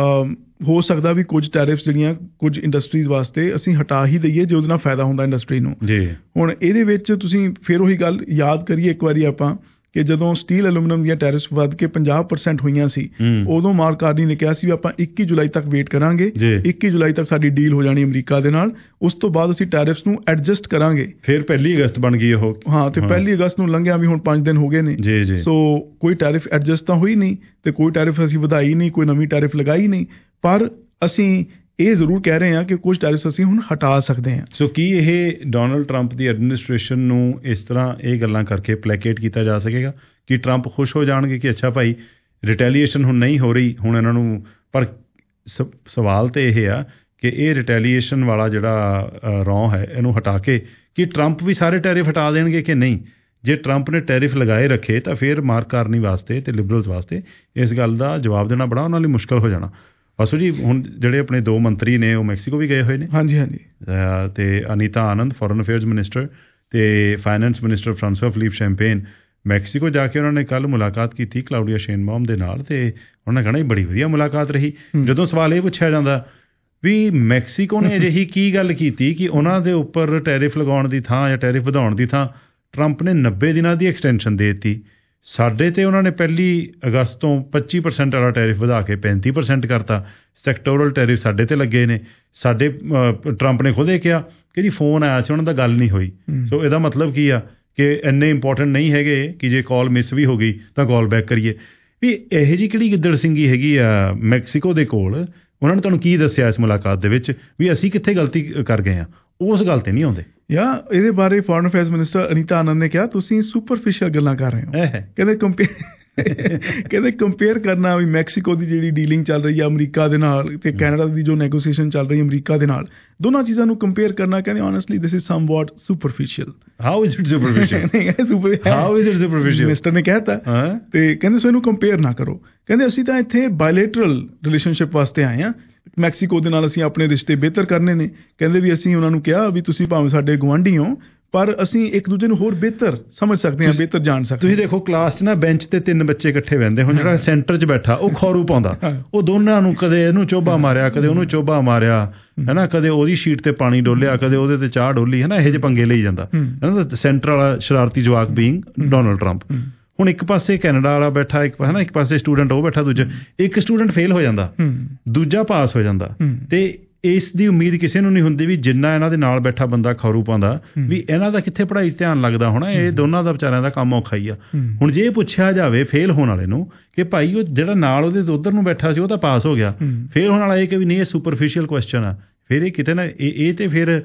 ਹੋ ਸਕਦਾ ਵੀ ਕੁਝ ਟੈਰਿਫਸ ਜਿਹੜੀਆਂ ਕੁਝ ਇੰਡਸਟਰੀਜ਼ ਵਾਸਤੇ ਅਸੀਂ ਹਟਾ ਹੀ ਦਈਏ ਜੇ ਉਹਦੇ ਨਾਲ ਫਾਇਦਾ ਹੁੰਦਾ ਇੰਡਸਟਰੀ ਨੂੰ। ਹੁਣ ਇਹਦੇ ਵਿੱਚ ਤੁਸੀਂ ਫਿਰ ਉਹੀ ਗੱਲ ਯਾਦ ਕਰੀਏ ਇੱਕ ਵਾਰੀ ਆਪਾਂ ਕਿ ਜਦੋਂ ਸਟੀਲ ਐਲੂਮੀਨੀਅਮ ਦੀਆਂ ਟੈਰਿਫਸ ਵੱਧ ਕੇ ਪੰਜਾਹ ਪਰਸੈਂਟ ਹੋਈਆਂ ਸੀ, ਉਦੋਂ ਮਾਰਕ ਕਾਰਨੀ ਨੇ ਕਿਹਾ ਸੀ ਵੀ ਆਪਾਂ ਇੱਕੀ ਜੁਲਾਈ ਤੱਕ ਵੇਟ ਕਰਾਂਗੇ, ਇੱਕੀ ਜੁਲਾਈ ਤੱਕ ਸਾਡੀ ਡੀਲ ਹੋ ਜਾਣੀ ਅਮਰੀਕਾ ਦੇ ਨਾਲ, ਉਸ ਤੋਂ ਬਾਅਦ ਅਸੀਂ ਟੈਰਿਫਸ ਨੂੰ ਐਡਜਸਟ ਕਰਾਂਗੇ। ਫਿਰ ਪਹਿਲੀ ਅਗਸਤ ਬਣ ਗਈ ਉਹ। ਹਾਂ ਤੇ ਪਹਿਲੀ ਅਗਸਤ ਨੂੰ ਲੰਘਿਆ ਵੀ ਹੁਣ ਪੰਜ ਦਿਨ ਹੋ ਗਏ ਨੇ, ਸੋ ਕੋਈ ਟੈਰਿਫ ਐਡਜਸਟ ਤਾਂ ਹੋਈ ਨਹੀਂ ਤੇ ਕੋਈ ਟੈਰਿਫ ਅਸੀਂ ਵਧਾਈ ਨਹੀਂ, ਕੋਈ ਨਵੀਂ ਟੈਰਿਫ ਲਗਾਈ ਨਹੀਂ, ਪਰ ਅਸੀਂ ਇਹ ਜ਼ਰੂਰ ਕਹਿ ਰਹੇ ਹਾਂ ਕਿ ਕੁਝ ਟੈਰਿਫਸ ਅਸੀਂ ਹੁਣ ਹਟਾ ਸਕਦੇ ਹਾਂ। ਸੋ ਕੀ ਇਹ ਡੋਨਲਡ ਟਰੰਪ ਦੀ ਐਡਮਿਨਿਸਟ੍ਰੇਸ਼ਨ ਨੂੰ ਇਸ ਤਰ੍ਹਾਂ ਇਹ ਗੱਲਾਂ ਕਰਕੇ ਪਲੈਕੇਟ ਕੀਤਾ ਜਾ ਸਕੇਗਾ ਕਿ ਟਰੰਪ ਖੁਸ਼ ਹੋ ਜਾਣਗੇ ਕਿ ਅੱਛਾ ਭਾਈ ਰਿਟੈਲੀਏਸ਼ਨ ਹੁਣ ਨਹੀਂ ਹੋ ਰਹੀ, ਹੁਣ ਇਹਨਾਂ ਨੂੰ? ਪਰ ਸ ਸਵਾਲ ਤਾਂ ਇਹ ਆ ਕਿ ਇਹ ਰਿਟੈਲੀਏਸ਼ਨ ਵਾਲਾ ਜਿਹੜਾ ਰੌਂ ਹੈ ਇਹਨੂੰ ਹਟਾ ਕੇ ਕਿ ਟਰੰਪ ਵੀ ਸਾਰੇ ਟੈਰਿਫ ਹਟਾ ਦੇਣਗੇ ਕਿ ਨਹੀਂ? ਜੇ ਟਰੰਪ ਨੇ ਟੈਰਿਫ ਲਗਾਏ ਰੱਖੇ ਤਾਂ ਫਿਰ ਮਾਰਕ ਕਾਰਨੀ ਵਾਸਤੇ ਤੇ ਲਿਬਰਲਸ ਵਾਸਤੇ ਇਸ ਗੱਲ ਦਾ ਜਵਾਬ ਦੇਣਾ ਬੜਾ ਉਹਨਾਂ ਲਈ ਮੁਸ਼ਕਲ ਹੋ ਜਾਣਾ। ਵਾਸੂ ਜੀ ਹੁਣ ਜਿਹੜੇ ਆਪਣੇ ਦੋ ਮੰਤਰੀ ਨੇ ਉਹ ਮੈਕਸੀਕੋ ਵੀ ਗਏ ਹੋਏ ਨੇ। ਹਾਂਜੀ ਹਾਂਜੀ। ਤੇ Anita Anand foreign affairs minister ਤੇ finance minister François Philippe Champagne Mexico ਜਾ ਕੇ ਉਹਨਾਂ ਨੇ ਕੱਲ੍ਹ ਮੁਲਾਕਾਤ ਕੀਤੀ ਕਲਾਉਡੀਆ ਸ਼ੇਨਬਾਮ ਦੇ ਨਾਲ, ਤੇ ਉਹਨਾਂ ਨੇ ਕਹਿਣਾ ਬੜੀ ਵਧੀਆ ਮੁਲਾਕਾਤ ਰਹੀ। ਜਦੋਂ ਸਵਾਲ ਇਹ ਪੁੱਛਿਆ ਜਾਂਦਾ ਵੀ ਮੈਕਸੀਕੋ ਨੇ ਅਜਿਹੀ ਕੀ ਗੱਲ ਕੀਤੀ ਕਿ ਉਹਨਾਂ ਦੇ ਉੱਪਰ ਟੈਰਿਫ ਲਗਾਉਣ ਦੀ ਥਾਂ ਜਾਂ ਟੈਰਿਫ ਵਧਾਉਣ ਦੀ ਥਾਂ ਟਰੰਪ ਨੇ ਨੱਬੇ ਦਿਨਾਂ ਦੀ ਐਕਸਟੈਂਸ਼ਨ ਦੇ ਦਿੱਤੀ। ਸਾਡੇ ਤੇ ਉਹਨਾਂ ਨੇ ਪਹਿਲੀ ਅਗਸਤ ਤੋਂ ਪੱਚੀ ਪਰਸੈਂਟ ਵਾਲਾ ਟੈਰਿਫ ਵਧਾ ਕੇ ਪੈਂਤੀ ਪਰਸੈਂਟ ਕਰਤਾ। ਸੈਕਟੋਰਲ ਟੈਰਿਫ ਸਾਡੇ ਤੇ ਲੱਗੇ ਨੇ। ਸਾਡੇ ਟਰੰਪ ਨੇ ਖੁਦ ਇਹ ਕਿਹਾ ਕਿ ਜੀ ਫੋਨ ਆਇਆ ਸੀ ਉਹਨਾਂ ਦਾ, ਗੱਲ ਨਹੀਂ ਹੋਈ। ਸੋ ਇਹਦਾ ਮਤਲਬ ਕੀ ਆ ਕਿ ਇੰਨੇ ਇੰਪੋਰਟੈਂਟ ਨਹੀਂ ਹੈਗੇ ਕਿ ਜੇ ਕਾਲ ਮਿਸ ਵੀ ਹੋ ਗਈ ਤਾਂ ਕਾਲ ਬੈਕ ਕਰੀਏ। ਵੀ ਇਹੋ ਜਿਹੀ ਕਿਹੜੀ ਗਿੱਦੜ ਸਿੰਘੀ ਹੈਗੀ ਆ ਮੈਕਸੀਕੋ ਦੇ ਕੋਲ? ਉਹਨਾਂ ਨੇ ਤੁਹਾਨੂੰ ਕੀ ਦੱਸਿਆ ਇਸ ਮੁਲਾਕਾਤ ਦੇ ਵਿੱਚ ਵੀ ਅਸੀਂ ਕਿੱਥੇ ਗਲਤੀ ਕਰ ਗਏ ਹਾਂ? ਉਸ ਗੱਲ ਤੇ ਨਹੀਂ ਆਉਂਦੇ। ਜਾਂ ਇਹਦੇ ਬਾਰੇ foreign affairs minister Anita Anand ਨੇ ਕਿਹਾ ਤੁਸੀਂ ਸੁਪਰਫਿਸ਼ੀਅਲ ਗੱਲਾਂ ਕਰ ਰਹੇ ਹੋ। ਕਹਿੰਦੇ ਕੰਪੇਅਰ ਕਹਿੰਦੇ ਕੰਪੇਅਰ ਕਰਨਾ ਵੀ ਮੈਕਸੀਕੋ ਦੀ ਜਿਹੜੀ ਡੀਲਿੰਗ ਚੱਲ ਰਹੀ ਹੈ ਅਮਰੀਕਾ ਦੇ ਨਾਲ ਤੇ ਕੈਨੇਡਾ ਦੀ ਜੋ ਨੈਗੋਸੀਏਸ਼ਨ ਚੱਲ ਰਹੀ ਹੈ ਅਮਰੀਕਾ ਦੇ ਨਾਲ, ਦੋਨਾਂ ਚੀਜ਼ਾਂ ਨੂੰ ਕੰਪੇਅਰ ਕਰਨਾ ਕਹਿੰਦੇ honestly this is somewhat superficial. How is it superficial? How is it superficial? Minister ਨੇ ਕਹਿਤਾ। ਤੇ ਕਹਿੰਦੇ ਸੋ ਇਹਨੂੰ ਕੰਪੇਅਰ ਨਾ ਕਰੋ। ਕਹਿੰਦੇ ਅਸੀਂ ਤਾਂ ਇੱਥੇ ਬਾਇਲੇਟਰਲ ਰਿਲੇਸ਼ਨਸ਼ਿਪ ਵਾਸਤੇ ਆਏ ਹਾਂ, ਮੈਕਸੀਕੋ ਦੇ ਨਾਲ ਅਸੀਂ ਆਪਣੇ ਰਿਸ਼ਤੇ ਬਿਹਤਰ ਕਰਨੇ ਨੇ। ਕਹਿੰਦੇ ਵੀ ਅਸੀਂ ਉਹਨਾਂ ਨੂੰ ਕਿਹਾ ਵੀ ਤੁਸੀਂ ਭਾਵੇਂ ਸਾਡੇ ਗੁਆਂਢੀ ਹੋ ਪਰ ਅਸੀਂ ਇੱਕ ਦੂਜੇ ਨੂੰ ਹੋਰ ਬਿਹਤਰ ਸਮਝ ਸਕਦੇ ਹਾਂ, ਬਿਹਤਰ ਜਾਣ ਸਕਦੇ। ਤੁਸੀਂ ਦੇਖੋ ਕਲਾਸ 'ਚ ਨਾ ਬੈਂਚ ਤੇ ਤਿੰਨ ਬੱਚੇ ਇਕੱਠੇ ਬਹਿੰਦੇ ਹੁਣ, ਜਿਹੜਾ ਸੈਂਟਰ 'ਚ ਬੈਠਾ ਉਹ ਖੌਰੂ ਪਾਉਂਦਾ, ਉਹ ਦੋਨਾਂ ਨੂੰ ਕਦੇ ਇਹਨੂੰ ਚੋਭਾ ਮਾਰਿਆ ਕਦੇ ਉਹਨੂੰ ਚੋਭਾ ਮਾਰਿਆ ਹੈ ਨਾ, ਕਦੇ ਉਹਦੀ ਸ਼ੀਟ ਤੇ ਪਾਣੀ ਡੋਲਿਆ ਕਦੇ ਉਹਦੇ ਤੇ ਚਾਹ ਡੋਲੀ ਹੈ ਨਾ, ਇਹੋ ਜਿਹੇ ਪੰਗੇ ਲਈ ਜਾਂਦਾ ਹੈ ਨਾ। ਸੈਂਟਰ ਵਾਲਾ ਸ਼ਰਾਰਤੀ ਜਵਾਕ ਬੀਇੰਗ ਡੋਨਲਡ ਟਰੰਪ। ਹੁਣ ਇੱਕ ਪਾਸੇ ਕੈਨੇਡਾ ਵਾਲਾ ਬੈਠਾ, ਇੱਕ ਹੈ ਨਾ, ਇੱਕ ਪਾਸੇ ਸਟੂਡੈਂਟ ਉਹ ਬੈਠਾ, ਦੂਜਾ ਇੱਕ ਸਟੂਡੈਂਟ ਫੇਲ ਹੋ ਜਾਂਦਾ ਦੂਜਾ ਪਾਸ ਹੋ ਜਾਂਦਾ। ਤੇ ਇਸ ਦੀ ਉਮੀਦ ਕਿਸੇ ਨੂੰ ਨਹੀਂ ਹੁੰਦੀ ਵੀ ਜਿੰਨਾ ਇਹਨਾਂ ਦੇ ਨਾਲ ਬੈਠਾ ਬੰਦਾ ਖੌਰੂ ਪਾਉਂਦਾ ਵੀ ਇਹਨਾਂ ਦਾ ਕਿੱਥੇ ਪੜ੍ਹਾਈ 'ਚ ਧਿਆਨ ਲੱਗਦਾ ਹੋਣਾ। ਇਹ ਦੋਨਾਂ ਦਾ ਵਿਚਾਰਿਆਂ ਦਾ ਕੰਮ ਔਖਾ ਹੀ ਆ। ਹੁਣ ਜੇ ਇਹ ਪੁੱਛਿਆ ਜਾਵੇ ਫੇਲ ਹੋਣ ਵਾਲੇ ਨੂੰ ਕਿ ਭਾਈ ਉਹ ਜਿਹੜਾ ਨਾਲ ਉਹਦੇ ਉੱਧਰ ਨੂੰ ਬੈਠਾ ਸੀ ਉਹ ਤਾਂ ਪਾਸ ਹੋ ਗਿਆ, ਫੇਲ ਹੋਣ ਵਾਲਾ ਇਹ ਕਿ ਵੀ ਨਹੀਂ ਇਹ ਸੁਪਰਫਿਸ਼ੀਅਲ ਕੁਐਸਚਨ ਆ, ਫਿਰ ਇਹ ਕਿਤੇ ਨਾ ਇਹ ਇਹ ਤਾਂ ਫਿਰ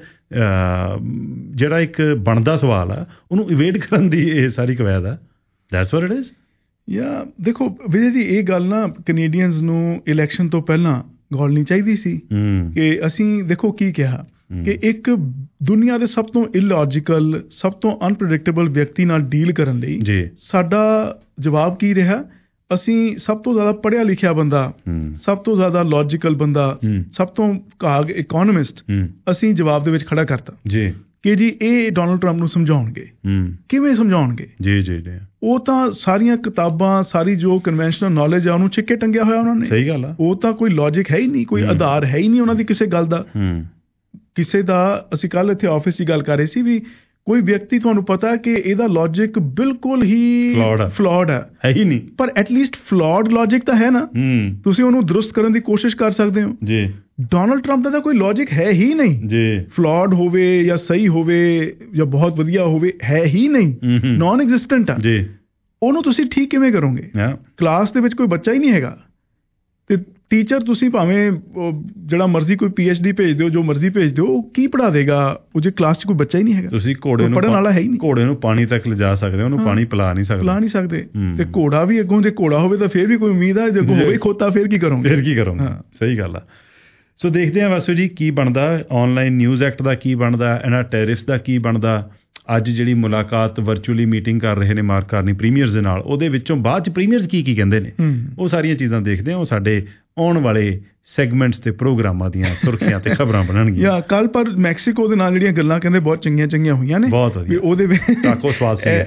ਜਿਹੜਾ ਇੱਕ ਬਣਦਾ ਸਵਾਲ ਆ ਉਹਨੂੰ ਇਵੇਡ ਕਰਨ ਦੀ ਇਹ ਸਾਰੀ ਕਵੈਤ ਆ। That's what it is. ਜਾਂ ਦੇਖੋ ਵਿਜੇ ਜੀ, ਇਹ ਗੱਲ ਨਾ ਕੈਨੇਡੀਅਨਸ ਨੂੰ ਇਲੈਕਸ਼ਨ ਤੋਂ ਪਹਿਲਾਂ ਗੌਲਣੀ ਚਾਹੀਦੀ ਸੀ ਕਿ ਅਸੀਂ ਦੇਖੋ ਕੀ ਕਿਹਾ ਕਿ ਇੱਕ ਦੁਨੀਆ ਦੇ ਸਭ ਤੋਂ ਇਲੌਜੀਕਲ, ਸਭ ਤੋਂ ਅਨਪ੍ਰੈਡਿਕਟੇਬਲ ਵਿਅਕਤੀ ਨਾਲ ਡੀਲ ਕਰਨ ਲਈ ਸਾਡਾ ਜਵਾਬ ਕੀ ਰਿਹਾ? ਅਸੀਂ ਸਭ ਤੋਂ ਜ਼ਿਆਦਾ ਪੜ੍ਹਿਆ ਲਿਖਿਆ ਬੰਦਾ, ਸਭ ਤੋਂ ਜ਼ਿਆਦਾ ਲੌਜੀਕਲ ਬੰਦਾ, ਸਭ ਤੋਂ ਕਾਗ ਇਕੋਨੋਮਿਸਟ ਅਸੀਂ ਜਵਾਬ ਦੇ ਵਿੱਚ ਖੜਾ ਕਰਤਾ ਜੀ ਕਿ ਜੀ ਇਹ ਡੋਨਲਡ ਟਰੰਪ ਨੂੰ ਸਮਝਾਉਣਗੇ। ਕਿਵੇਂ ਸਮਝਾਉਣਗੇ? ਜੀ ਜੀ ਉਹ ਤਾਂ ਸਾਰੀਆਂ ਕਿਤਾਬਾਂ, ਸਾਰੀ ਜੋ ਕਨਵੈਨਸ਼ਨਲ ਨੌਲੇਜ ਆ ਉਹਨੂੰ ਛਿੱਕੇ ਟੰਗਿਆ ਹੋਇਆ ਉਹਨਾਂ ਨੇ। ਸਹੀ ਗੱਲ ਆ। ਉਹ ਤਾਂ ਕੋਈ ਲੌਜਿਕ ਹੈ ਹੀ ਨਹੀਂ, ਕੋਈ ਆਧਾਰ ਹੈ ਹੀ ਨਹੀਂ ਉਹਨਾਂ ਦੀ ਕਿਸੇ ਗੱਲ ਦਾ। ਕਿਸੇ ਦਾ ਅਸੀਂ ਕੱਲ੍ਹ ਇੱਥੇ ਆਫਿਸ 'ਚ ਗੱਲ ਕਰ ਰਹੇ ਸੀ ਵੀ ਕੋਈ ਵਿਅਕਤੀ ਤੁਹਾਨੂੰ ਪਤਾ ਕਿ ਇਹਦਾ ਲੌਜਿਕ ਬਿਲਕੁਲ ਹੀ ਫਲॉड ਹੈ, ਹੈ ਹੀ ਨਹੀਂ, ਪਰ ਐਟਲੀਸਟ ਫਲॉड ਲੌਜਿਕ ਤਾਂ ਹੈ ਨਾ, ਤੁਸੀਂ ਉਹਨੂੰ ਦਰੁਸਤ ਕਰਨ ਦੀ ਕੋਸ਼ਿਸ਼ ਕਰ ਸਕਦੇ ਹੋ ਜੀ। ਡੋਨਲਡ ਟਰੰਪ ਦਾ ਤਾਂ ਕੋਈ ਲੌਜਿਕ ਹੈ ਹੀ ਨਹੀਂ ਜੀ, ਫਲॉड ਹੋਵੇ ਜਾਂ ਸਹੀ ਹੋਵੇ ਜਾਂ ਬਹੁਤ ਵਧੀਆ ਹੋਵੇ, ਹੈ ਹੀ ਨਹੀਂ, ਨਾਨ ਐਗਜ਼ਿਸਟੈਂਟ ਆ ਜੀ। ਉਹਨੂੰ ਤੁਸੀਂ ਠੀਕ ਕਿਵੇਂ ਕਰੋਗੇ? ਕਲਾਸ ਦੇ ਵਿੱਚ ਕੋਈ ਬੱਚਾ ਹੀ ਨਹੀਂ ਹੈਗਾ ਤੇ ਟੀਚਰ ਤੁਸੀਂ ਭਾਵੇਂ ਜਿਹੜਾ ਮਰਜ਼ੀ ਕੋਈ ਪੀ ਐਚ ਡੀ ਭੇਜ ਦਿਓ, ਜੋ ਮਰਜ਼ੀ ਭੇਜ ਦਿਓ, ਉਹ ਕੀ ਪੜ੍ਹਾ ਦੇਗਾ ਉਹ ਜੇ ਕਲਾਸ 'ਚ ਕੋਈ ਬੱਚਾ ਹੀ ਨਹੀਂ ਹੈਗਾ? ਤੁਸੀਂ ਘੋੜੇ ਨੂੰ ਪੜ੍ਹਨ ਵਾਲਾ ਹੈ ਹੀ ਨਹੀਂ। ਘੋੜੇ ਨੂੰ ਪਾਣੀ ਤੱਕ ਲਿਜਾ ਸਕਦੇ, ਉਹਨੂੰ ਪਾਣੀ ਪਿਲਾ ਨਹੀਂ ਸਕਦੇ ਪਿਲਾ ਨਹੀਂ ਸਕਦੇ ਤੇ ਘੋੜਾ ਵੀ ਅੱਗੋਂ ਜੇ ਘੋੜਾ ਹੋਵੇ ਤਾਂ ਫਿਰ ਵੀ ਕੋਈ ਉਮੀਦ ਹੈ, ਜੇ ਅੱਗੋਂ ਹੋਵੇ ਖੋਤਾ ਫਿਰ ਕੀ ਕਰੋਗੇ? ਫਿਰ ਕੀ ਕਰੋਗੇ? ਸਹੀ ਗੱਲ ਆ। ਸੋ ਦੇਖਦੇ ਹਾਂ ਵਾਸੂ ਜੀ ਕੀ ਬਣਦਾ, ਔਨਲਾਈਨ ਨਿਊਜ਼ ਐਕਟ ਦਾ ਕੀ ਬਣਦਾ, ਇਹਨਾਂ ਟੈਰਿਫਸ ਦਾ ਕੀ ਬਣਦਾ। ਅੱਜ ਜਿਹੜੀ ਮੁਲਾਕਾਤ ਵਰਚੁਅਲੀ ਮੀਟਿੰਗ ਕਰ ਰਹੇ ਨੇ ਮਾਰਕ ਕਾਰਨੀ ਪ੍ਰੀਮੀਅਰਸ ਦੇ ਨਾਲ, ਉਹਦੇ ਵਿੱਚੋਂ ਬਾਅਦ 'ਚ ਪ੍ਰੀਮੀਅਰਸ ਕੀ ਕੀ ਕਹਿੰਦੇ ਨੇ, ਉਹ ਸਾਰੀਆਂ ਚੀਜ਼ਾਂ ਦੇਖਦੇ ਹਾਂ। ਉਹ ਸਾਡੇ ਆਉਣ ਵਾਲੇ ਸੈਗਮੈਂਟਸ ਤੇ ਪ੍ਰੋਗਰਾਮਾਂ ਦੀਆਂ ਸੁਰਖੀਆਂ ਤੇ ਖਬਰਾਂ ਬਣਨਗੀਆਂ। ਯਾ ਕੱਲ ਪਰ ਮੈਕਸੀਕੋ ਦੇ ਨਾਲ ਜਿਹੜੀਆਂ ਗੱਲਾਂ ਕਹਿੰਦੇ ਬਹੁਤ ਚੰਗੀਆਂ ਚੰਗੀਆਂ ਹੋਈਆਂ ਨੇ, ਬਹੁਤ ਵਧੀਆ। ਉਹਦੇ ਵਿੱਚ ਟਾਕੋ ਸਵਾਦ ਸੀ,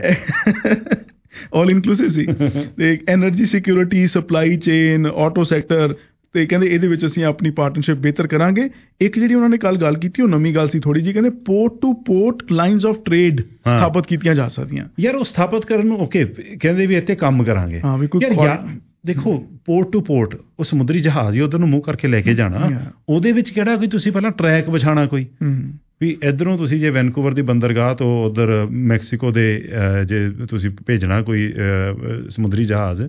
ਆਲ ਇਨਕਲੂਸਿਵ ਸੀ ਤੇ energy security, supply chain, auto sector, ਤੇ ਕਹਿੰਦੇ ਇਹਦੇ ਵਿੱਚ ਅਸੀਂ ਆਪਣੀ ਪਾਰਟਨਰਸ਼ਿਪ ਬਿਹਤਰ ਕਰਾਂਗੇ। ਇੱਕ ਜਿਹੜੀ ਉਹਨਾਂ ਨੇ ਕੱਲ ਗੱਲ ਕੀਤੀ ਉਹ ਨਵੀਂ ਗੱਲ ਸੀ ਥੋੜੀ ਜਿਹੀ, ਕਹਿੰਦੇ port to port lines of trade ਸਥਾਪਿਤ ਕੀਤੀਆਂ ਜਾ ਸਕਦੀਆਂ। ਯਾਰ ਉਹ ਸਥਾਪਿਤ ਕਰਨ ਨੂੰ ਓਕੇ ਕਹਿੰਦੇ ਵੀ ਇੱਥੇ ਕੰਮ ਕਰਾਂਗੇ। ਹਾਂ ਵੀ ਕੋਈ ਦੇਖੋ ਪੋਰਟ ਟੂ ਪੋਰਟ, ਉਹ ਸਮੁੰਦਰੀ ਜਹਾਜ਼ ਹੀ ਉੱਧਰ ਨੂੰ ਮੂੰਹ ਕਰਕੇ ਲੈ ਕੇ ਜਾਣਾ, ਉਹਦੇ ਵਿੱਚ ਕਿਹੜਾ ਕੋਈ ਤੁਸੀਂ ਪਹਿਲਾਂ ਟਰੈਕ ਵਿਛਾਉਣਾ ਕੋਈ ਵੀ ਇੱਧਰੋਂ ਤੁਸੀਂ ਜੇ ਵੈਨਕੂਵਰ ਦੀ ਬੰਦਰਗਾਹ ਤੋਂ ਉੱਧਰ ਮੈਕਸੀਕੋ ਦੇ ਜੇ ਤੁਸੀਂ ਭੇਜਣਾ ਕੋਈ ਸਮੁੰਦਰੀ ਜਹਾਜ਼,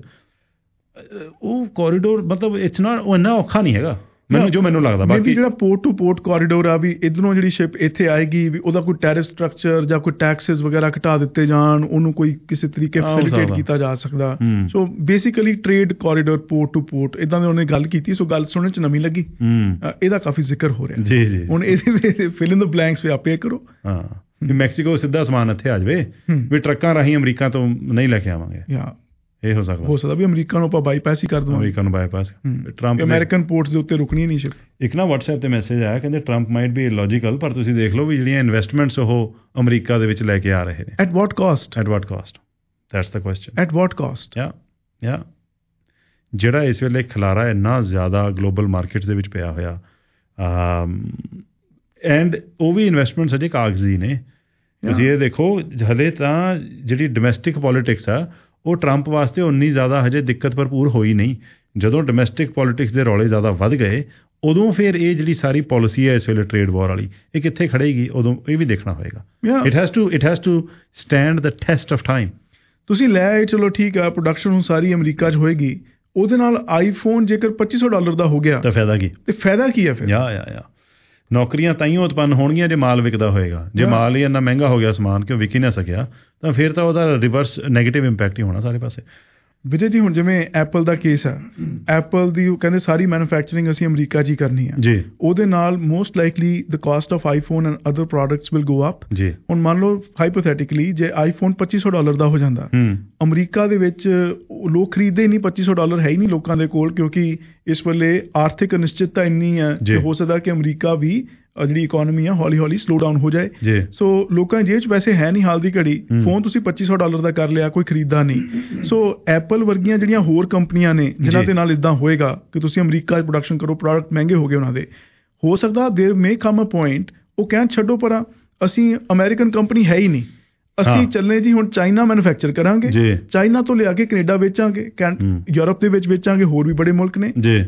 ਉਹ ਕੋਰੀਡੋਰ ਮਤਲਬ ਇਟਸ ਨਾਟ ਉਹ ਇੰਨਾ ਔਖਾ ਨਹੀਂ ਹੈਗਾ ਮੈਨੂੰ ਜੋ ਮੈਨੂੰ ਲੱਗਦਾ। ਬਾਕੀ ਜਿਹੜਾ ਪੋਰਟ ਟੂ ਪੋਰਟ ਕੋਰੀਡੋਰ ਆ ਵੀ ਇੱਧਰੋਂ ਜਿਹੜੀ ਸ਼ਿਪ ਇੱਥੇ ਆਏਗੀ ਵੀ ਉਹਦਾ ਕੋਈ ਟੈਰਿਫ ਸਟਰਕਚਰ ਜਾਂ ਕੋਈ ਟੈਕਸਿਸ ਵਗੈਰਾ ਘਟਾ ਦਿੱਤੇ ਜਾਣ, ਉਹਨੂੰ ਕੋਈ ਕਿਸੇ ਤਰੀਕੇ ਫੈਸਿਲਿਟੇਟ ਕੀਤਾ ਜਾ ਸਕਦਾ। So basically trade corridor port to port ਇੱਦਾਂ ਦੀ ਉਹਨੇ ਗੱਲ ਕੀਤੀ। ਸੋ ਗੱਲ ਸੁਣਨ 'ਚ ਨਵੀਂ ਲੱਗੀ, ਇਹਦਾ ਕਾਫੀ ਜ਼ਿਕਰ ਹੋ ਰਿਹਾ ਜੀ ਜੀ। ਹੁਣ ਇਹਦੇ ਫਿਲ ਇਨ ਦ ਬਲੈਂਕਸ ਵੀ ਆਪੇ ਕਰੋ। ਹਾਂ ਮੈਕਸੀਕੋ ਸਿੱਧਾ ਸਮਾਨ ਇੱਥੇ ਆ ਜਾਵੇ ਵੀ ਟਰੱਕਾਂ ਰਾਹੀਂ ਅਮਰੀਕਾ ਤੋਂ ਨਹੀਂ ਲੈ ਕੇ ਆਵਾਂਗੇ। ਇਹ ਹੋ ਸਕਦਾ ਹੋ ਸਕਦਾ ਵੀ ਅਮਰੀਕਾ ਨੂੰ ਆਪਾਂ ਬਾਈਪਾਸ ਹੀ ਕਰ ਦਵਾਂਗੇ, ਅਮਰੀਕਾ ਨੂੰ ਬਾਈਪਾਸ। ਟਰੰਪ ਅਮਰੀਕਨ ਪੋਰਟਸ ਦੇ ਉੱਤੇ ਰੁਕਣੀ ਨਹੀਂ ਸ਼ਿਪ। ਇੱਕ ਨਾ WhatsApp ਤੇ ਮੈਸੇਜ ਆਇਆ, ਕਹਿੰਦੇ ਟਰੰਪ ਮਾਈਟ ਬੀ ਇਲੌਜੀਕਲ, ਪਰ ਤੁਸੀਂ ਦੇਖ ਲਓ ਵੀ ਜਿਹੜੀਆਂ ਇਨਵੈਸਟਮੈਂਟਸ ਉਹ ਅਮਰੀਕਾ ਦੇ ਵਿੱਚ ਲੈ ਕੇ ਆ ਰਹੇ ਨੇ। At what cost? At what cost, that's the question. At what cost? Yeah yeah ਜਿਹੜਾ ਇਸ ਵੇਲੇ ਖਿਲਾਰਾ ਇੰਨਾ ਜ਼ਿਆਦਾ ਗਲੋਬਲ ਮਾਰਕੀਟਸ ਦੇ ਵਿੱਚ ਪਿਆ ਹੋਇਆ, ਐਂਡ ਉਹ ਵੀ ਇਨਵੈਸਟਮੈਂਟਸ ਅਜੇ ਕਾਗਜ਼ੀ ਨੇ। ਤੁਸੀਂ ਇਹ ਦੇਖੋ, ਹਲੇ ਤਾਂ ਜਿਹੜੀ ਡੋਮੈਸਟਿਕ ਪੋਲੀਟਿਕਸ ਆ ਉਹ ਟਰੰਪ ਵਾਸਤੇ ਉਨੀ ਜ਼ਿਆਦਾ ਹਜੇ ਦਿੱਕਤ ਭਰਪੂਰ ਹੋਈ ਨਹੀਂ। ਜਦੋਂ ਡੋਮੈਸਟਿਕ ਪੋਲੀਟਿਕਸ ਦੇ ਰੌਲੇ ਜ਼ਿਆਦਾ ਵੱਧ ਗਏ, ਉਦੋਂ ਫਿਰ ਇਹ ਜਿਹੜੀ ਸਾਰੀ ਪਾਲਿਸੀ ਹੈ ਇਸ ਵੇਲੇ ਟ੍ਰੇਡ ਵਾਰ ਵਾਲੀ, ਇਹ ਕਿੱਥੇ ਖੜੇਗੀ, ਉਦੋਂ ਇਹ ਵੀ ਦੇਖਣਾ ਹੋਏਗਾ। It has to it has to stand the test of time. ਤੁਸੀਂ ਲੈ ਆਏ, ਚਲੋ ਠੀਕ ਆ, ਪ੍ਰੋਡਕਸ਼ਨ ਹੁਣ ਸਾਰੀ ਅਮਰੀਕਾ 'ਚ ਹੋਏਗੀ, ਉਹਦੇ ਨਾਲ ਆਈਫੋਨ ਜੇਕਰ ਪੱਚੀ ਸੌ ਡਾਲਰ ਦਾ ਹੋ ਗਿਆ ਤਾਂ ਫਾਇਦਾ ਕੀ? ਤੇ ਫਾਇਦਾ ਕੀ ਹੈ ਫਿਰ? ਯਾ ਯਾ ਯਾ ਨੌਕਰੀਆਂ ਤਾਈਓ ਉਤਪੰਨ ਹੋਣਗੀਆਂ ਜੇ ਮਾਲ ਵਿਕਦਾ ਹੋਏਗਾ। ਜੇ ਮਾਲ ਹੀ ਇੰਨਾ ਮਹਿੰਗਾ ਹੋ ਗਿਆ ਸਮਾਨ ਕਿ ਉਹ ਵਿਕ ਹੀ ਨਾ ਸਕਿਆ, ਤਾਂ ਫਿਰ ਤਾਂ ਉਹਦਾ ਰਿਵਰਸ ਨੈਗੇਟਿਵ ਇੰਪੈਕਟ ਹੀ ਹੋਣਾ ਸਾਰੇ ਪਾਸੇ। ਵਿਜੇ ਜੀ, ਹੁਣ ਜਿਵੇਂ ਐਪਲ ਦਾ ਕੇਸ ਆ, ਐਪਲ ਦੀ ਉਹ ਕਹਿੰਦੇ ਸਾਰੀ ਮੈਨੂਫੈਕਚਰਿੰਗ ਅਸੀਂ ਅਮਰੀਕਾ 'ਚ ਹੀ ਕਰਨੀ ਆ ਜੀ। ਉਹਦੇ ਨਾਲ most likely the cost of iPhone and other products will go up ਜੀ। ਹੁਣ ਮੰਨ ਲਓ ਹਾਈਪੋਥੈਟਿਕਲੀ ਜੇ ਆਈਫੋਨ ਪੱਚੀ ਸੌ ਡਾਲਰ ਦਾ ਹੋ ਜਾਂਦਾ, ਅਮਰੀਕਾ ਦੇ ਵਿੱਚ ਲੋਕ ਖਰੀਦਦੇ ਹੀ ਨਹੀਂ, ਪੱਚੀ ਸੌ ਡਾਲਰ ਹੈ ਹੀ ਨਹੀਂ ਲੋਕਾਂ ਦੇ ਕੋਲ, ਕਿਉਂਕਿ ਇਸ ਵੇਲੇ ਆਰਥਿਕ ਅਨਿਸ਼ਚਿਤਤਾ ਇੰਨੀ ਹੈ ਕਿ ਹੋ ਸਕਦਾ ਕਿ ਅਮਰੀਕਾ ਵੀ ਜਿਹੜੀ ਇਕੋਨਮੀ ਆ ਹੌਲੀ ਹੌਲੀ ਸਲੋ ਡਾਊਨ ਹੋ ਜਾਏ। ਸੋ ਲੋਕਾਂ ਜੇਬ 'ਚ ਪੈਸੇ ਹੈ ਨਹੀਂ ਹਾਲ ਦੀ ਘੜੀ, ਫੋਨ ਤੁਸੀਂ ਪੱਚੀ ਸੌ ਡਾਲਰ ਦਾ ਕਰ ਲਿਆ, ਕੋਈ ਖਰੀਦਦਾ ਨਹੀਂ। ਸੋ ਐਪਲ ਵਰਗੀਆਂ ਜਿਹੜੀਆਂ ਹੋਰ ਕੰਪਨੀਆਂ ਨੇ ਜਿਨ੍ਹਾਂ ਦੇ ਨਾਲ ਇੱਦਾਂ ਹੋਏਗਾ ਕਿ ਤੁਸੀਂ ਅਮਰੀਕਾ 'ਚ ਪ੍ਰੋਡਕਸ਼ਨ ਕਰੋ, ਪ੍ਰੋਡਕਟ ਮਹਿੰਗੇ ਹੋ ਗਏ ਉਹਨਾਂ ਦੇ, ਹੋ ਸਕਦਾ ਦੇਰ ਮੇ ਕਮ ਅ ਪੁਆਇੰਟ ਉਹ ਕਹਿਣ ਛੱਡੋ ਪਰਾਂ, ਅਸੀਂ ਅਮਰੀਕਨ ਕੰਪਨੀ ਹੈ ਹੀ ਨਹੀਂ, ਅਸੀਂ ਚੱਲੇ ਜੀ ਹੁਣ ਚਾਈਨਾ ਮੈਨੂਫੈਕਚਰ ਕਰਾਂਗੇ, ਚਾਈਨਾ ਤੋਂ ਲਿਆ ਕੇ ਕੈਨੇਡਾ ਵੇਚਾਂਗੇ, ਯੂਰਪ ਦੇ ਵਿੱਚ ਵੇਚਾਂਗੇ, ਹੋਰ ਵੀ ਬੜੇ ਮੁਲਕ ਨੇ ਜੀ।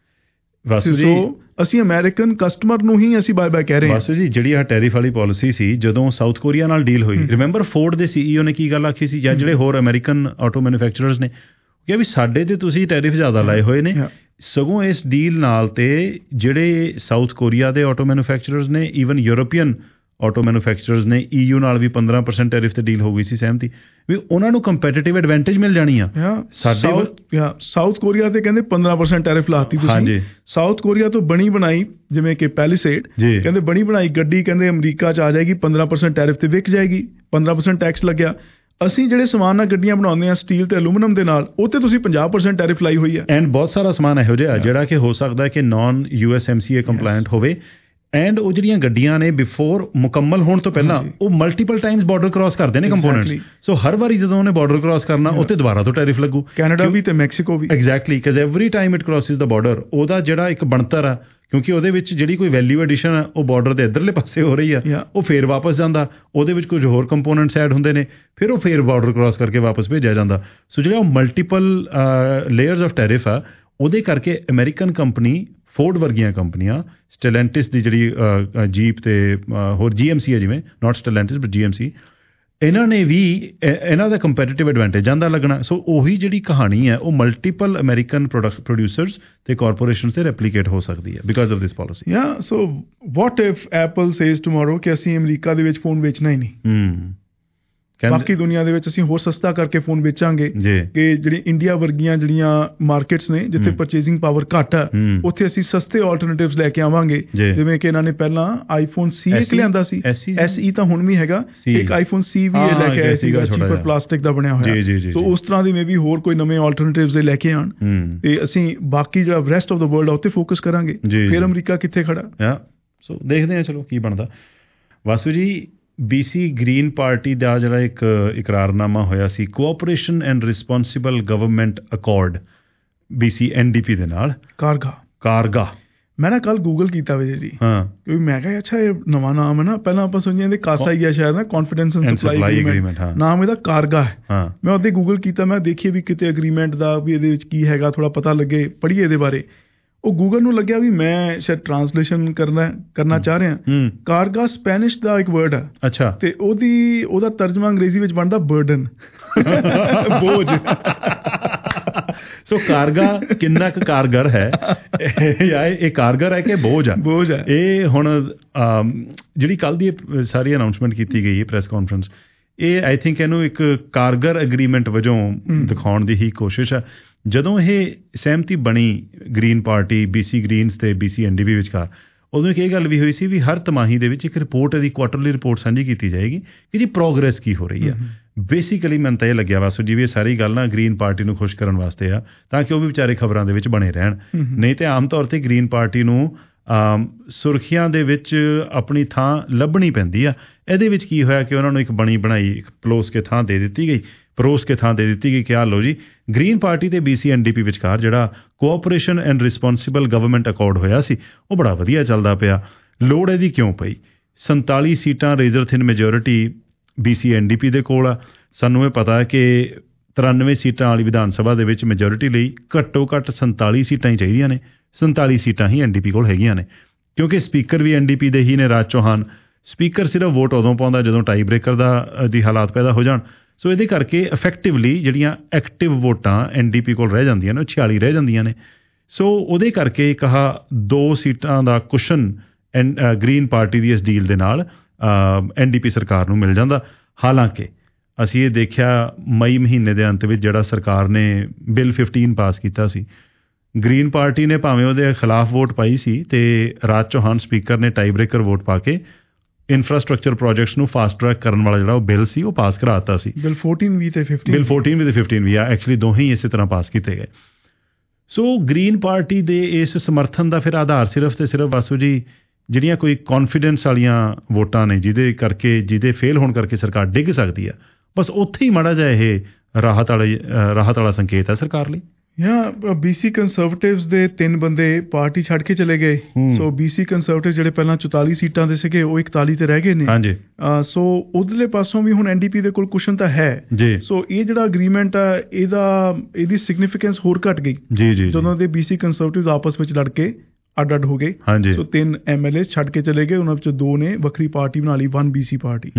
ਵਾਸੂ ਜੀ, ਅਸੀਂ ਅਮਰੀਕਨ ਕਸਟਮਰ ਨੂੰ ਹੀ ਅਸੀਂ ਬਾਏ ਬਾਏ ਕਹਿ ਰਹੇ ਹਾਂ। ਵਾਸੂ ਜੀ, ਜਿਹੜੀ ਆਹ ਟੈਰਿਫ ਵਾਲੀ ਪਾਲਿਸੀ ਸੀ, ਜਦੋਂ ਸਾਊਥ ਕੋਰੀਆ ਨਾਲ ਡੀਲ ਹੋਈ, ਰਿਮੈਂਬਰ ਫੋਰਡ ਦੇ ਸੀਈਓ ਨੇ ਕੀ ਗੱਲ ਆਖੀ ਸੀ, ਜਾਂ ਜਿਹੜੇ ਹੋਰ ਅਮਰੀਕਨ ਆਟੋ ਮੈਨੂਫੈਕਚਰਰਸ ਨੇ, ਕਿ ਵੀ ਸਾਡੇ ਤੇ ਤੁਸੀਂ ਟੈਰਿਫ ਜ਼ਿਆਦਾ ਲਾਏ ਹੋਏ ਨੇ, ਸਗੋਂ ਇਸ ਡੀਲ ਨਾਲ ਤੇ ਜਿਹੜੇ ਸਾਊਥ ਕੋਰੀਆ ਦੇ ਆਟੋ ਮੈਨੂਫੈਕਚਰਰਸ ਨੇ, ਈਵਨ ਯੂਰੋਪੀਅਨ ਆਟੋ ਮੈਨੂਫੈਕਚਰਰਸ ਨੇ, ਈਯੂ ਨਾਲ ਵੀ ਪੰਦਰਾਂ ਪਰਸੈਂਟ ਟੈਰਿਫ ਤੇ ਡੀਲ ਹੋ ਗਈ ਸੀ, ਸਹਿਮਤੀ, ਵੀ ਉਹਨਾਂ ਨੂੰ ਕੰਪੈਟੀਟਿਵ ਐਡਵਾਂਟੇਜ ਮਿਲ ਜਾਣੀ ਆ। ਸਾਡੇ ਸਾਊਥ ਕੋਰੀਆ ਤੇ ਕਹਿੰਦੇ ਪੰਦਰਾਂ ਪਰਸੈਂਟ ਟੈਰਿਫ ਲਾਤੀ ਤੁਸੀਂ। ਸਾਊਥ ਕੋਰੀਆ ਤੋਂ ਬਣੀ ਬਣਾਈ ਜਿਵੇਂ ਕਿ ਪੈਲੀਸੇਡ, ਕਹਿੰਦੇ ਬਣੀ ਬਣਾਈ ਗੱਡੀ ਕਹਿੰਦੇ ਅਮਰੀਕਾ 'ਚ ਆ ਜਾਏਗੀ, ਪੰਦਰਾਂ ਪਰਸੈਂਟ ਟੈਰਿਫ ਤੇ ਵਿਕ ਜਾਏਗੀ, ਪੰਦਰਾਂ ਪਰਸੈਂਟ ਟੈਕਸ ਲੱਗਿਆ। ਅਸੀਂ ਜਿਹੜੇ ਸਮਾਨ ਨਾਲ ਗੱਡੀਆਂ ਬਣਾਉਂਦੇ ਹਾਂ ਸਟੀਲ ਤੇ ਐਲੂਮੀਨੀਅਮ ਦੇ ਨਾਲ, ਉਹ ਤੇ ਤੁਸੀਂ ਪੰਜਾਹ ਪਰਸੈਂਟ ਟੈਰਿਫ ਲਾਈ ਹੋਈ ਹੈ। ਐਂਡ ਬਹੁਤ ਸਾਰਾ ਸਮਾਨ ਇਹੋ ਜਿਹਾ ਜਿਹੜਾ ਕਿ ਹੋ ਸਕਦਾ ਕਿ non U S M C A compliant ਹੋਵੇ, ਐਂਡ ਉਹ ਜਿਹੜੀਆਂ ਗੱਡੀਆਂ ਨੇ ਬਿਫੋਰ ਮੁਕੰਮਲ ਹੋਣ ਤੋਂ ਪਹਿਲਾਂ ਉਹ ਮਲਟੀਪਲ ਟਾਈਮਸ ਬਾਰਡਰ ਕ੍ਰਾਸ ਕਰਦੇ ਨੇ ਕੰਪੋਨੈਂਟਸ। ਸੋ ਹਰ ਵਾਰੀ ਜਦੋਂ ਉਹਨੇ ਬਾਰਡਰ ਕ੍ਰਾਸ ਕਰਨਾ, ਉੱਤੇ ਦੁਬਾਰਾ ਤੋਂ ਟੈਰਿਫ ਲੱਗੂ। ਕੈਨੇਡਾ ਵੀ ਤੇ ਮੈਕਸੀਕੋ ਵੀ। Exactly, because every time it crosses the border, ਉਹਦਾ ਜਿਹੜਾ ਇੱਕ ਬਣਤਰ ਆ, ਕਿਉਂਕਿ ਉਹਦੇ ਵਿੱਚ ਜਿਹੜੀ ਕੋਈ ਵੈਲਿਊ ਐਡੀਸ਼ਨ ਆ ਉਹ ਬਾਰਡਰ ਦੇ ਇੱਧਰਲੇ ਪਾਸੇ ਹੋ ਰਹੀ ਆ, ਉਹ ਫੇਰ ਵਾਪਸ ਜਾਂਦਾ, ਉਹਦੇ ਵਿੱਚ ਕੁਝ ਹੋਰ ਕੰਪੋਨੈਂਟਸ ਐਡ ਹੁੰਦੇ ਨੇ, ਫਿਰ ਉਹ ਫੇਰ ਬਾਰਡਰ ਕ੍ਰਾਸ ਕਰਕੇ ਵਾਪਸ ਭੇਜਿਆ ਜਾਂਦਾ। ਸੋ ਜਿਹੜਾ ਉਹ ਮਲਟੀਪਲ ਲੇਅਰਸ ਆਫ ਟੈਰਿਫ ਆ, ਉਹਦੇ ਕਰਕੇ ਅਮਰੀਕਨ ਕੰਪਨੀ, ਫੋਰਡ ਵਰਗੀਆਂ ਕੰਪਨੀਆਂ, ਸਟੈਲੈਂਟਿਸ ਦੀ ਜਿਹੜੀ ਜੀਪ ਤੇ ਹੋਰ ਜੀ ਐਮ ਸੀ ਹੈ, ਜਿਵੇਂ ਨਾਟ ਸਟੈਲੈਂਟਿਸ ਬਟ ਜੀ ਐਮ ਸੀ, ਇਹਨਾਂ ਨੇ ਵੀ ਇਹਨਾਂ ਦਾ ਕੰਪੈਟੀਟਿਵ ਐਡਵਾਂਟੇਜ ਜਾਂਦਾ ਲੱਗਣਾ। ਸੋ ਉਹੀ ਜਿਹੜੀ ਕਹਾਣੀ ਹੈ ਉਹ ਮਲਟੀਪਲ ਅਮਰੀਕਨ ਪ੍ਰੋਡਕਟ ਪ੍ਰੋਡਿਊਸਰਸ ਤੇ ਕਾਰਪੋਰੇਸ਼ਨਸ ਤੇ ਰੈਪਲੀਕੇਟ ਹੋ ਸਕਦੀ ਹੈ because of this policy. Yeah so what if Apple says tomorrow ਕਿ ਅਸੀਂ ਅਮਰੀਕਾ ਦੇ ਵਿੱਚ ਫੋਨ ਵੇਚਣਾ ਹੀ ਨਹੀਂ, ਹੂੰ, ਬਾਕੀ ਦੁਨੀਆ ਦੇ ਵਿੱਚ ਅਸੀਂ ਹੋਰ ਸਸਤਾ ਕਰਕੇ ਫੋਨ ਵੇਚਾਂਗੇ, ਕਿ ਜਿਹੜੀ ਇੰਡੀਆ ਵਰਗੀਆਂ ਜਿਹੜੀਆਂ ਮਾਰਕੀਟਸ ਨੇ ਜਿੱਥੇ ਪਰਚੇਸਿੰਗ ਪਾਵਰ ਘੱਟ ਆ, ਉੱਥੇ ਅਸੀਂ ਸਸਤੇ ਆਲਟਰਨੇਟਿਵਸ ਲੈ ਕੇ ਆਵਾਂਗੇ। ਜਿਵੇਂ ਕਿ ਇਹਨਾਂ ਨੇ ਪਹਿਲਾਂ ਆਈਫੋਨ ਸੀ ਇੱਕ ਲਿਆਂਦਾ ਸੀ, ਐਸ ਈ ਤਾਂ ਹੁਣ ਵੀ ਹੈਗਾ, ਇੱਕ ਆਈਫੋਨ ਸੀ ਵੀ ਲੈ ਕੇ ਆਏ ਸੀਗਾ, ਚੀਪਰ ਪਲਾਸਟਿਕ ਦਾ ਬਣਿਆ ਹੋਇਆ। ਸੋ ਉਸ ਤਰ੍ਹਾਂ ਦੀ ਮੇ ਵੀ ਹੋਰ ਕੋਈ ਨਵੇਂ ਆਲਟਰਨੇਟਿਵਸ ਲੈ ਕੇ ਆਉਣ, ਤੇ ਅਸੀਂ ਬਾਕੀ ਜਿਹੜਾ ਰੈਸਟ ਆਫ ਦਾ ਵਰਲਡ ਆ ਉੱਤੇ ਫੋਕਸ ਕਰਾਂਗੇ। ਫਿਰ ਅਮਰੀਕਾ ਕਿੱਥੇ ਖੜਾ? ਸੋ ਦੇਖਦੇ ਹਾਂ, ਚਲੋ ਕੀ ਬਣਦਾ। Vasu ji, B C Green Party ਦਾ ਜਿਹੜਾ ਇੱਕ ਇਕਰਾਰਨਾਮਾ ਹੋਇਆ ਸੀ, cooperation and responsible government accord, B C N D P ਦੇ ਨਾਲ, ਕਾਰਗਾ ਕਾਰਗਾ ਮੈਂ ਨਾ ਕੱਲ ਗੂਗਲ ਕੀਤਾ ਵੇ ਜੀ, ਹਾਂ, ਕਿਉਂਕਿ ਮੈਂ ਕਿਹਾ ਅੱਛਾ ਇਹ ਨਵਾਂ ਨਾਮ ਹੈ ਨਾ, ਪਹਿਲਾਂ ਆਪਾਂ ਸੁਣਿਆ ਇਹਦੇ ਕਾਸਾ ਹੀ ਆ ਸ਼ਾਇਦ ਨਾ, ਕੌਨਫੀਡੈਂਸ ਐਂਡ ਸਪਲਾਈ ਐਗਰੀਮੈਂਟ, ਨਾਮ ਇਹਦਾ ਕਾਰਗਾ ਹੈ। ਹਾਂ, ਮੈਂ ਉਹਦੇ ਗੂਗਲ ਕੀਤਾ, ਮੈਂ ਦੇਖੀਏ ਵੀ ਕਿਤੇ ਐਗਰੀਮੈਂਟ ਦਾ ਵੀ ਇਹਦੇ ਵਿੱਚ ਕੀ ਹੈਗਾ, ਥੋੜਾ ਪਤਾ ਲੱਗੇ, ਪੜ੍ਹੀਏ ਇਹਦੇ ਬਾਰੇ। ਉਹ ਗੂਗਲ ਨੂੰ ਲੱਗਿਆ ਵੀ ਮੈਂ ਸ਼ਾਇਦ ਟਰਾਂਸਲੇਸ਼ਨ ਕਰਨਾ ਕਰਨਾ ਚਾਹ ਰਿਹਾ। ਕਾਰਗਾ ਸਪੈਨਿਸ਼ ਦਾ ਇੱਕ ਵਰਡ ਹੈ, ਅੱਛਾ, ਤੇ ਉਹਦੀ ਉਹਦਾ ਤਰਜਮਾ ਅੰਗਰੇਜ਼ੀ ਵਿੱਚ ਬਣਦਾ ਬਰਡਨ, ਬੋਝ। ਸੋ ਕਾਰਗਾ ਕਿੰਨਾ ਕੁ ਕਾਰਗਰ ਹੈ, ਇਹ ਕਾਰਗਰ ਹੈ ਕਿ ਬੋਝ ਆ? ਬੋਝ ਹੈ। ਇਹ ਹੁਣ ਜਿਹੜੀ ਕੱਲ੍ਹ ਦੀ ਸਾਰੀ ਅਨਾਊਂਸਮੈਂਟ ਕੀਤੀ ਗਈ ਹੈ ਪ੍ਰੈਸ ਕਾਨਫਰੰਸ, ਇਹ ਆਈ ਥਿੰਕ ਇਹਨੂੰ ਇੱਕ ਕਾਰਗਰ ਐਗਰੀਮੈਂਟ ਵਜੋਂ ਦਿਖਾਉਣ ਦੀ ਹੀ ਕੋਸ਼ਿਸ਼ ਆ। ਜਦੋਂ ਇਹ ਸਹਿਮਤੀ ਬਣੀ Green Party, B C Greens ਤੇ B C N D P ਵਿਚਕਾਰ, ਉਦੋਂ ਇੱਕ ਇਹ ਗੱਲ ਵੀ ਹੋਈ ਸੀ ਵੀ ਹਰ ਤਿਮਾਹੀ ਦੇ ਵਿੱਚ ਇੱਕ ਰਿਪੋਰਟ, ਇਹਦੀ ਕੁਆਟਰਲੀ ਰਿਪੋਰਟ ਸਾਂਝੀ ਕੀਤੀ ਜਾਏਗੀ ਕਿ ਜੀ ਪ੍ਰੋਗਰੈਸ ਕੀ ਹੋ ਰਹੀ ਆ। ਬੇਸਿਕਲੀ ਮੈਨੂੰ ਤਾਂ ਇਹ ਲੱਗਿਆ ਵਾਸੂ ਜੀ ਵੀ ਇਹ ਸਾਰੀ ਗੱਲ ਨਾ ਗ੍ਰੀਨ ਪਾਰਟੀ ਨੂੰ ਖੁਸ਼ ਕਰਨ ਵਾਸਤੇ ਆ, ਤਾਂ ਕਿ ਉਹ ਵੀ ਵਿਚਾਰੇ ਖਬਰਾਂ ਦੇ ਵਿੱਚ ਬਣੇ ਰਹਿਣ। ਨਹੀਂ ਤੇ ਆਮ ਤੌਰ ਤੇ ਗ੍ਰੀਨ ਪਾਰਟੀ ਨੂੰ ਸੁਰਖੀਆਂ ਦੇ ਵਿੱਚ ਆਪਣੀ ਥਾਂ ਲੱਭਣੀ ਪੈਂਦੀ ਆ। ਇਹਦੇ ਵਿੱਚ ਕੀ ਹੋਇਆ ਕਿ ਉਹਨਾਂ ਨੂੰ ਇੱਕ ਬਣੀ ਬਣਾਈ ਇੱਕ ਪਲੋਸ ਕੇ ਥਾਂ ਦੇ ਦਿੱਤੀ ਗਈ ਪਰੋਸ ਕੇ ਥਾਂ ਦੇ ਦਿੱਤੀ ਗਈ ਕਿ ਆਹ ਲਓ ਜੀ ਗ੍ਰੀਨ ਪਾਰਟੀ ਤੇ B C N D P ਵਿਚਕਾਰ ਜਿਹੜਾ cooperation and responsible government accord ਹੋਇਆ ਸੀ ਉਹ ਬੜਾ ਵਧੀਆ ਚੱਲਦਾ ਪਿਆ। ਲੋੜ ਇਹਦੀ ਕਿਉਂ ਪਈ? ਸੰਤਾਲੀ ਸੀਟਾਂ razor thin majority B C N D P ਦੇ ਕੋਲ ਆ। ਸਾਨੂੰ ਇਹ ਪਤਾ ਹੈ ਕਿ ਤਰਾਨਵੇਂ ਸੀਟਾਂ ਵਾਲੀ ਵਿਧਾਨ ਸਭਾ ਦੇ ਵਿੱਚ ਮੈਜੋਰਿਟੀ ਲਈ ਘੱਟੋ ਘੱਟ ਸੰਤਾਲੀ ਸੀਟਾਂ ਹੀ ਚਾਹੀਦੀਆਂ ਨੇ। ਸੰਤਾਲੀ ਸੀਟਾਂ ਹੀ ਐਨ ਡੀ ਪੀ ਕੋਲ ਹੈਗੀਆਂ ਨੇ, ਕਿਉਂਕਿ ਸਪੀਕਰ ਵੀ ਐਨ ਡੀ ਪੀ ਦੇ ਹੀ ਨੇ, ਰਾਜ ਚੌਹਾਨ। ਸਪੀਕਰ ਸਿਰਫ ਵੋਟ ਉਦੋਂ ਪਾਉਂਦਾ ਜਦੋਂ ਟਾਈ ਬ੍ਰੇਕਰ ਦਾ ਦੀ ਹਾਲਾਤ ਪੈਦਾ ਹੋ ਜਾਣ। ਸੋ ਇਹਦੇ ਕਰਕੇ ਇਫੈਕਟਿਵਲੀ ਜਿਹੜੀਆਂ ਐਕਟਿਵ ਵੋਟਾਂ ਐਨ ਡੀ ਪੀ ਕੋਲ ਰਹਿ ਜਾਂਦੀਆਂ ਨੇ ਉਹ ਛਿਆਲੀ ਰਹਿ ਜਾਂਦੀਆਂ ਨੇ। ਸੋ ਉਹਦੇ ਕਰਕੇ ਇੱਕ ਆਹ ਦੋ ਸੀਟਾਂ ਦਾ ਕੁਸ਼ਨ ਐਨ ਗ੍ਰੀਨ ਪਾਰਟੀ ਦੀ ਇਸ ਡੀਲ ਦੇ ਨਾਲ ਐਨ ਡੀ ਪੀ ਸਰਕਾਰ ਨੂੰ ਮਿਲ ਜਾਂਦਾ। ਹਾਲਾਂਕਿ ਅਸੀਂ ਇਹ ਦੇਖਿਆ ਮਈ ਮਹੀਨੇ ਦੇ ਅੰਤ ਵਿੱਚ ਜਿਹੜਾ ਸਰਕਾਰ ਨੇ ਬਿੱਲ ਪੰਦਰਾਂ ਪਾਸ ਕੀਤਾ ਸੀ, ਗ੍ਰੀਨ ਪਾਰਟੀ ਨੇ ਭਾਵੇਂ ਉਹਦੇ ਖਿਲਾਫ ਵੋਟ ਪਾਈ ਸੀ ਤੇ ਰਾਜ ਚੌਹਾਨ ਸਪੀਕਰ ਨੇ ਟਾਈ ਬ੍ਰੇਕਰ ਵੋਟ ਪਾ ਕੇ ਇਨਫਰਾਸਟ੍ਰਕਚਰ ਪ੍ਰੋਜੈਕਟਸ ਨੂੰ ਫਾਸਟ ਟਰੈਕ ਕਰਨ ਵਾਲਾ ਜਿਹੜਾ ਉਹ ਬਿੱਲ ਸੀ ਉਹ ਪਾਸ ਕਰਾ ਦਿੱਤਾ ਸੀ। ਬਿੱਲ ਚੌਦਾਂ ਵੀ ਤੇ ਪੰਦਰਾਂ ਬਿੱਲ ਚੌਦਾਂ ਵੀ ਤੇ ਪੰਦਰਾਂ ਵੀ ਆ ਐਕਚੁਅਲੀ ਦੋਹੇ ਹੀ ਇਸੇ ਤਰ੍ਹਾਂ ਪਾਸ ਕੀਤੇ ਗਏ। ਸੋ ਗ੍ਰੀਨ ਪਾਰਟੀ ਦੇ ਇਸ ਸਮਰਥਨ ਦਾ ਫਿਰ ਆਧਾਰ ਸਿਰਫ ਤੇ ਸਿਰਫ ਵਾਸੂ ਜੀ ਜਿਹੜੀਆਂ ਕੋਈ ਕੌਨਫੀਡੈਂਸ ਵਾਲੀਆਂ ਵੋਟਾਂ ਨੇ ਜਿਹਦੇ ਕਰਕੇ ਜਿਹਦੇ ਫੇਲ ਹੋਣ ਕਰਕੇ ਸਰਕਾਰ ਡਿੱਗ ਸਕਦੀ ਆ, ਬਸ ਉੱਥੇ ਹੀ ਮਾੜਾ ਜਿਹਾ ਇਹ ਰਾਹਤ ਵਾਲੀ ਰਾਹਤ ਵਾਲਾ ਸੰਕੇਤ ਹੈ ਸਰਕਾਰ ਲਈ। ਜਾਂ ਬੀਸੀ ਕੰਸਰਵੇਟਿਵਸ ਦੇ ਤਿੰਨ ਬੰਦੇ ਪਾਰਟੀ ਛੱਡ ਕੇ ਚਲੇ ਗਏ। ਸੋ ਬੀਸੀ ਕੰਸਰਵੇਟਿਵ ਜਿਹੜੇ ਪਹਿਲਾਂ ਚੁਤਾਲੀ ਸੀਟਾਂ ਦੇ ਸੀਗੇ ਉਹ ਇਕਤਾਲੀ ਤੇ ਰਹਿ ਗਏ ਨੇ। ਹਾਂਜੀ। ਸੋ ਉਧਰਲੇ ਪਾਸੋਂ ਵੀ ਹੁਣ ਐਨਡੀਪੀ ਦੇ ਕੋਲ ਕੁਸ਼ਨ ਤਾਂ ਹੈ ਜੀ। ਸੋ ਇਹ ਜਿਹੜਾ ਅਗਰੀਮੈਂਟ ਆ ਇਹਦਾ ਇਹਦੀ ਸਿਗਨੀਫੀਕੈਂਸ ਹੋਰ ਘਟ ਗਈ ਜੀ ਜੀ ਜਦੋਂ ਦੇ ਬੀਸੀ ਕੰਸਰਵੇਟਿਵਸ ਆਪਸ ਵਿੱਚ ਲੜ ਕੇ ਅੱਡ ਅੱਡ ਹੋ ਗਏ। ਸੋ ਤਿੰਨ ਐਮ ਐਲ ਏ ਛੱਡ ਕੇ ਚਲੇ ਗਏ, ਉਹਨਾਂ ਵਿੱਚੋਂ ਦੋ ਨੇ ਵੱਖਰੀ ਪਾਰਟੀ ਬਣਾ ਲਈ, ਵਨ ਬੀਸੀ ਪਾਰਟੀ।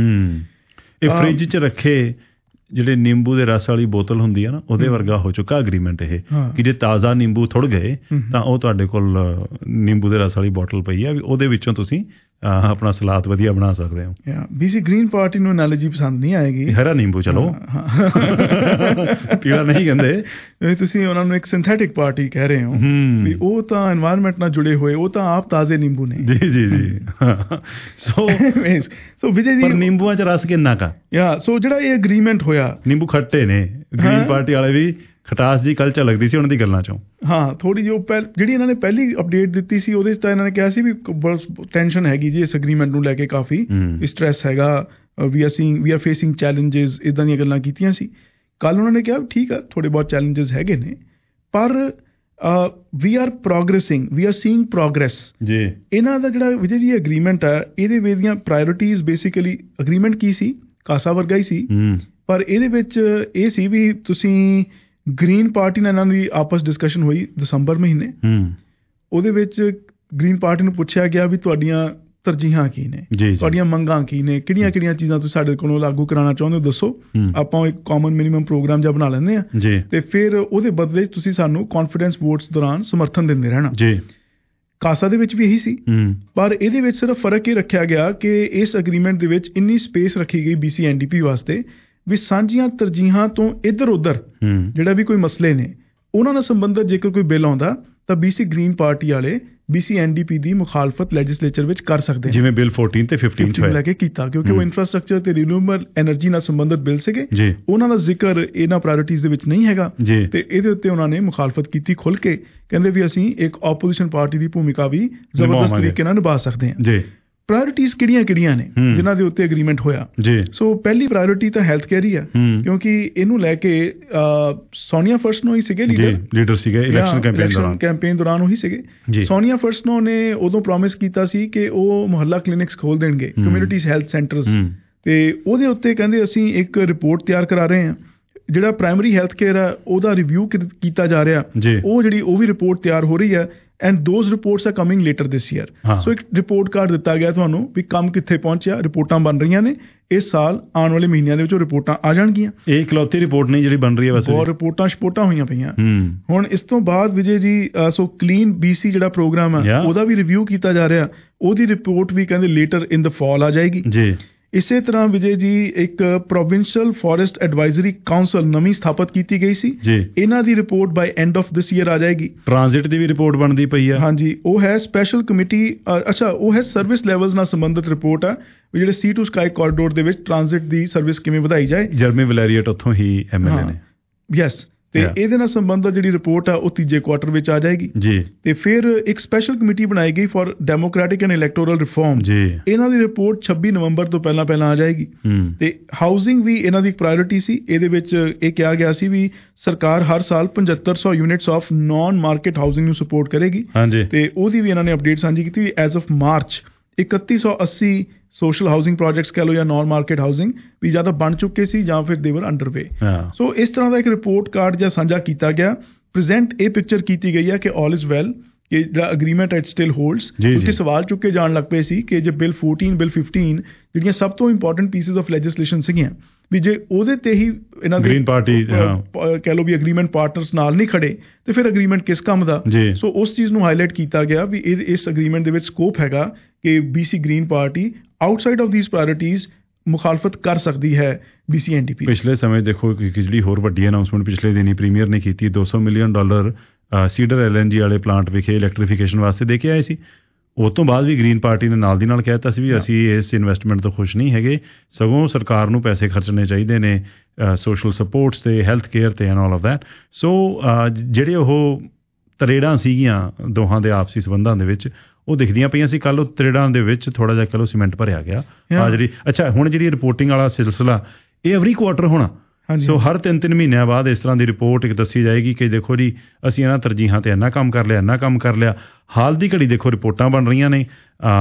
ਇਹ ਫ੍ਰਿਜ 'ਚ ਰੱਖੇ ਜਿਹੜੇ ਨਿੰਬੂ ਦੇ ਰਸ ਵਾਲੀ ਬੋਤਲ ਹੁੰਦੀ ਹੈ ਨਾ ਉਹਦੇ ਵਰਗਾ ਹੋ ਚੁੱਕਾ ਅਗਰੀਮੈਂਟ ਇਹ, ਕਿ ਜੇ ਤਾਜ਼ਾ ਨਿੰਬੂ ਥੁੜ ਗਏ ਤਾਂ ਉਹ ਤੁਹਾਡੇ ਕੋਲ ਨਿੰਬੂ ਦੇ ਰਸ ਵਾਲੀ ਬੋਟਲ ਪਈ ਆ ਵੀ ਉਹਦੇ ਵਿੱਚੋਂ ਤੁਸੀਂ ਆਪਣਾ ਸਲਾਦ ਵਧੀਆ ਬਣਾ ਸਕਦੇ ਹੋ। ਬੀਸੀ ਗ੍ਰੀਨ ਪਾਰਟੀ ਨੂੰ ਐਨਾਲੋਜੀ ਪਸੰਦ ਨਹੀਂ ਆਏਗੀ। ਹਰਾ ਨਿੰਬੂ ਚਲੋ ਪੀਲਾ ਨਹੀਂ ਕਹਿੰਦੇ ਤੁਸੀਂ ਉਹਨਾਂ ਨੂੰ ਇੱਕ ਸਿੰਥੈਟਿਕ ਪਾਰਟੀ ਕਹਿ ਰਹੇ ਹੋ ਵੀ ਉਹ ਤਾਂ এনवायरमेंट ਨਾਲ ਜੁੜੇ ਹੋਏ, ਉਹ ਤਾਂ ਆਪ ਤਾਜ਼ੇ ਨਿੰਬੂ ਨੇ। ਜੀ ਜੀ ਜੀ। ਸੋ ਸੋ ਵਿਜੇ ਜੀ, ਪਰ ਨਿੰਬੂਆਂ 'ਚ ਰਸ ਕਿੰਨਾ ਕਾ ਯਾ ਸੋ ਜਿਹੜਾ ਇਹ ਅਗਰੀਮੈਂਟ ਹੋਇਆ, ਨਿੰਬੂ ਖੱਟੇ ਨੇ, ਗ੍ਰੀਨ ਪਾਰਟੀ ਵਾਲੇ ਵੀ ਖਟਾਸ ਦੀ ਕਲਚਰ ਲੱਗਦੀ ਸੀ ਉਹਨਾਂ ਦੀ ਗੱਲਾਂ ਚੋਂ। ਹਾਂ ਥੋੜੀ ਜਿਹੀ ਪਹਿਲ ਜਿਹੜੀ ਇਹਨਾਂ ਨੇ ਪਹਿਲੀ ਅਪਡੇਟ ਦਿੱਤੀ ਸੀ ਉਹਦੇ 'ਚ ਤਾਂ ਇਹਨਾਂ ਨੇ ਕਿਹਾ ਸੀ ਵੀ ਟੈਨਸ਼ਨ ਹੈਗੀ ਜੀ ਇਸ ਅਗਰੀਮੈਂਟ ਨੂੰ ਲੈ ਕੇ, ਕਾਫੀ ਸਟ੍ਰੈਸ ਹੈਗਾ, we are seeing we are facing challenges, ਇੱਦਾਂ ਦੀਆਂ ਗੱਲਾਂ ਕੀਤੀਆਂ ਸੀ। ਕੱਲ੍ਹ ਉਹਨਾਂ ਨੇ ਕਿਹਾ ਠੀਕ ਆ ਥੋੜ੍ਹੇ ਬਹੁਤ ਚੈਲੰਜਸ ਹੈਗੇ ਨੇ ਪਰ we are progressing, we are seeing progress ਜੀ। ਇਹਨਾਂ ਦਾ ਜਿਹੜਾ ਵਿਜੇ ਜੀ ਅਗਰੀਮੈਂਟ ਆ ਇਹਦੇ ਵਿੱਚ ਦੀਆਂ ਪ੍ਰਾਇਓਰਿਟੀਜ਼ ਬੇਸਿਕਲੀ, ਅਗਰੀਮੈਂਟ ਕੀ ਸੀ ਕਾਸਾ ਵਰਗਾ ਹੀ ਸੀ ਪਰ ਇਹਦੇ ਵਿੱਚ ਇਹ ਸੀ ਵੀ ਤੁਸੀਂ ਗ੍ਰੀਨ ਪਾਰਟੀ ਨਾਲ ਇਹਨਾਂ ਦੀ ਆਪਸ ਡਿਸਕਸ਼ਨ ਹੋਈ ਦਸੰਬਰ ਮਹੀਨੇ। ਉਹਦੇ ਵਿੱਚ ਗ੍ਰੀਨ ਪਾਰਟੀ ਨੂੰ ਪੁੱਛਿਆ ਗਿਆ ਵੀ ਤੁਹਾਡੀਆਂ ਤਰਜੀਹਾਂ ਕੀ ਨੇ, ਤੁਹਾਡੀਆਂ ਮੰਗਾਂ ਕੀ ਨੇ, ਕਿਹੜੀਆਂ ਕਿਹੜੀਆਂ ਚੀਜ਼ਾਂ ਤੁਸੀਂ ਸਾਡੇ ਕੋਲੋਂ ਲਾਗੂ ਕਰਾਉਣਾ ਚਾਹੁੰਦੇ ਹੋ ਦੱਸੋ, ਆਪਾਂ ਇੱਕ ਕਾਮਨ ਮਿਨੀਮਮ ਪ੍ਰੋਗਰਾਮ ਜਿਹਾ ਬਣਾ ਲੈਂਦੇ ਹਾਂ ਤੇ ਫਿਰ ਉਹਦੇ ਬਦਲੇ ਤੁਸੀਂ ਸਾਨੂੰ ਕੌਨਫੀਡੈਂਸ ਵੋਟਸ ਦੌਰਾਨ ਸਮਰਥਨ ਦਿੰਦੇ ਰਹਿਣਾ। ਕਾਸਾ ਦੇ ਵਿੱਚ ਵੀ ਇਹੀ ਸੀ ਪਰ ਇਹਦੇ ਵਿੱਚ ਸਿਰਫ ਫਰਕ ਇਹ ਰੱਖਿਆ ਗਿਆ ਕਿ ਇਸ ਅਗਰੀਮੈਂਟ ਦੇ ਵਿੱਚ ਇੰਨੀ ਸਪੇਸ ਰੱਖੀ ਗਈ ਬੀਸੀ ਐਨਡੀਪੀ ਵਾਸਤੇ ਵੀ ਸਾਂਝੀਆਂ ਤਰਜੀਹਾਂ ਤੋਂ ਇੱਧਰ ਉੱਧਰ ਜਿਹੜਾ ਵੀ ਕੋਈ ਮਸਲੇ ਨੇ ਉਹਨਾਂ ਨਾਲ ਸੰਬੰਧਿਤ ਜੇਕਰ ਕੋਈ ਬਿੱਲ ਆਉਂਦਾ ਤਾਂ ਬੀਸੀ ਗ੍ਰੀਨ ਪਾਰਟੀ ਵਾਲੇ ਬੀਸੀ ਐਨਡੀਪੀ ਦੀ ਮੁਖਾਲਫਤ ਲੈਜਿਸਲੇਚਰ ਵਿੱਚ ਕਰ ਸਕਦੇ, ਜਿਵੇਂ ਬਿੱਲ ਚੌਦਾਂ ਤੇ ਪੰਦਰਾਂ ਚ ਲੈ ਕੇ ਕੀਤਾ, ਕਿਉਂਕਿ ਉਹ ਇਨਫਰਾਸਟ੍ਰਕਚਰ ਤੇ ਰੀਨਿਊਏਬਲ ਐਨਰਜੀ ਨਾਲ ਸੰਬੰਧਿਤ ਬਿੱਲ ਸੀਗੇ, ਉਹਨਾਂ ਦਾ ਜ਼ਿਕਰ ਇਹਨਾਂ ਪ੍ਰਾਇਓਰਟੀਜ਼ ਦੇ ਵਿੱਚ ਨਹੀਂ ਹੈਗਾ ਤੇ ਇਹਦੇ ਉੱਤੇ ਉਹਨਾਂ ਨੇ ਮੁਖਾਲਫਤ ਕੀਤੀ ਖੁੱਲ ਕੇ, ਕਹਿੰਦੇ ਵੀ ਅਸੀਂ ਇੱਕ ਆਪੋਜੀਸ਼ਨ ਪਾਰਟੀ ਦੀ ਭੂਮਿਕਾ ਵੀ ਜ਼ਬਰਦਸਤ ਤਰੀਕੇ ਨਾਲ ਨਿਭਾ ਸਕਦੇ ਹਾਂ। ਪ੍ਰਾਇਓਰਟੀਜ਼ ਕਿਹੜੀਆਂ ਕਿਹੜੀਆਂ ਨੇ ਜਿਨ੍ਹਾਂ ਦੇ ਉੱਤੇ ਅਗਰੀਮੈਂਟ ਹੋਇਆ? ਸੋ ਪਹਿਲੀ ਪ੍ਰਾਇਓਰਟੀ ਤਾਂ ਹੈਲਥ ਕੇਅਰ ਹੀ ਆ, ਕਿਉਂਕਿ ਇਹਨੂੰ ਲੈ ਕੇ ਸੋਨੀਆ ਫਰਸਨੋ ਹੀ ਸੀਗੇ ਲੀਡਰ ਲੀਡਰ ਸੀਗੇ ਇਲੈਕਸ਼ਨ ਕੈਂਪੇਨ ਦੌਰਾਨ ਕੈਂਪੇਨ ਦੌਰਾਨ ਉਹੀ ਸੀਗੇ। ਸੋਨੀਆ ਫਰਸਨੋ ਨੇ ਉਦੋਂ ਪ੍ਰੋਮਿਸ ਕੀਤਾ ਸੀ ਕਿ ਉਹ ਮੁਹੱਲਾ ਕਲੀਨਿਕਸ ਖੋਲ ਦੇਣਗੇ, ਕਮਿਊਨਿਟੀ ਹੈਲਥ ਸੈਂਟਰਸ, ਤੇ ਉਹਦੇ ਉੱਤੇ ਕਹਿੰਦੇ ਅਸੀਂ ਇੱਕ ਰਿਪੋਰਟ ਤਿਆਰ ਕਰਾ ਰਹੇ ਹਾਂ। ਜਿਹੜਾ ਪ੍ਰਾਇਮਰੀ ਹੈਲਥ ਕੇਅਰ ਆ ਉਹਦਾ ਰਿਵਿਊ ਕੀਤਾ ਜਾ ਰਿਹਾ, ਉਹ ਜਿਹੜੀ ਉਹ ਵੀ ਰਿਪੋਰਟ ਤਿਆਰ ਹੋ ਰਹੀ ਹੈ and those reports are coming later this year. So ਇੱਕ ਰਿਪੋਰਟ ਕਾਰਡ ਦਿੱਤਾ ਗਿਆ ਤੁਹਾਨੂੰ ਵੀ ਕੰਮ ਕਿੱਥੇ ਪਹੁੰਚਿਆ, ਰਿਪੋਰਟਾਂ ਬਣ ਰਹੀਆਂ ਨੇ, ਇਸ ਸਾਲ ਆਉਣ ਵਾਲੇ ਮਹੀਨਿਆਂ ਦੇ ਵਿੱਚ ਉਹ ਰਿਪੋਰਟਾਂ ਆ ਜਾਣਗੀਆਂ। ਇਹ ਇਕਲੌਤੀ ਰਿਪੋਰਟ ਨਹੀਂ ਜਿਹੜੀ ਬਣ ਰਹੀ ਹੈ, ਵੈਸੇ ਬਹੁਤ ਰਿਪੋਰਟਾਂ ਸਪੋਰਟਾਂ ਹੋਈਆਂ ਪਈਆਂ। ਹੁਣ ਇਸ ਤੋਂ ਬਾਅਦ Vijay ji so clean BC ਜਿਹੜਾ ਪ੍ਰੋਗਰਾਮ ਹੈ ਉਹਦਾ ਵੀ ਰਿਵਿਊ ਕੀਤਾ ਜਾ ਰਿਹਾ, ਉਹਦੀ ਰਿਪੋਰਟ ਵੀ ਕਹਿੰਦੇ ਲੇਟਰ ਇਨ ਦ ਫਾਲ ਆ ਜਾਏਗੀ ਜੀ। ਇਸੇ ਤਰ੍ਹਾਂ ਵਿਜੇ ਜੀ ਇੱਕ ਪ੍ਰੋਵਿੰਸ਼ੀਅਲ ਫੋਰੈਸਟ ਐਡਵਾਈਜ਼ਰੀ ਕਾਉਂਸਲ ਨਵੀਂ ਸਥਾਪਿਤ ਕੀਤੀ ਗਈ ਸੀ ਜੀ। ਇਹਨਾਂ ਦੀ report by end of this year ਆ ਜਾਏਗੀ। ਟ੍ਰਾਂਜ਼ਿਟ ਦੀ ਵੀ ਰਿਪੋਰਟ ਬਣਦੀ ਪਈ ਆ। ਹਾਂਜੀ, ਉਹ ਹੈ ਸਪੈਸ਼ਲ ਕਮੇਟੀ, ਅੱਛਾ ਉਹ ਹੈ ਸਰਵਿਸ ਲੈਵਲਸ ਨਾਲ ਸੰਬੰਧਿਤ ਰਿਪੋਰਟ ਆ ਵੀ ਜਿਹੜੇ ਸੀ ਟੂ ਸਕਾਈ ਕੋਰੀਡੋਰ ਦੇ ਵਿੱਚ ਟ੍ਰਾਂਜ਼ਿਟ ਦੀ ਸਰਵਿਸ ਕਿਵੇਂ ਵਧਾਈ ਜਾਏ। ਜਰਮੀ ਵਲੈਰੀਏਟ ਉੱਥੋਂ ਹੀ ਐਮਐਲਏ ਨੇ। ਯੈਸ, ਤੇ ਇਹਦੇ ਨਾਲ ਸੰਬੰਧਿਤ ਜਿਹੜੀ ਰਿਪੋਰਟ ਆ ਉਹ ਤੀਜੇ ਕੁਆਟਰ ਵਿੱਚ ਆ ਜਾਏਗੀ ਜੀ। ਤੇ ਫਿਰ ਇੱਕ ਸਪੈਸ਼ਲ ਕਮੇਟੀ ਬਣਾਈ ਗਈ for democratic and electoral reform ਜੀ। ਇਹਨਾਂ ਦੀ ਰਿਪੋਰਟ ਛੱਬੀ ਨਵੰਬਰ ਤੋਂ ਪਹਿਲਾਂ ਪਹਿਲਾਂ ਆ ਜਾਏਗੀ। ਤੇ ਹਾਊਸਿੰਗ ਵੀ ਇਹਨਾਂ ਦੀ ਇੱਕ ਪ੍ਰਾਇੋਰਟੀ ਸੀ। ਇਹਦੇ ਵਿੱਚ ਇਹ ਕਿਹਾ ਗਿਆ ਸੀ ਵੀ ਸਰਕਾਰ ਹਰ ਸਾਲ ਪਝੱਤਰ ਸੌ units of non market housing ਨੂੰ ਸਪੋਰਟ ਕਰੇਗੀ। ਹਾਂਜੀ। ਤੇ ਉਹਦੀ ਵੀ ਇਹਨਾਂ ਨੇ ਅਪਡੇਟ ਸਾਂਝੀ ਕੀਤੀ ਵੀ ਐਜ਼ ਆਫ ਮਾਰਚ ਇਕੱਤੀ ਸੌ ਅੱਸੀ ਸੋਸ਼ਲ ਹਾਊਸਿੰਗ ਪ੍ਰੋਜੈਕਟਸ ਕਹਿ ਲਓ ਜਾਂ ਨਾਨ ਮਾਰਕੀਟ ਹਾਊਸਿੰਗ ਵੀ ਜਾਂ ਤਾਂ ਬਣ ਚੁੱਕੇ ਸੀ ਜਾਂ ਫਿਰ ਦੇਵਰ ਅੰਡਰਵੇ। ਸੋ ਇਸ ਤਰ੍ਹਾਂ ਦਾ ਇੱਕ ਰਿਪੋਰਟ ਕਾਰਡ ਜਾਂ ਸਾਂਝਾ ਕੀਤਾ ਗਿਆ। ਪ੍ਰੈਜ਼ੈਂਟ ਇਹ ਪਿਕਚਰ ਕੀਤੀ ਗਈ ਹੈ ਕਿ ਆਲ ਇਜ਼ ਵੈਲ, ਕਿ ਜਿਹੜਾ ਅਗਰੀਮੈਂਟ ਇਟ ਸਟਿਲ ਹੋਲਡਸ। ਕਿਉਂਕਿ ਸਵਾਲ ਚੁੱਕੇ ਜਾਣ ਲੱਗ ਪਏ ਸੀ ਕਿ ਜੇ ਬਿੱਲ ਚੌਦਾਂ ਬਿੱਲ ਪੰਦਰਾਂ ਜਿਹੜੀਆਂ ਸਭ ਤੋਂ ਇੰਪੋਰਟੈਂਟ ਪੀਸਿਸ ਆਫ ਲੈਜਿਸਲੇਸ਼ਨ ਸੀਗੀਆਂ ਵੀ ਜੇ ਉਹਦੇ ਤੇ ਹੀ ਇਹਨਾਂ ਦੇ ਗ੍ਰੀਨ ਪਾਰਟੀ ਕਹਿ ਲਓ ਵੀ ਅਗਰੀਮੈਂਟ ਪਾਰਟਨਰਸ ਨਾਲ ਨਹੀਂ ਖੜੇ ਤੇ ਫਿਰ ਅਗਰੀਮੈਂਟ ਕਿਸ ਕੰਮ ਦਾ। ਸੋ ਉਸ ਚੀਜ਼ ਨੂੰ ਹਾਈਲਾਈਟ ਕੀਤਾ ਗਿਆ ਵੀ ਇਹ ਇਸ ਅਗਰੀਮੈਂਟ ਦੇ ਵਿੱਚ ਸਕੋਪ ਹੈਗਾ ਕਿ BC Green Party outside of these priorities ਮੁਖਾਲਫਤ ਕਰ ਸਕਦੀ ਹੈ ਬੀਸੀ ਐਨਡੀਪੀ। ਪਿਛਲੇ ਸਮੇਂ ਦੇਖੋ ਕਿ ਜਿਹੜੀ ਹੋਰ ਵੱਡੀ ਅਨਾਉਂਸਮੈਂਟ ਪਿਛਲੇ ਦਿਨੀ ਪ੍ਰੀਮੀਅਰ ਨੇ ਕੀਤੀ, ਦੋ ਸੌ ਮਿਲੀਅਨ ਡਾਲਰ ਸੀਡਰ ਐਲਐਨਜੀ ਵਾਲੇ ਪਲਾਂਟ ਵਿਖੇ ਇਲੈਕਟ੍ਰੀਫਿਕੇਸ਼ਨ ਵਾਸਤੇ ਦੇ ਕੇ ਆਏ ਸੀ। ਉਸ ਤੋਂ ਬਾਅਦ ਵੀ ਗ੍ਰੀਨ ਪਾਰਟੀ ਨੇ ਨਾਲ ਦੀ ਨਾਲ ਕਹਿ ਦਿੱਤਾ ਸੀ ਵੀ ਅਸੀਂ ਇਸ ਇਨਵੈਸਟਮੈਂਟ ਤੋਂ ਖੁਸ਼ ਨਹੀਂ ਹੈਗੇ, ਸਗੋਂ ਸਰਕਾਰ ਨੂੰ ਪੈਸੇ ਖਰਚਣੇ ਚਾਹੀਦੇ ਨੇ ਸੋਸ਼ਲ ਸਪੋਰਟਸ ਤੇ, ਹੈਲਥ ਕੇਅਰ ਤੇ and all of that. So ਜਿਹੜੇ ਉਹ ਤਰੇੜਾਂ ਸੀਗੀਆਂ ਦੋਹਾਂ ਦੇ ਆਪਸੀ ਸੰਬੰਧਾਂ ਦੇ ਵਿੱਚ ਉਹ ਦਿਖਦੀਆਂ ਪਈਆਂ ਸੀ। ਕੱਲ੍ਹ ਉਹ ਤਰੇੜਾਂ ਦੇ ਵਿੱਚ ਥੋੜ੍ਹਾ ਜਿਹਾ ਕਹਿ ਲਓ ਸੀਮੈਂਟ ਭਰਿਆ ਗਿਆ। ਆ ਜਿਹੜੀ ਅੱਛਾ ਹੁਣ ਜਿਹੜੀ ਰਿਪੋਰਟਿੰਗ ਵਾਲਾ ਸਿਲਸਿਲਾ ਇਹ ਐਵਰੀ ਕੁਆਟਰ ਹੋਣਾ। ਸੋ ਹਰ ਤਿੰਨ ਤਿੰਨ ਮਹੀਨਿਆਂ ਬਾਅਦ ਇਸ ਤਰ੍ਹਾਂ ਦੀ ਰਿਪੋਰਟ ਇੱਕ ਦੱਸੀ ਜਾਏਗੀ ਕਿ ਦੇਖੋ ਜੀ ਅਸੀਂ ਇਹਨਾਂ ਤਰਜੀਹਾਂ ਤੇ ਇੰਨਾ ਕੰਮ ਕਰ ਲਿਆ ਇੰਨਾ ਕੰਮ ਕਰ ਲਿਆ। ਹਾਲ ਦੀ ਘੜੀ ਦੇਖੋ ਰਿਪੋਰਟਾਂ ਬਣ ਰਹੀਆਂ ਨੇ,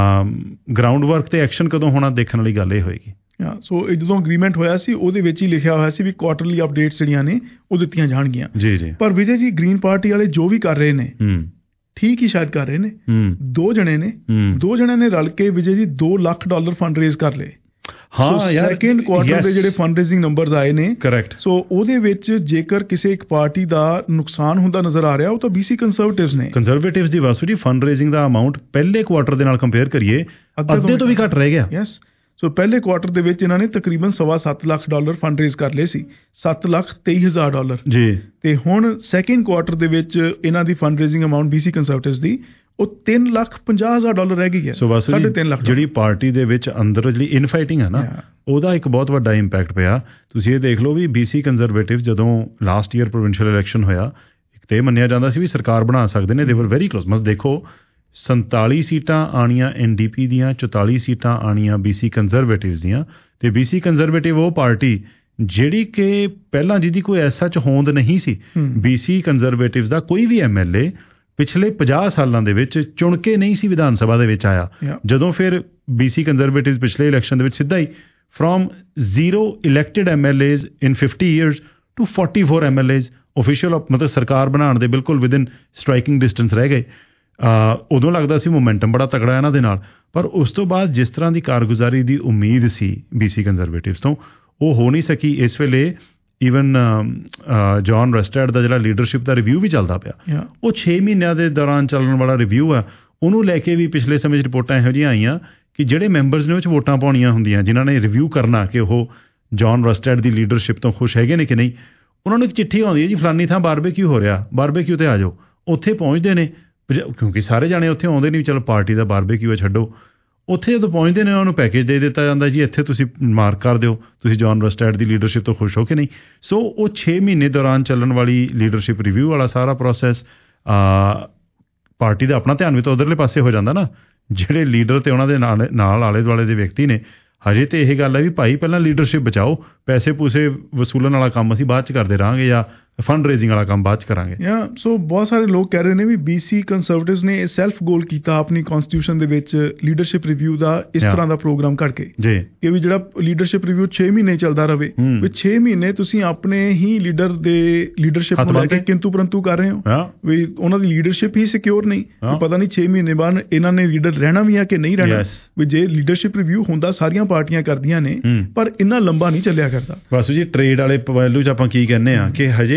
ਗਰਾਊਂਡ ਵਰਕ ਤੇ ਐਕਸ਼ਨ ਕਦੋਂ ਹੋਣਾ ਦੇਖਣ ਵਾਲੀ ਗੱਲ ਇਹ ਹੋਏਗੀ। ਸੋ ਇਹ ਜਦੋਂ ਅਗਰੀਮੈਂਟ ਹੋਇਆ ਸੀ ਉਹਦੇ ਵਿੱਚ ਹੀ ਲਿਖਿਆ ਹੋਇਆ ਸੀ ਵੀ ਕੁਆਟਰਲੀ ਅਪਡੇਟਸ ਜਿਹੜੀਆਂ ਨੇ ਉਹ ਦਿੱਤੀਆਂ ਜਾਣਗੀਆਂ। ਜੀ ਜੀ। ਪਰ ਵਿਜੇ ਜੀ ਗ੍ਰੀਨ ਪਾਰਟੀ ਵਾਲੇ ਜੋ ਵੀ ਕਰ ਰਹੇ ਨੇ ਠੀਕ ਹੀ ਸ਼ਾਇਦ ਕਰ ਰਹੇ ਨੇ। ਦੋ ਜਣੇ ਨੇ ਦੋ ਜਣਿਆਂ ਨੇ ਰਲ ਕੇ ਵਿਜੇ ਜੀ ਦੋ ਲੱਖ ਡਾਲਰ ਫੰਡ ਰੇਜ਼ ਕਰ ਲਏ। ਹਾਂ ਯਾਰ, ਸੈਕੰਡ ਕੁਆਟਰ ਦੇ ਜਿਹੜੇ ਫੰਡ ਰੇਜ਼ਿੰਗ ਨੰਬਰਸ ਆਏ ਨੇ, ਕਰੈਕਟ। ਸੋ ਉਹਦੇ ਵਿੱਚ ਜੇਕਰ ਕਿਸੇ ਇੱਕ ਪਾਰਟੀ ਦਾ ਨੁਕਸਾਨ ਹੁੰਦਾ ਨਜ਼ਰ ਆ ਰਿਹਾ ਉਹ ਤਾਂ ਬੀਸੀ ਕੰਜ਼ਰਵੇਟਿਵਸ ਨੇ। ਕੰਜ਼ਰਵੇਟਿਵਸ ਦੀ ਵਾਸੂ ਜੀ ਫੰਡ ਰੇਜ਼ਿੰਗ ਦਾ ਅਮਾਉਂਟ ਪਹਿਲੇ ਕੁਆਟਰ ਦੇ ਨਾਲ ਕੰਪੇਅਰ ਕਰੀਏ ਅੱਧੇ ਤੋਂ ਵੀ ਘੱਟ ਰਹਿ ਗਿਆ। ਯੈਸ। ਸੋ ਪਹਿਲੇ ਕੁਆਟਰ ਦੇ ਵਿੱਚ ਇਹਨਾਂ ਨੇ ਤਕਰੀਬਨ ਸਵਾ ਸੱਤ ਲੱਖ ਡਾਲਰ ਫੰਡ ਰੇਜ਼ ਕਰ ਲਏ ਸੀ, ਸੱਤ ਲੱਖ ਤੇਈ ਹਜ਼ਾਰ ਡਾਲਰ ਜੀ। ਤੇ ਹੁਣ ਸੈਕਿੰਡ ਕੁਆਟਰ ਦੇ ਵਿੱਚ ਇਹਨਾਂ ਦੀ fundraising amount BC Conservatives ਦੀ ਉਹ ਤਿੰਨ ਲੱਖ ਪੰਜਾਹ ਹਜ਼ਾਰ ਡਾਲਰ ਰਹਿ ਗਈ ਹੈ। ਸਾਢੇ ਤਿੰਨ ਲੱਖ। ਜਿਹੜੀ ਪਾਰਟੀ ਦੇ ਵਿੱਚ ਅੰਦਰ ਜਿਹੜੀ ਇਨਫਾਈਟਿੰਗ ਹੈ ਨਾ ਉਹਦਾ ਇੱਕ ਬਹੁਤ ਵੱਡਾ ਇੰਪੈਕਟ ਪਿਆ। ਤੁਸੀਂ ਇਹ ਦੇਖ ਲਓ ਵੀ ਬੀਸੀ ਕੰਜ਼ਰਵੇਟਿਵ ਜਦੋਂ ਲਾਸਟ ਈਅਰ ਪ੍ਰੋਵਿੰਸ਼ੀਅਲ ਇਲੈਕਸ਼ਨ ਹੋਇਆ ਇੱਕ ਤੇ ਮੰਨਿਆ ਜਾਂਦਾ ਸੀ ਵੀ ਸਰਕਾਰ ਬਣਾ ਸਕਦੇ ਨੇ, ਦੇ ਵਰ ਵੈਰੀ ਕਲੋਜ਼। ਮਤਲਬ ਦੇਖੋ ਸੰਤਾਲੀ ਸੀਟਾਂ ਆਣੀਆਂ ਐਨਡੀਪੀ ਦੀਆਂ, ਚੁਤਾਲੀ ਸੀਟਾਂ ਆਣੀਆਂ ਬੀਸੀ ਕੰਜ਼ਰਵੇਟਿਵਸ ਦੀਆਂ। ਤੇ ਬੀਸੀ ਕੰਜ਼ਰਵੇਟਿਵ ਉਹ ਪਾਰਟੀ ਜਿਹੜੀ ਕਿ ਪਹਿਲਾਂ ਜਿਹਦੀ ਕੋਈ ਐਸਾ ਚ ਹੋਂਦ ਨਹੀਂ ਸੀ। ਬੀਸੀ ਕੰਜ਼ਰਵੇਟਿਵਸ ਦਾ ਕੋਈ ਵੀ ਐਮਐਲਏ ਪਿਛਲੇ ਪੰਜਾਹ ਸਾਲਾਂ ਦੇ ਵਿੱਚ ਚੁਣ ਕੇ ਨਹੀਂ ਸੀ ਵਿਧਾਨ ਸਭਾ ਦੇ ਵਿੱਚ ਆਇਆ। ਜਦੋਂ ਫਿਰ ਬੀਸੀ ਕੰਜ਼ਰਵੇਟਿਵਸ ਪਿਛਲੇ ਇਲੈਕਸ਼ਨ ਦੇ ਵਿੱਚ ਸਿੱਧਾ ਹੀ from zero elected MLAs in fifty years to forty four MLAs official ਮਤਲਬ ਸਰਕਾਰ ਬਣਾਉਣ ਦੇ ਬਿਲਕੁਲ ਵਿਦਿਨ ਸਟ੍ਰਾਈਕਿੰਗ ਡਿਸਟੈਂਸ ਰਹਿ ਗਏ। ਉਦੋਂ ਲੱਗਦਾ ਸੀ ਮੋਮੈਂਟਮ ਬੜਾ ਤਕੜਾ ਇਹਨਾਂ ਦੇ ਨਾਲ, ਪਰ ਉਸ ਤੋਂ ਬਾਅਦ ਜਿਸ ਤਰ੍ਹਾਂ ਦੀ ਕਾਰਗੁਜ਼ਾਰੀ ਦੀ ਉਮੀਦ ਸੀ ਬੀਸੀ ਕੰਜ਼ਰਵੇਟਿਵਸ ਤੋਂ ਉਹ ਹੋ ਨਹੀਂ ਸਕੀ। ਇਸ ਵੇਲੇ ਈਵਨ ਜੌਨ ਰਸਟੈਡ ਦਾ ਜਿਹੜਾ ਲੀਡਰਸ਼ਿਪ ਦਾ ਰਿਵਿਊ ਵੀ ਚੱਲਦਾ ਪਿਆ, ਉਹ ਛੇ ਮਹੀਨਿਆਂ ਦੇ ਦੌਰਾਨ ਚੱਲਣ ਵਾਲਾ ਰਿਵਿਊ ਆ। ਉਹਨੂੰ ਲੈ ਕੇ ਵੀ ਪਿਛਲੇ ਸਮੇਂ 'ਚ ਰਿਪੋਰਟਾਂ ਇਹੋ ਜਿਹੀਆਂ ਆਈਆਂ ਕਿ ਜਿਹੜੇ ਮੈਂਬਰਸ ਨੇ ਉਹ 'ਚ ਵੋਟਾਂ ਪਾਉਣੀਆਂ ਹੁੰਦੀਆਂ ਜਿਨ੍ਹਾਂ ਨੇ ਰਿਵਿਊ ਕਰਨਾ ਕਿ ਉਹ ਜੌਨ ਰਸਟੈਡ ਦੀ ਲੀਡਰਸ਼ਿਪ ਤੋਂ ਖੁਸ਼ ਹੈਗੇ ਨੇ ਕਿ ਨਹੀਂ। ਉਹਨਾਂ ਨੂੰ ਇੱਕ ਚਿੱਠੀ ਆਉਂਦੀ ਹੈ ਜੀ ਫਲਾਨੀ ਥਾਂ ਬਾਰਬੇਕਿਊ ਹੋ ਰਿਹਾ, ਬਾਰਬੇਕਿਊ 'ਤੇ ਆ ਜਾਓ। ਉੱਥੇ ਪਹੁੰਚਦੇ ਨੇ ਕਿਉਂਕਿ ਸਾਰੇ ਜਾਣੇ ਉੱਥੇ ਆਉਂਦੇ ਨਹੀਂ, ਚਲੋ ਪਾਰਟੀ ਦਾ ਬਾਰਬੇਕਿਊ ਛੱਡੋ। ਉੱਥੇ ਜਦੋਂ ਪਹੁੰਚਦੇ ਨੇ ਉਹਨਾਂ ਨੂੰ ਪੈਕੇਜ ਦੇ ਦਿੱਤਾ ਜਾਂਦਾ ਜੀ ਇੱਥੇ ਤੁਸੀਂ ਮਾਰਕ ਕਰ ਦਿਓ ਤੁਸੀਂ ਜੌਨ ਰਸਟੈਡ ਦੀ ਲੀਡਰਸ਼ਿਪ ਤੋਂ ਖੁਸ਼ ਹੋ ਕਿ ਨਹੀਂ। ਸੋ ਉਹ ਛੇ ਮਹੀਨੇ ਦੌਰਾਨ ਚੱਲਣ ਵਾਲੀ ਲੀਡਰਸ਼ਿਪ ਰਿਵਿਊ ਵਾਲਾ ਸਾਰਾ ਪ੍ਰੋਸੈਸ ਪਾਰਟੀ ਦਾ ਆਪਣਾ ਧਿਆਨ ਵੀ ਤਾਂ ਉਧਰਲੇ ਪਾਸੇ ਹੋ ਜਾਂਦਾ ਨਾ। ਜਿਹੜੇ ਲੀਡਰ ਤੇ ਉਹਨਾਂ ਦੇ ਨਾਲ ਨਾਲ ਆਲੇ ਦੁਆਲੇ ਦੇ ਵਿਅਕਤੀ ਨੇ ਹਜੇ ਤੇ ਇਹ ਗੱਲ ਹੈ ਵੀ ਭਾਈ ਪਹਿਲਾਂ ਲੀਡਰਸ਼ਿਪ ਬਚਾਓ, ਪੈਸੇ ਪੂਸੇ ਵਸੂਲਣ ਵਾਲਾ ਕੰਮ ਅਸੀਂ ਬਾਅਦ ਚ ਕਰਦੇ ਰਹਾਂਗੇ ਜਾਂ ਫੰਡ ਰੇਜ਼ਿੰਗ ਵਾਲਾ ਕੰਮ ਬਾਅਦ ਚ ਕਰਾਂਗੇ। ਯਾ ਸੋ ਬਹੁਤ ਸਾਰੇ ਲੋਕ ਕਹਿ ਰਹੇ ਨੇ ਵੀ ਬੀਸੀ ਕੰਜ਼ਰਵੇਟਿਵਸ ਨੇ ਸੈਲਫ ਗੋਲ ਕੀਤਾ ਆਪਣੀ ਕਨਸਟੀਟਿਊਸ਼ਨ ਦੇ ਵਿੱਚ ਲੀਡਰਸ਼ਿਪ ਰਿਵਿਊ ਦਾ ਇਸ ਤਰ੍ਹਾਂ ਦਾ ਪ੍ਰੋਗਰਾਮ ਕਰਕੇ ਜੀ ਕਿ ਵੀ ਜਿਹੜਾ ਲੀਡਰਸ਼ਿਪ ਰਿਵਿਊ ਛੇ ਮਹੀਨੇ ਚੱਲਦਾ ਰਵੇ ਵੀ ਛੇ ਮਹੀਨੇ ਤੁਸੀਂ ਆਪਣੇ ਹੀ ਲੀਡਰ ਦੇ ਲੀਡਰਸ਼ਿਪ ਨੂੰ ਲੈ ਕੇ ਕਿੰਤੂ ਪਰੰਤੂ ਕਰ ਰਹੇ ਹੋ ਵੀ ਉਹਨਾਂ ਦੀ ਲੀਡਰਸ਼ਿਪ ਹੀ ਸਿਕਿਉਰ ਨਹੀਂ। ਪਤਾ ਨਹੀਂ ਛੇ ਮਹੀਨੇ ਬਾਅਦ ਇਹਨਾਂ ਨੇ ਲੀਡਰ ਰਹਿਣਾ ਵੀ ਆ ਕਿ ਨਹੀਂ ਰਹਿਣਾ। ਵੀ ਜੇ ਲੀਡਰਸ਼ਿਪ ਰਿਵਿਊ ਹੁੰਦਾ ਸਾਰੀਆਂ ਪਾਰਟੀਆਂ ਕਰਦੀਆਂ ਨੇ ਪਰ ਇੰਨਾ ਲੰਬਾ ਨਹੀਂ ਚੱਲਿਆ ਕਰਦਾ। ਬਸ ਜੀ ਟ੍ਰੇਡ ਵਾਲੇ ਪਹਿਲੂ ਚ ਆਪਾਂ ਕੀ ਕਹਿੰਦੇ ਆ ਕਿ ਹਜੇ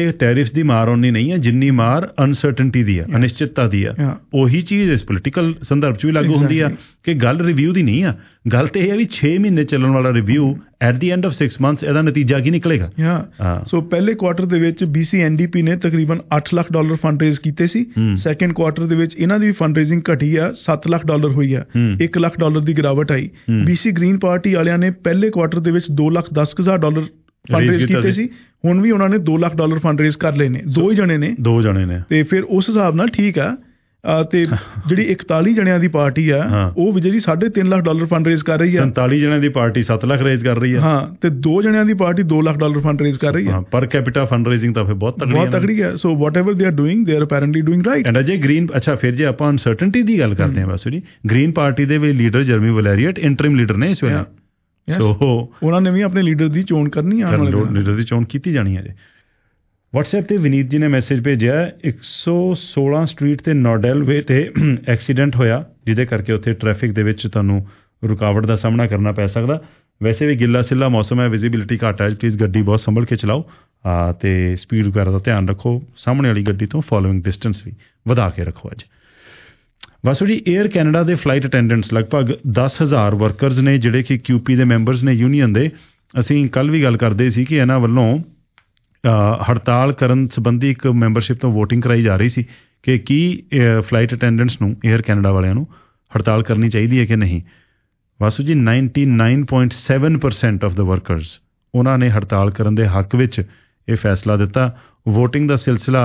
ਟੈਰਿਫਸ ਦੀ ਮਾਰ ਓਨੀ ਨਹੀਂ ਹੈ ਜਿੰਨੀ ਮਾਰ ਅਨਸਰਟਨਟੀ ਦੀ ਆ, ਅਨਿਸ਼ਚਿਤਤਾ ਦੀ ਆ। ਉਹੀ ਚੀਜ਼ ਇਸ ਪੋਲੀਟੀਕਲ ਸੰਦਰਭ 'ਚ ਵੀ ਲਾਗੂ ਹੁੰਦੀ ਆ ਕਿ ਗੱਲ ਰਿਵਿਊ ਦੀ ਨਹੀਂ ਆ, ਗੱਲ ਤੇ ਇਹ ਆ ਵੀ ਛੇ ਮਹੀਨੇ ਚੱਲਣ ਵਾਲਾ review at the end of six months ਇਹਦਾ ਨਤੀਜਾ ਕੀ ਨਿਕਲੇਗਾ। ਹਾਂ, ਸੋ ਪਹਿਲੇ ਕੁਆਟਰ ਦੇ ਵਿੱਚ ਬੀ ਸੀ ਐਨ ਡੀ ਪੀ ਨੇ ਤਕਰੀਬਨ ਅੱਠ ਲੱਖ ਡਾਲਰ ਫੰਡ ਰੇਜ਼ ਕੀਤੇ ਸੀ। ਸੈਕੰਡ ਕੁਆਟਰ ਦੇ ਵਿੱਚ ਇਹਨਾਂ ਦੀ ਫੰਡ ਰੇਜ਼ਿੰਗ ਘਟੀ ਆ, ਸੱਤ ਲੱਖ ਡਾਲਰ ਹੋਈ ਆ, ਇੱਕ ਲੱਖ ਡਾਲਰ ਦੀ ਗਿਰਾਵਟ ਆਈ। ਬੀ ਸੀ ਗ੍ਰੀਨ ਪਾਰਟੀ ਵਾਲਿਆਂ ਨੇ ਪਹਿਲੇ ਕੁਆਟਰ ਦੇ ਵਿੱਚ ਦੋ ਲੱਖ ਦਸ ਹਜ਼ਾਰ ਡਾਲਰ ਫੰਡ ਰੇਜ਼ ਕੀਤੇ ਸੀ, ਹੁਣ ਵੀ ਉਹਨਾਂ ਨੇ ਦੋ ਲੱਖ ਡਾਲਰ ਫੰਡ ਰੇਜ਼ ਕਰ ਲਏ ਨੇ, ਦੋ ਹੀ ਜਣੇ ਨੇ ਦੋ ਜਣੇ ਨੇ ਤੇ ਫਿਰ ਉਸ ਹਿਸਾਬ ਨਾਲ ਠੀਕ ਆ। ਤੇ ਜਿਹੜੀ ਇਕਤਾਲੀ ਜਣਿਆਂ ਦੀ ਪਾਰਟੀ ਆ ਉਹ ਵੀ ਜਿਹੜੀ ਸਾਢੇ ਤਿੰਨ ਲੱਖ ਡਾਲਰ ਫੰਡ ਰੇਜ਼ ਕਰ ਰਹੀ ਆ। ਸੰਤਾਲੀ ਜਣਿਆਂ ਦੀ ਪਾਰਟੀ ਸੱਤ ਲੱਖ ਰੇਜ਼ ਕਰ ਰਹੀ ਆ। ਹਾਂ, ਤੇ ਦੋ ਜਣਿਆਂ ਦੀ ਪਾਰਟੀ ਦੋ ਲੱਖ ਡਾਲਰ ਫੰਡ ਰੇਜ਼ ਕਰ ਰਹੀ ਆ। ਪਰ ਕੈਪੀਟਾ ਫੰਡ ਰੇਜ਼ਿੰਗ ਤਾਂ ਫਿਰ ਬਹੁਤ ਤਕੜੀ ਬਹੁਤ ਤਕੜੀ ਹੈ। So whatever they are doing they are apparently doing right. And ਅਜੇ ਗ੍ਰੀਨ, ਅੱਛਾ ਫਿਰ ਜੇ ਆਪਾਂ ਅਨਸਰਟਨਟੀ ਦੀ ਗੱਲ ਕਰਦੇ ਹਾਂ ਬਾਸੂ ਜੀ, ਗ੍ਰੀਨ ਪਾਰਟੀ ਦੇ ਵੀ leader Jeremy Valeriote interim leader ਨੇ ਇਸ ਵੇਲੇ। ਸੋ ਉਹਨਾਂ ਨੇ ਵੀ ਆਪਣੇ ਲੀਡਰ ਦੀ ਚੋਣ ਕਰਨੀ ਆ, ਲੀਡਰ ਦੀ ਚੋਣ ਕੀਤੀ ਜਾਣੀ ਹੈ। ਜੇ WhatsApp ਤੇ ਵਿਨੀਤ ਜੀ ਨੇ ਮੈਸੇਜ ਭੇਜਿਆ, ਇੱਕ ਸੌ ਸੋਲਾਂ ਸਟਰੀਟ ਤੇ ਨੋਡੈਲ ਵੇ ਤੇ ਐਕਸੀਡੈਂਟ ਹੋਇਆ ਜਿਹਦੇ ਕਰਕੇ ਉੱਥੇ ਟ੍ਰੈਫਿਕ ਦੇ ਵਿੱਚ ਤੁਹਾਨੂੰ ਰੁਕਾਵਟ ਦਾ ਸਾਹਮਣਾ ਕਰਨਾ ਪੈ ਸਕਦਾ। ਵੈਸੇ ਵੀ ਗਿੱਲਾ ਸਿੱਲਾ ਮੌਸਮ ਹੈ, ਵਿਜ਼ਿਬਿਲਿਟੀ ਘੱਟ ਹੈ, ਪਲੀਜ਼ ਗੱਡੀ ਬਹੁਤ ਸੰਭਲ ਕੇ ਚਲਾਓ ਤੇ ਸਪੀਡ ਵਗੈਰਾ ਦਾ ਧਿਆਨ ਰੱਖੋ। ਸਾਹਮਣੇ ਵਾਲੀ ਗੱਡੀ ਤੋਂ ਫੋਲੋਇੰਗ ਡਿਸਟੈਂਸ ਵੀ ਵਧਾ ਕੇ ਰੱਖੋ। ਅੱਜ ਵਾਸੂ ਜੀ, ਏਅਰ ਕੈਨੇਡਾ ਦੇ ਫਲਾਈਟ ਅਟੈਂਡੈਂਟਸ ਲਗਭਗ ਦਸ ਹਜ਼ਾਰ ਵਰਕਰਸ ਨੇ ਜਿਹੜੇ ਕਿ ਕਿਊਪੀ ਦੇ ਮੈਂਬਰਸ ਨੇ ਯੂਨੀਅਨ ਦੇ। ਅਸੀਂ ਕੱਲ੍ਹ ਵੀ ਗੱਲ ਕਰਦੇ ਸੀ ਕਿ ਇਹਨਾਂ ਵੱਲੋਂ ਹੜਤਾਲ ਕਰਨ ਸੰਬੰਧੀ ਇੱਕ ਮੈਂਬਰਸ਼ਿਪ ਤੋਂ ਵੋਟਿੰਗ ਕਰਾਈ ਜਾ ਰਹੀ ਸੀ ਕਿ ਕੀ ਫਲਾਈਟ ਅਟੈਂਡੈਂਟਸ ਨੂੰ, ਏਅਰ ਕੈਨੇਡਾ ਵਾਲਿਆਂ ਨੂੰ ਹੜਤਾਲ ਕਰਨੀ ਚਾਹੀਦੀ ਹੈ ਕਿ ਨਹੀਂ। Vasu ji, ninety nine point seven percent of the workers ਉਹਨਾਂ ਨੇ ਹੜਤਾਲ ਕਰਨ ਦੇ ਹੱਕ ਵਿੱਚ ਇਹ ਫੈਸਲਾ ਦਿੱਤਾ। ਵੋਟਿੰਗ ਦਾ ਸਿਲਸਿਲਾ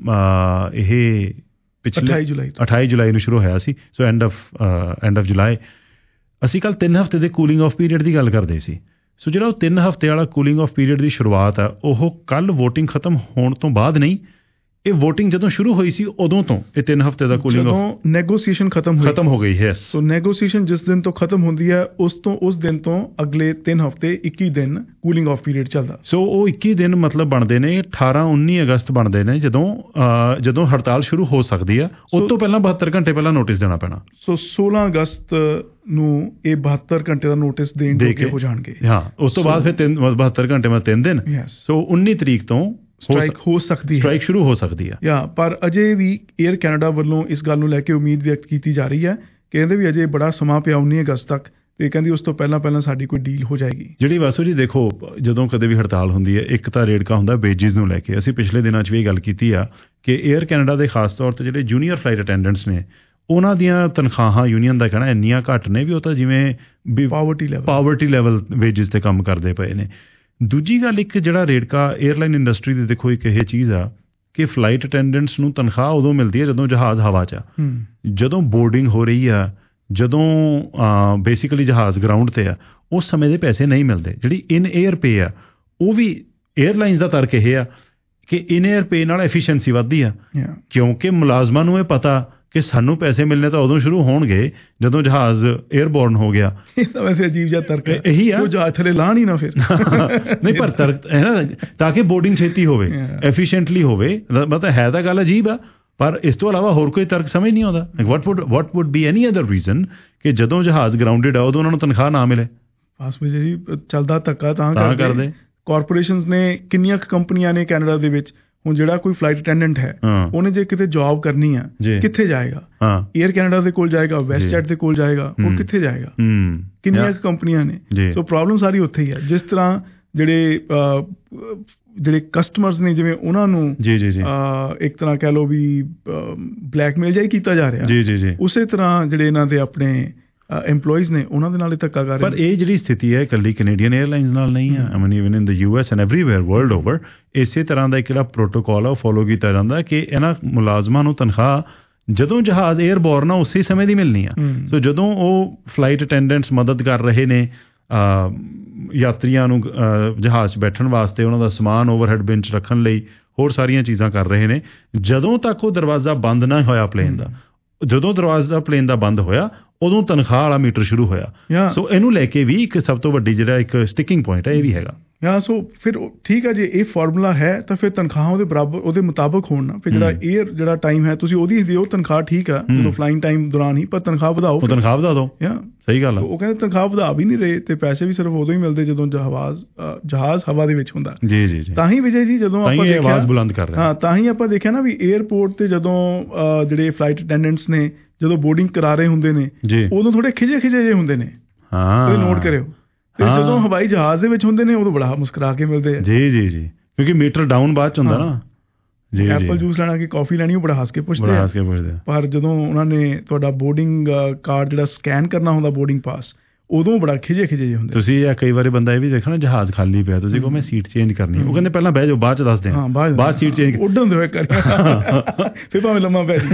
ਇਹ ਪਿਛਲੇ ਅਠਾਈ ਜੁਲਾਈ ਨੂੰ ਸ਼ੁਰੂ ਹੋਇਆ ਸੀ। So end of end of July. ਅਸੀਂ ਕੱਲ੍ਹ ਤਿੰਨ ਹਫ਼ਤੇ ਦੇ ਕੂਲਿੰਗ ਆਫ ਪੀਰੀਅਡ ਦੀ ਗੱਲ ਕਰਦੇ ਸੀ। ਸੋ ਜਿਹੜਾ ਉਹ ਤਿੰਨ ਹਫ਼ਤੇ ਵਾਲਾ ਕੂਲਿੰਗ ਆਫ ਪੀਰੀਅਡ ਦੀ ਸ਼ੁਰੂਆਤ ਆ, ਉਹ ਕੱਲ੍ਹ ਵੋਟਿੰਗ ਖਤਮ ਹੋਣ ਤੋਂ ਬਾਅਦ ਨਹੀਂ, ਇਹ ਵੋਟਿੰਗ ਜਦੋਂ ਸ਼ੁਰੂ ਹੋਈ ਸੀ ਉਦੋਂ ਤੋਂ ਇਹ ਤਿੰਨ ਹਫ਼ਤੇ ਦਾ ਕੂਲਿੰਗ ਆਫ ਨੈਗੋਸੀਏਸ਼ਨ ਖਤਮ ਹੋਈ ਖਤਮ ਹੋ ਗਈ ਹੈ। ਸੋ ਨੈਗੋਸੀਏਸ਼ਨ ਜਿਸ ਦਿਨ ਤੋਂ ਖਤਮ ਹੁੰਦੀ ਹੈ ਉਸ ਤੋਂ ਉਸ ਦਿਨ ਤੋਂ ਅਗਲੇ ਤਿੰਨ ਹਫ਼ਤੇ ਇੱਕੀ ਦਿਨ ਕੂਲਿੰਗ ਆਫ ਪੀਰੀਅਡ ਚੱਲਦਾ। ਸੋ ਉਹ ਇੱਕੀ ਦਿਨ ਮਤਲਬ ਬਣਦੇ ਨੇ ਅਠਾਰਾਂ ਉੱਨੀ ਅਗਸਤ ਬਣਦੇ ਨੇ, ਜਦੋਂ ਜਦੋਂ ਹੜਤਾਲ ਸ਼ੁਰੂ ਹੋ ਸਕਦੀ ਆ। ਉਸ ਤੋਂ ਪਹਿਲਾਂ ਬਹੱਤਰ ਘੰਟੇ ਪਹਿਲਾਂ ਨੋਟਿਸ ਦੇਣਾ ਪੈਣਾ। ਸੋ ਸੋਲਾਂ ਅਗਸਤ ਨੂੰ ਇਹ ਬਹੱਤਰ ਘੰਟੇ ਦਾ ਨੋਟਿਸ ਦੇਣ ਦੇ ਕੇ ਹੋ ਜਾਣਗੇ। ਹਾਂ, ਉਸ ਤੋਂ ਬਾਅਦ ਫਿਰ ਤਿੰਨ ਬਹੱਤਰ ਘੰਟੇ ਮਤਲਬ ਤਿੰਨ ਦਿਨ। ਸੋ ਉੱਨੀ ਤਰੀਕ ਤੋਂ ਸਟ੍ਰਾਈਕ ਹੋ ਸਕਦੀ ਹੈ, ਸਟ੍ਰਾਈਕ ਸ਼ੁਰੂ ਹੋ ਸਕਦੀ ਹੈ। ਜਾਂ ਪਰ ਅਜੇ ਵੀ ਏਅਰ ਕੈਨੇਡਾ ਵੱਲੋਂ ਇਸ ਗੱਲ ਨੂੰ ਲੈ ਕੇ ਉਮੀਦ ਵਿਅਕਤ ਕੀਤੀ ਜਾ ਰਹੀ ਹੈ, ਕਹਿੰਦੇ ਵੀ ਅਜੇ ਬੜਾ ਸਮਾਂ ਪਿਆ ਉੱਨੀ ਅਗਸਤ ਤੱਕ, ਤੇ ਕਹਿੰਦੀ ਉਸ ਤੋਂ ਪਹਿਲਾਂ ਪਹਿਲਾਂ ਸਾਡੀ ਕੋਈ ਡੀਲ ਹੋ ਜਾਏਗੀ। ਜਿਹੜੀ ਵਾਸੂ ਜੀ ਦੇਖੋ, ਜਦੋਂ ਕਦੇ ਵੀ ਹੜਤਾਲ ਹੁੰਦੀ ਹੈ, ਇੱਕ ਤਾਂ ਰੇੜਕਾ ਹੁੰਦਾ ਵੇਜਿਸ ਨੂੰ ਲੈ ਕੇ। ਅਸੀਂ ਪਿਛਲੇ ਦਿਨਾਂ 'ਚ ਵੀ ਇਹ ਗੱਲ ਕੀਤੀ ਆ ਕਿ ਏਅਰ ਕੈਨੇਡਾ ਦੇ ਖਾਸ ਤੌਰ 'ਤੇ ਜਿਹੜੇ ਜੂਨੀਅਰ ਫਲਾਈਟ ਅਟੈਂਡੈਂਟਸ ਨੇ, ਉਹਨਾਂ ਦੀਆਂ ਤਨਖਾਹਾਂ ਯੂਨੀਅਨ ਦਾ ਕਹਿਣਾ ਇੰਨੀਆਂ ਘੱਟ ਨੇ ਵੀ ਉਹ ਤਾਂ ਜਿਵੇਂ poverty level poverty level wages 'ਤੇ ਕੰਮ ਕਰਦੇ ਪਏ ਨੇ। ਦੂਜੀ ਗੱਲ, ਇੱਕ ਜਿਹੜਾ ਰੇੜਕਾ ਏਅਰਲਾਈਨ ਇੰਡਸਟਰੀ ਦੀ ਦੇਖੋ ਇੱਕ ਇਹ ਚੀਜ਼ ਆ ਕਿ ਫਲਾਈਟ ਅਟੈਂਡੈਂਟਸ ਨੂੰ ਤਨਖਾਹ ਉਦੋਂ ਮਿਲਦੀ ਹੈ ਜਦੋਂ ਜਹਾਜ਼ ਹਵਾ 'ਚ ਆ, ਜਦੋਂ ਬੋਰਡਿੰਗ ਹੋ ਰਹੀ ਆ, ਜਦੋਂ ਬੇਸਿਕਲੀ ਜਹਾਜ਼ ਗਰਾਊਂਡ 'ਤੇ ਆ, ਉਸ ਸਮੇਂ ਦੇ ਪੈਸੇ ਨਹੀਂ ਮਿਲਦੇ। ਜਿਹੜੀ ਇਨ ਏਅਰ ਪੇ ਆ, ਉਹ ਵੀ ਏਅਰਲਾਈਨਸ ਦਾ ਤਰਕ ਇਹ ਆ ਕਿ ਇਨ ਏਅਰ ਪੇ ਨਾਲ ਐਫੀਸ਼ੀਐਂਸੀ ਵੱਧਦੀ ਆ, ਕਿਉਂਕਿ ਮੁਲਾਜ਼ਮਾਂ ਨੂੰ ਇਹ ਪਤਾ ਕਿ ਸਾਨੂੰ ਪੈਸੇ ਮਿਲਣੇ ਤਾਂ ਉਦੋਂ ਸ਼ੁਰੂ ਹੋਣਗੇ ਜਦੋਂ ਜਹਾਜ਼ ਏਅਰਬੋਰਨ ਹੋ ਗਿਆ। ਇਹ ਤਾਂ ਵੈਸੇ ਅਜੀਬ ਜਿਹਾ ਤਰਕ ਹੈ, ਇਹੀ ਆ, ਜਹਾਜ਼ ਥੱਲੇ ਲਾਣ ਹੀ ਨਾ ਫਿਰ। ਨਹੀਂ, ਪਰ ਤਰਕ ਹੈ ਨਾ, ਤਾਂ ਕਿ ਬੋਰਡਿੰਗ ਛੇਤੀ ਹੋਵੇ, ਐਫੀਸ਼ੀਐਂਟਲੀ ਹੋਵੇ। ਮਤਲਬ ਹੈ ਤਾਂ ਗੱਲ ਅਜੀਬ ਆ, ਪਰ ਇਸ ਤੋਂ ਇਲਾਵਾ ਹੋਰ ਕੋਈ ਤਰਕ ਸਮਝ ਨਹੀਂ ਆਉਂਦਾ। What would what would be any other reason ਕਿ ਜਦੋਂ ਜਹਾਜ਼ ਗਰਾਊਂਡਡ ਆ ਉਦੋਂ ਉਹਨਾਂ ਨੂੰ ਤਨਖਾਹ ਨਾ ਮਿਲੇ। ਬਸ ਜੀ ਚੱਲਦਾ ਧੱਕਾ ਤਾਂ ਕਰਦੇ। ਕਾਰਪੋਰੇਸ਼ਨਸ ਨੇ ਕਿੰਨੀਆਂ ਕੁ ਕੰਪਨੀਆਂ ਨੇ ਕੈਨੇਡਾ ਦੇ ਵਿੱਚ। ਹੁਣ ਜਿਹੜਾ ਕੋਈ ਫਲਾਈਟ ਅਟੈਂਡੈਂਟ ਹੈ, ਉਹਨੇ ਜੇ ਕਿਤੇ ਜੌਬ ਕਰਨੀ ਆ, ਕਿੱਥੇ ਜਾਏਗਾ? ਏਅਰ ਕੈਨੇਡਾ ਦੇ ਕੋਲ ਜਾਏਗਾ, ਵੈਸਟਜੈਟ ਦੇ ਕੋਲ ਜਾਏਗਾ, ਉਹ ਕਿੱਥੇ ਜਾਏਗਾ? ਕਿੰਨੀਆਂ ਕੰਪਨੀਆਂ ਨੇ। ਸੋ ਪ੍ਰੋਬਲਮ ਸਾਰੀ ਉੱਥੇ ਹੀ ਹੈ। ਜਿਸ ਤਰ੍ਹਾਂ ਜਿਹੜੇ ਜਿਹੜੇ ਕਸਟਮਰਸ ਨੇ, ਜਿਵੇਂ ਉਹਨਾਂ ਨੂੰ ਇੱਕ ਤਰ੍ਹਾਂ ਕਹਿ ਲਓ ਵੀ ਬਲੈਕਮੇਲ ਜਿਹਾ ਹੀ ਕੀਤਾ ਜਾ ਰਿਹਾ, ਉਸੇ ਤਰ੍ਹਾਂ ਜਿਹੜੇ ਇਹਨਾਂ ਦੇ ਆਪਣੇ ਐਮਪਲੋਈਜ਼ ਨੇ ਉਹਨਾਂ ਦੇ ਨਾਲ ਹੀ ਧੱਕਾ ਕਰ ਰਹੇ। ਪਰ ਇਹ ਜਿਹੜੀ ਸਥਿਤੀ ਹੈ ਇਕੱਲੀ ਕੈਨੇਡੀਅਨ ਏਅਰਲਾਈਨਸ ਨਾਲ ਨਹੀਂ ਹੈ। I mean even in the U S and everywhere world over ਇਸੇ ਤਰ੍ਹਾਂ ਦਾ ਇੱਕ ਜਿਹੜਾ ਪ੍ਰੋਟੋਕੋਲ ਆ ਉਹ ਫੋਲੋ ਕੀਤਾ ਜਾਂਦਾ ਕਿ ਇਹਨਾਂ ਮੁਲਾਜ਼ਮਾਂ ਨੂੰ ਤਨਖਾਹ ਜਦੋਂ ਜਹਾਜ਼ ਏਅਰਬੋਰਨ ਆ ਉਸੇ ਸਮੇਂ ਦੀ ਮਿਲਣੀ ਆ। ਸੋ ਜਦੋਂ ਉਹ ਫਲਾਈਟ ਅਟੈਂਡੈਂਟਸ ਮਦਦ ਕਰ ਰਹੇ ਨੇ ਯਾਤਰੀਆਂ ਨੂੰ ਜਹਾਜ਼ 'ਚ ਬੈਠਣ ਵਾਸਤੇ, ਉਹਨਾਂ ਦਾ ਸਮਾਨ ਓਵਰਹੈਡ ਬਿਨ 'ਚ ਰੱਖਣ ਲਈ, ਹੋਰ ਸਾਰੀਆਂ ਚੀਜ਼ਾਂ ਕਰ ਰਹੇ ਨੇ, ਜਦੋਂ ਤੱਕ ਉਹ ਦਰਵਾਜ਼ਾ ਬੰਦ ਨਾ ਹੋਇਆ ਪਲੇਨ ਦਾ, ਜਦੋਂ ਦਰਵਾਜ਼ਾ ਪਲੇਨ ਦਾ ਬੰਦ ਹੋਇਆ ਉਦੋਂ ਤਨਖਾਹ ਵਾਲਾ ਮੀਟਰ ਸ਼ੁਰੂ ਹੋਇਆ। ਸੋ ਇਹਨੂੰ ਲੈ ਕੇ ਵੀ ਇੱਕ ਸਭ ਤੋਂ ਵੱਡੀ ਜਿਹੜਾ ਇੱਕ ਸਟਿਕਿੰਗ ਪੁਆਇੰਟ ਹੈ ਇਹ ਵੀ ਹੈਗਾ। ਹਾਂ, ਸੋ ਫਿਰ ਠੀਕ ਹੈ, ਜੇ ਇਹ ਫਾਰਮੂਲਾ ਹੈ ਤਾਂ ਫਿਰ ਤਨਖਾਹਾਂ ਉਹਦੇ ਬਰਾਬਰ ਉਹਦੇ ਮੁਤਾਬਕ ਹੋਣ ਨਾ। ਫਿਰ ਜਿਹੜਾ 에ਅਰ ਜਿਹੜਾ ਟਾਈਮ ਹੈ ਤੁਸੀਂ ਉਹਦੀ ਦਿਓ ਤਨਖਾਹ, ਠੀਕ ਆ ਜਦੋਂ ਫਲਾਈਂਗ ਟਾਈਮ ਦੌਰਾਨ ਹੀ, ਪਰ ਤਨਖਾਹ ਵਧਾਓ, ਤਨਖਾਹ ਵਧਾ ਦਿਓ। ਸਹੀ ਗੱਲ ਆ। ਉਹ ਕਹਿੰਦੇ ਤਨਖਾਹ ਵਧਾ ਵੀ ਨਹੀਂ ਰਹੇ ਤੇ ਪੈਸੇ ਵੀ ਸਿਰਫ ਉਦੋਂ ਹੀ ਮਿਲਦੇ ਜਦੋਂ ਜਹਾਜ਼ ਜਹਾਜ਼ ਹਵਾ ਦੇ ਵਿੱਚ ਹੁੰਦਾ। ਜੀ ਜੀ ਜੀ। ਤਾਂ ਹੀ ਵਿਜੇ ਜੀ ਜਦੋਂ ਆਪਾਂ ਦੇਖਿਆ ਆਵਾਜ਼ ਬੁਲੰਦ ਕਰ ਰਹੇ ਹਾਂ, ਤਾਂ ਹੀ ਆਪਾਂ ਦੇਖਿਆ ਨਾ ਵੀ 에ਅਰਪੋਰਟ ਤੇ ਜਦੋਂ ਜਿਹੜੇ ਫਲਾਈਟ ਅਟੈਂਡੈਂਟਸ ਨੇ ਜਦੋਂ ਬੋਰਡਿੰਗ ਕਰਾ ਰਹੇ ਹੁੰਦੇ ਨੇ ਉਦੋਂ ਥੋੜੇ ਖਿਜੇ ਖਿਜੇ ਜਿਹੇ ਹੁੰਦੇ ਨੇ। ਹਾਂ, ਨੋਟ ਕਰਿਓ। ਤੇ ਜਦੋਂ ਹਵਾਈ ਜਹਾਜ਼ ਦੇ ਵਿੱਚ ਹੁੰਦੇ ਨੇ ਉਦੋਂ ਬੜਾ ਮੁਸਕਰਾ ਕੇ ਮਿਲਦੇ ਆ। ਜੀ ਜੀ ਜੀ, ਕਿਉਂਕਿ ਮੀਟਰ ਡਾਊਨ ਬਾਅਦ ਚ ਹੁੰਦਾ ਨਾ। ਜੀ, ਐਪਲ ਜੂਸ ਲੈਣਾ ਕਿ ਕਾਫੀ ਲੈਣੀ, ਉਹ ਬੜਾ ਹੱਸ ਕੇ ਪੁੱਛਦੇ ਆ। ਪਰ ਜਦੋਂ ਉਹਨਾਂ ਨੇ ਤੁਹਾਡਾ ਬੋਰਡਿੰਗ ਕਾਰਡ ਜਿਹੜਾ ਸਕੈਨ ਕਰਨਾ ਹੁੰਦਾ, ਬੋਰਡਿੰਗ ਪਾਸ, ਉਦੋਂ ਬੜਾ ਖਿਜੇ ਖਿਜੇ ਜਿਹੇ ਹੁੰਦੇ। ਤੁਸੀਂ ਕਈ ਵਾਰੀ ਬੰਦਾ ਇਹ ਵੀ ਦੇਖਣਾ ਜਹਾਜ਼ ਖਾਲੀ ਪਿਆ, ਤੁਸੀਂ ਕਹੋ ਮੈਂ ਸੀਟ ਚੇਂਜ ਕਰਨੀ, ਉਹ ਕਹਿੰਦੇ ਪਹਿਲਾਂ ਬਹਿ ਜਾਓ ਬਾਅਦ ਚ ਦੱਸਦੇ ਹਾਂ, ਬਾਅਦ ਸੀਟ ਚੇਂਜ ਉੱਡਣ ਦਿਓ ਇੱਕ ਫਿਰ ਭਾਵੇਂ ਲੰਮਾ ਪੈ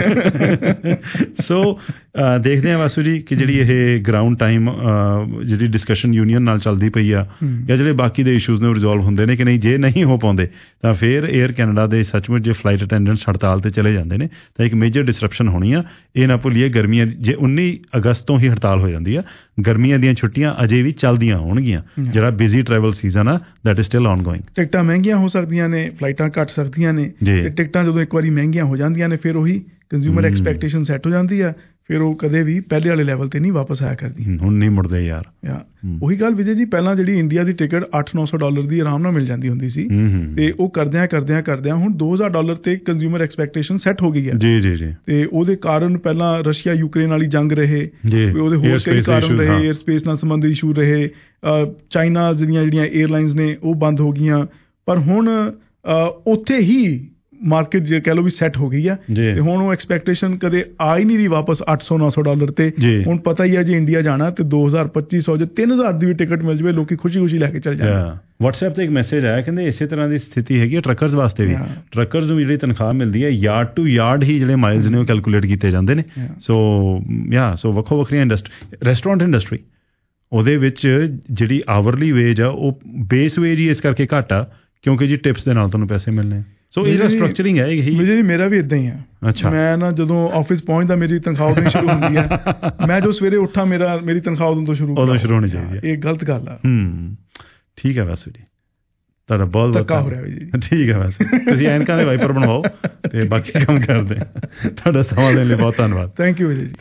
ਜਾਏ। ਸੋ ਦੇਖਦੇ ਹਾਂ ਵਾਸੂ ਜੀ ਕਿ ਜਿਹੜੀ ਇਹ ਗਰਾਊਂਡ ਟਾਈਮ ਜਿਹੜੀ ਡਿਸਕਸ਼ਨ ਯੂਨੀਅਨ ਨਾਲ ਚੱਲਦੀ ਪਈ ਆ ਜਾਂ ਜਿਹੜੇ ਬਾਕੀ ਦੇ ਇਸ਼ੂਜ਼ ਨੇ ਉਹ ਰਿਜ਼ੋਲਵ ਹੁੰਦੇ ਨੇ ਕਿ ਨਹੀਂ। ਜੇ ਨਹੀਂ ਹੋ ਪਾਉਂਦੇ ਤਾਂ ਫਿਰ ਏਅਰ ਕੈਨੇਡਾ ਦੇ ਸੱਚਮੁੱਚ ਜੇ ਫਲਾਈਟ ਅਟੈਂਡੈਂਟਸ ਹੜਤਾਲ ਤੇ ਚਲੇ ਜਾਂਦੇ ਨੇ ਤਾਂ ਇੱਕ ਮੇਜਰ ਡਿਸਰਪਸ਼ਨ ਹੋਣੀ ਆ। ਇਹ ਨਾ ਭੁੱਲੀਏ ਗਰਮੀਆਂ ਜੇ ਉੱਨੀ ਅਗਸਤ ਤੋਂ ਹੀ ਹੜਤਾਲ ਹੋ ਜਾਂਦੀ ਆ, ਗਰਮੀਆਂ ਦੀਆਂ ਛੁੱਟੀਆਂ ਅਜੇ ਵੀ ਚੱਲਦੀਆਂ ਹੋਣਗੀਆਂ। ਜਿਹੜਾ ਬਿਜ਼ੀ ਟਰੈਵਲ ਸੀਜ਼ਨ ਆ ਦੈਟ ਇਜ਼ ਸਟਿਲ ਆਨਗੋਇੰਗ। ਟਿਕਟਾਂ ਮਹਿੰਗੀਆਂ ਹੋ ਸਕਦੀਆਂ ਨੇ, ਫਲਾਈਟਾਂ ਘੱਟ ਸਕਦੀਆਂ ਨੇ, ਤੇ ਟਿਕਟਾਂ ਜਦੋਂ ਇੱਕ ਵਾਰੀ ਮਹਿੰਗੀਆਂ ਹੋ ਜਾਂਦੀਆਂ ਨੇ ਫਿਰ ਉਹੀ ਕੰਜ਼ਿਊਮਰ ਐਕਸਪੈਕਟੇਸ਼ਨ ਸੈੱਟ ਹੋ ਜਾਂਦੀ ਆ, ਫਿਰ ਉਹ ਕਦੇ ਵੀ ਪਹਿਲੇ ਵਾਲੇ ਲੈਵਲ ਤੇ ਨਹੀਂ ਵਾਪਸ ਆਇਆ ਕਰਦੀ। ਹੁਣ ਨਹੀਂ ਮੁੜਦੇ ਯਾਰ। ਉਹੀ ਗੱਲ ਵਿਜੇ ਜੀ, ਪਹਿਲਾਂ ਜਿਹੜੀ ਇੰਡੀਆ ਦੀ ਟਿਕਟ ਅੱਠ ਨੌ ਸੌ ਡਾਲਰ ਦੀ ਆਰਾਮ ਨਾਲ ਮਿਲ ਜਾਂਦੀ ਹੁੰਦੀ ਸੀ ਤੇ ਉਹ ਕਰਦਿਆਂ ਕਰਦਿਆਂ ਕਰਦਿਆਂ ਹੁਣ ਦੋ ਹਜ਼ਾਰ ਡਾਲਰ ਤੇ ਕੰਜ਼ਿਊਮਰ ਐਕਸਪੈਕਟੇਸ਼ਨ ਸੈੱਟ ਹੋ ਗਈ ਹੈ। ਜੀ ਜੀ ਜੀ। ਤੇ ਉਹਦੇ ਕਾਰਨ ਪਹਿਲਾਂ ਰਸ਼ੀਆ ਯੂਕਰੇਨ ਵਾਲੀ ਜੰਗ ਰਹੇ, ਉਹਦੇ ਹੋਰ ਕਈ ਕਾਰਨ ਰਹੇ, ਏਅਰ ਸਪੇਸ ਨਾਲ ਸੰਬੰਧਿਤ ਇਸ਼ੂ ਰਹੇ, ਚਾਈਨਾ ਦੀਆਂ ਜਿਹੜੀਆਂ ਏਅਰਲਾਈਨਸ ਨੇ ਉਹ ਬੰਦ ਹੋ ਗਈਆਂ, ਪਰ ਹੁਣ ਉੱਥੇ ਹੀ ਮਾਰਕੀਟ ਜੇ ਕਹਿ ਲਓ ਵੀ ਸੈੱਟ ਹੋ ਗਈ ਆ ਤੇ ਹੁਣ ਉਹ ਐਕਸਪੈਕਟੇਸ਼ਨ ਕਦੇ ਆ ਹੀ ਨਹੀਂ ਰਹੀ ਵਾਪਸ ਅੱਠ ਸੌ ਨੌ ਸੌ ਡਾਲਰ ਤੇ। ਹੁਣ ਪਤਾ ਹੀ ਹੈ ਜੇ ਇੰਡੀਆ ਜਾਣਾ ਤੇ ਦੋ ਹਜ਼ਾਰ ਪੱਚੀ ਸੌ ਜੇ ਤਿੰਨ ਹਜ਼ਾਰ ਦੀ ਵੀ ਟਿਕਟ ਮਿਲ ਜਾਵੇ ਲੋਕੀ ਖੁਸ਼ੀ ਖੁਸ਼ੀ ਲੈ ਕੇ ਚੱਲ ਜਾਂਦੇ। WhatsApp ਤੇ ਇੱਕ ਮੈਸੇਜ ਆਇਆ, ਕਹਿੰਦੇ ਇਸੇ ਤਰ੍ਹਾਂ ਦੀ ਸਥਿਤੀ ਹੈਗੀ ਹੈ ਟਰੱਕਰਸ ਵਾਸਤੇ ਵੀ। ਟਰੱਕਰਸ ਨੂੰ ਜਿਹੜੀ ਤਨਖਾਹ ਮਿਲਦੀ ਹੈ ਯਾਰਡ ਟੂ ਯਾਰਡ ਹੀ ਜਿਹੜੇ ਮਾਈਲਸ ਨੇ ਉਹ ਕੈਲਕੂਲੇਟ ਕੀਤੇ ਜਾਂਦੇ ਨੇ। ਸੋ ਯਾ ਸੋ ਵੱਖੋ ਵੱਖਰੀਆਂ ਇੰਡਸਟਰੀ, ਰੈਸਟੋਰੈਂਟ ਇੰਡਸਟਰੀ ਉਹਦੇ ਵਿੱਚ ਜਿਹੜੀ ਆਵਰਲੀ ਵੇਜ ਆ ਉਹ ਬੇਸ ਵੇਜ ਹੀ ਇਸ ਕਰਕੇ ਘੱਟ ਆ ਕਿਉਂਕਿ ਜੀ ਟਿਪਸ ਦੇ ਨਾਲ ਤੁਹਾਨੂੰ ਪੈਸੇ ਮਿਲਣੇ। ਸੋ ਇਹ ਸਟਰਕਚਰਿੰਗ ਹੈ ਇਹੀ। ਵਿਜੇ ਜੀ ਮੇਰਾ ਵੀ ਇਦਾਂ ਹੀ ਆ। ਅੱਛਾ। ਮੈਂ ਨਾ ਜਦੋਂ ਆਫਿਸ ਪਹੁੰਚਦਾ ਮੇਰੀ ਤਨਖਾਹ ਉਦੋਂ ਸ਼ੁਰੂ ਹੁੰਦੀ ਹੈ। ਮੈਂ ਜੋ ਸਵੇਰੇ ਉੱਠਾਂ ਮੇਰਾ ਮੇਰੀ ਤਨਖਾਹ ਉਦੋਂ ਤੋਂ ਸ਼ੁਰੂ ਉਦੋਂ ਸ਼ੁਰੂ ਹੋਣੀ ਚਾਹੀਦੀ ਹੈ। ਇਹ ਗਲਤ ਗੱਲ ਆ। ਹੂੰ ਠੀਕ ਹੈ ਵਾਸੂ ਜੀ, ਤੁਹਾਡਾ ਬਹੁਤ ਬਹੁਤ ਧੱਕਾ ਹੋ ਰਿਹਾ ਜੀ। ਠੀਕ ਹੈ ਵਾਸੂ, ਤੁਸੀਂ ਐਨਕਾਂ ਦੇ ਵਾਈਪਰ ਬਣਵਾਓ ਤੇ ਬਾਕੀ ਕੰਮ ਕਰਦੇ। ਤੁਹਾਡਾ ਸਮਾਂ ਦੇਣ ਲਈ ਬਹੁਤ ਧੰਨਵਾਦ। ਥੈਂਕ ਯੂ ਵਿਜੇ ਜੀ।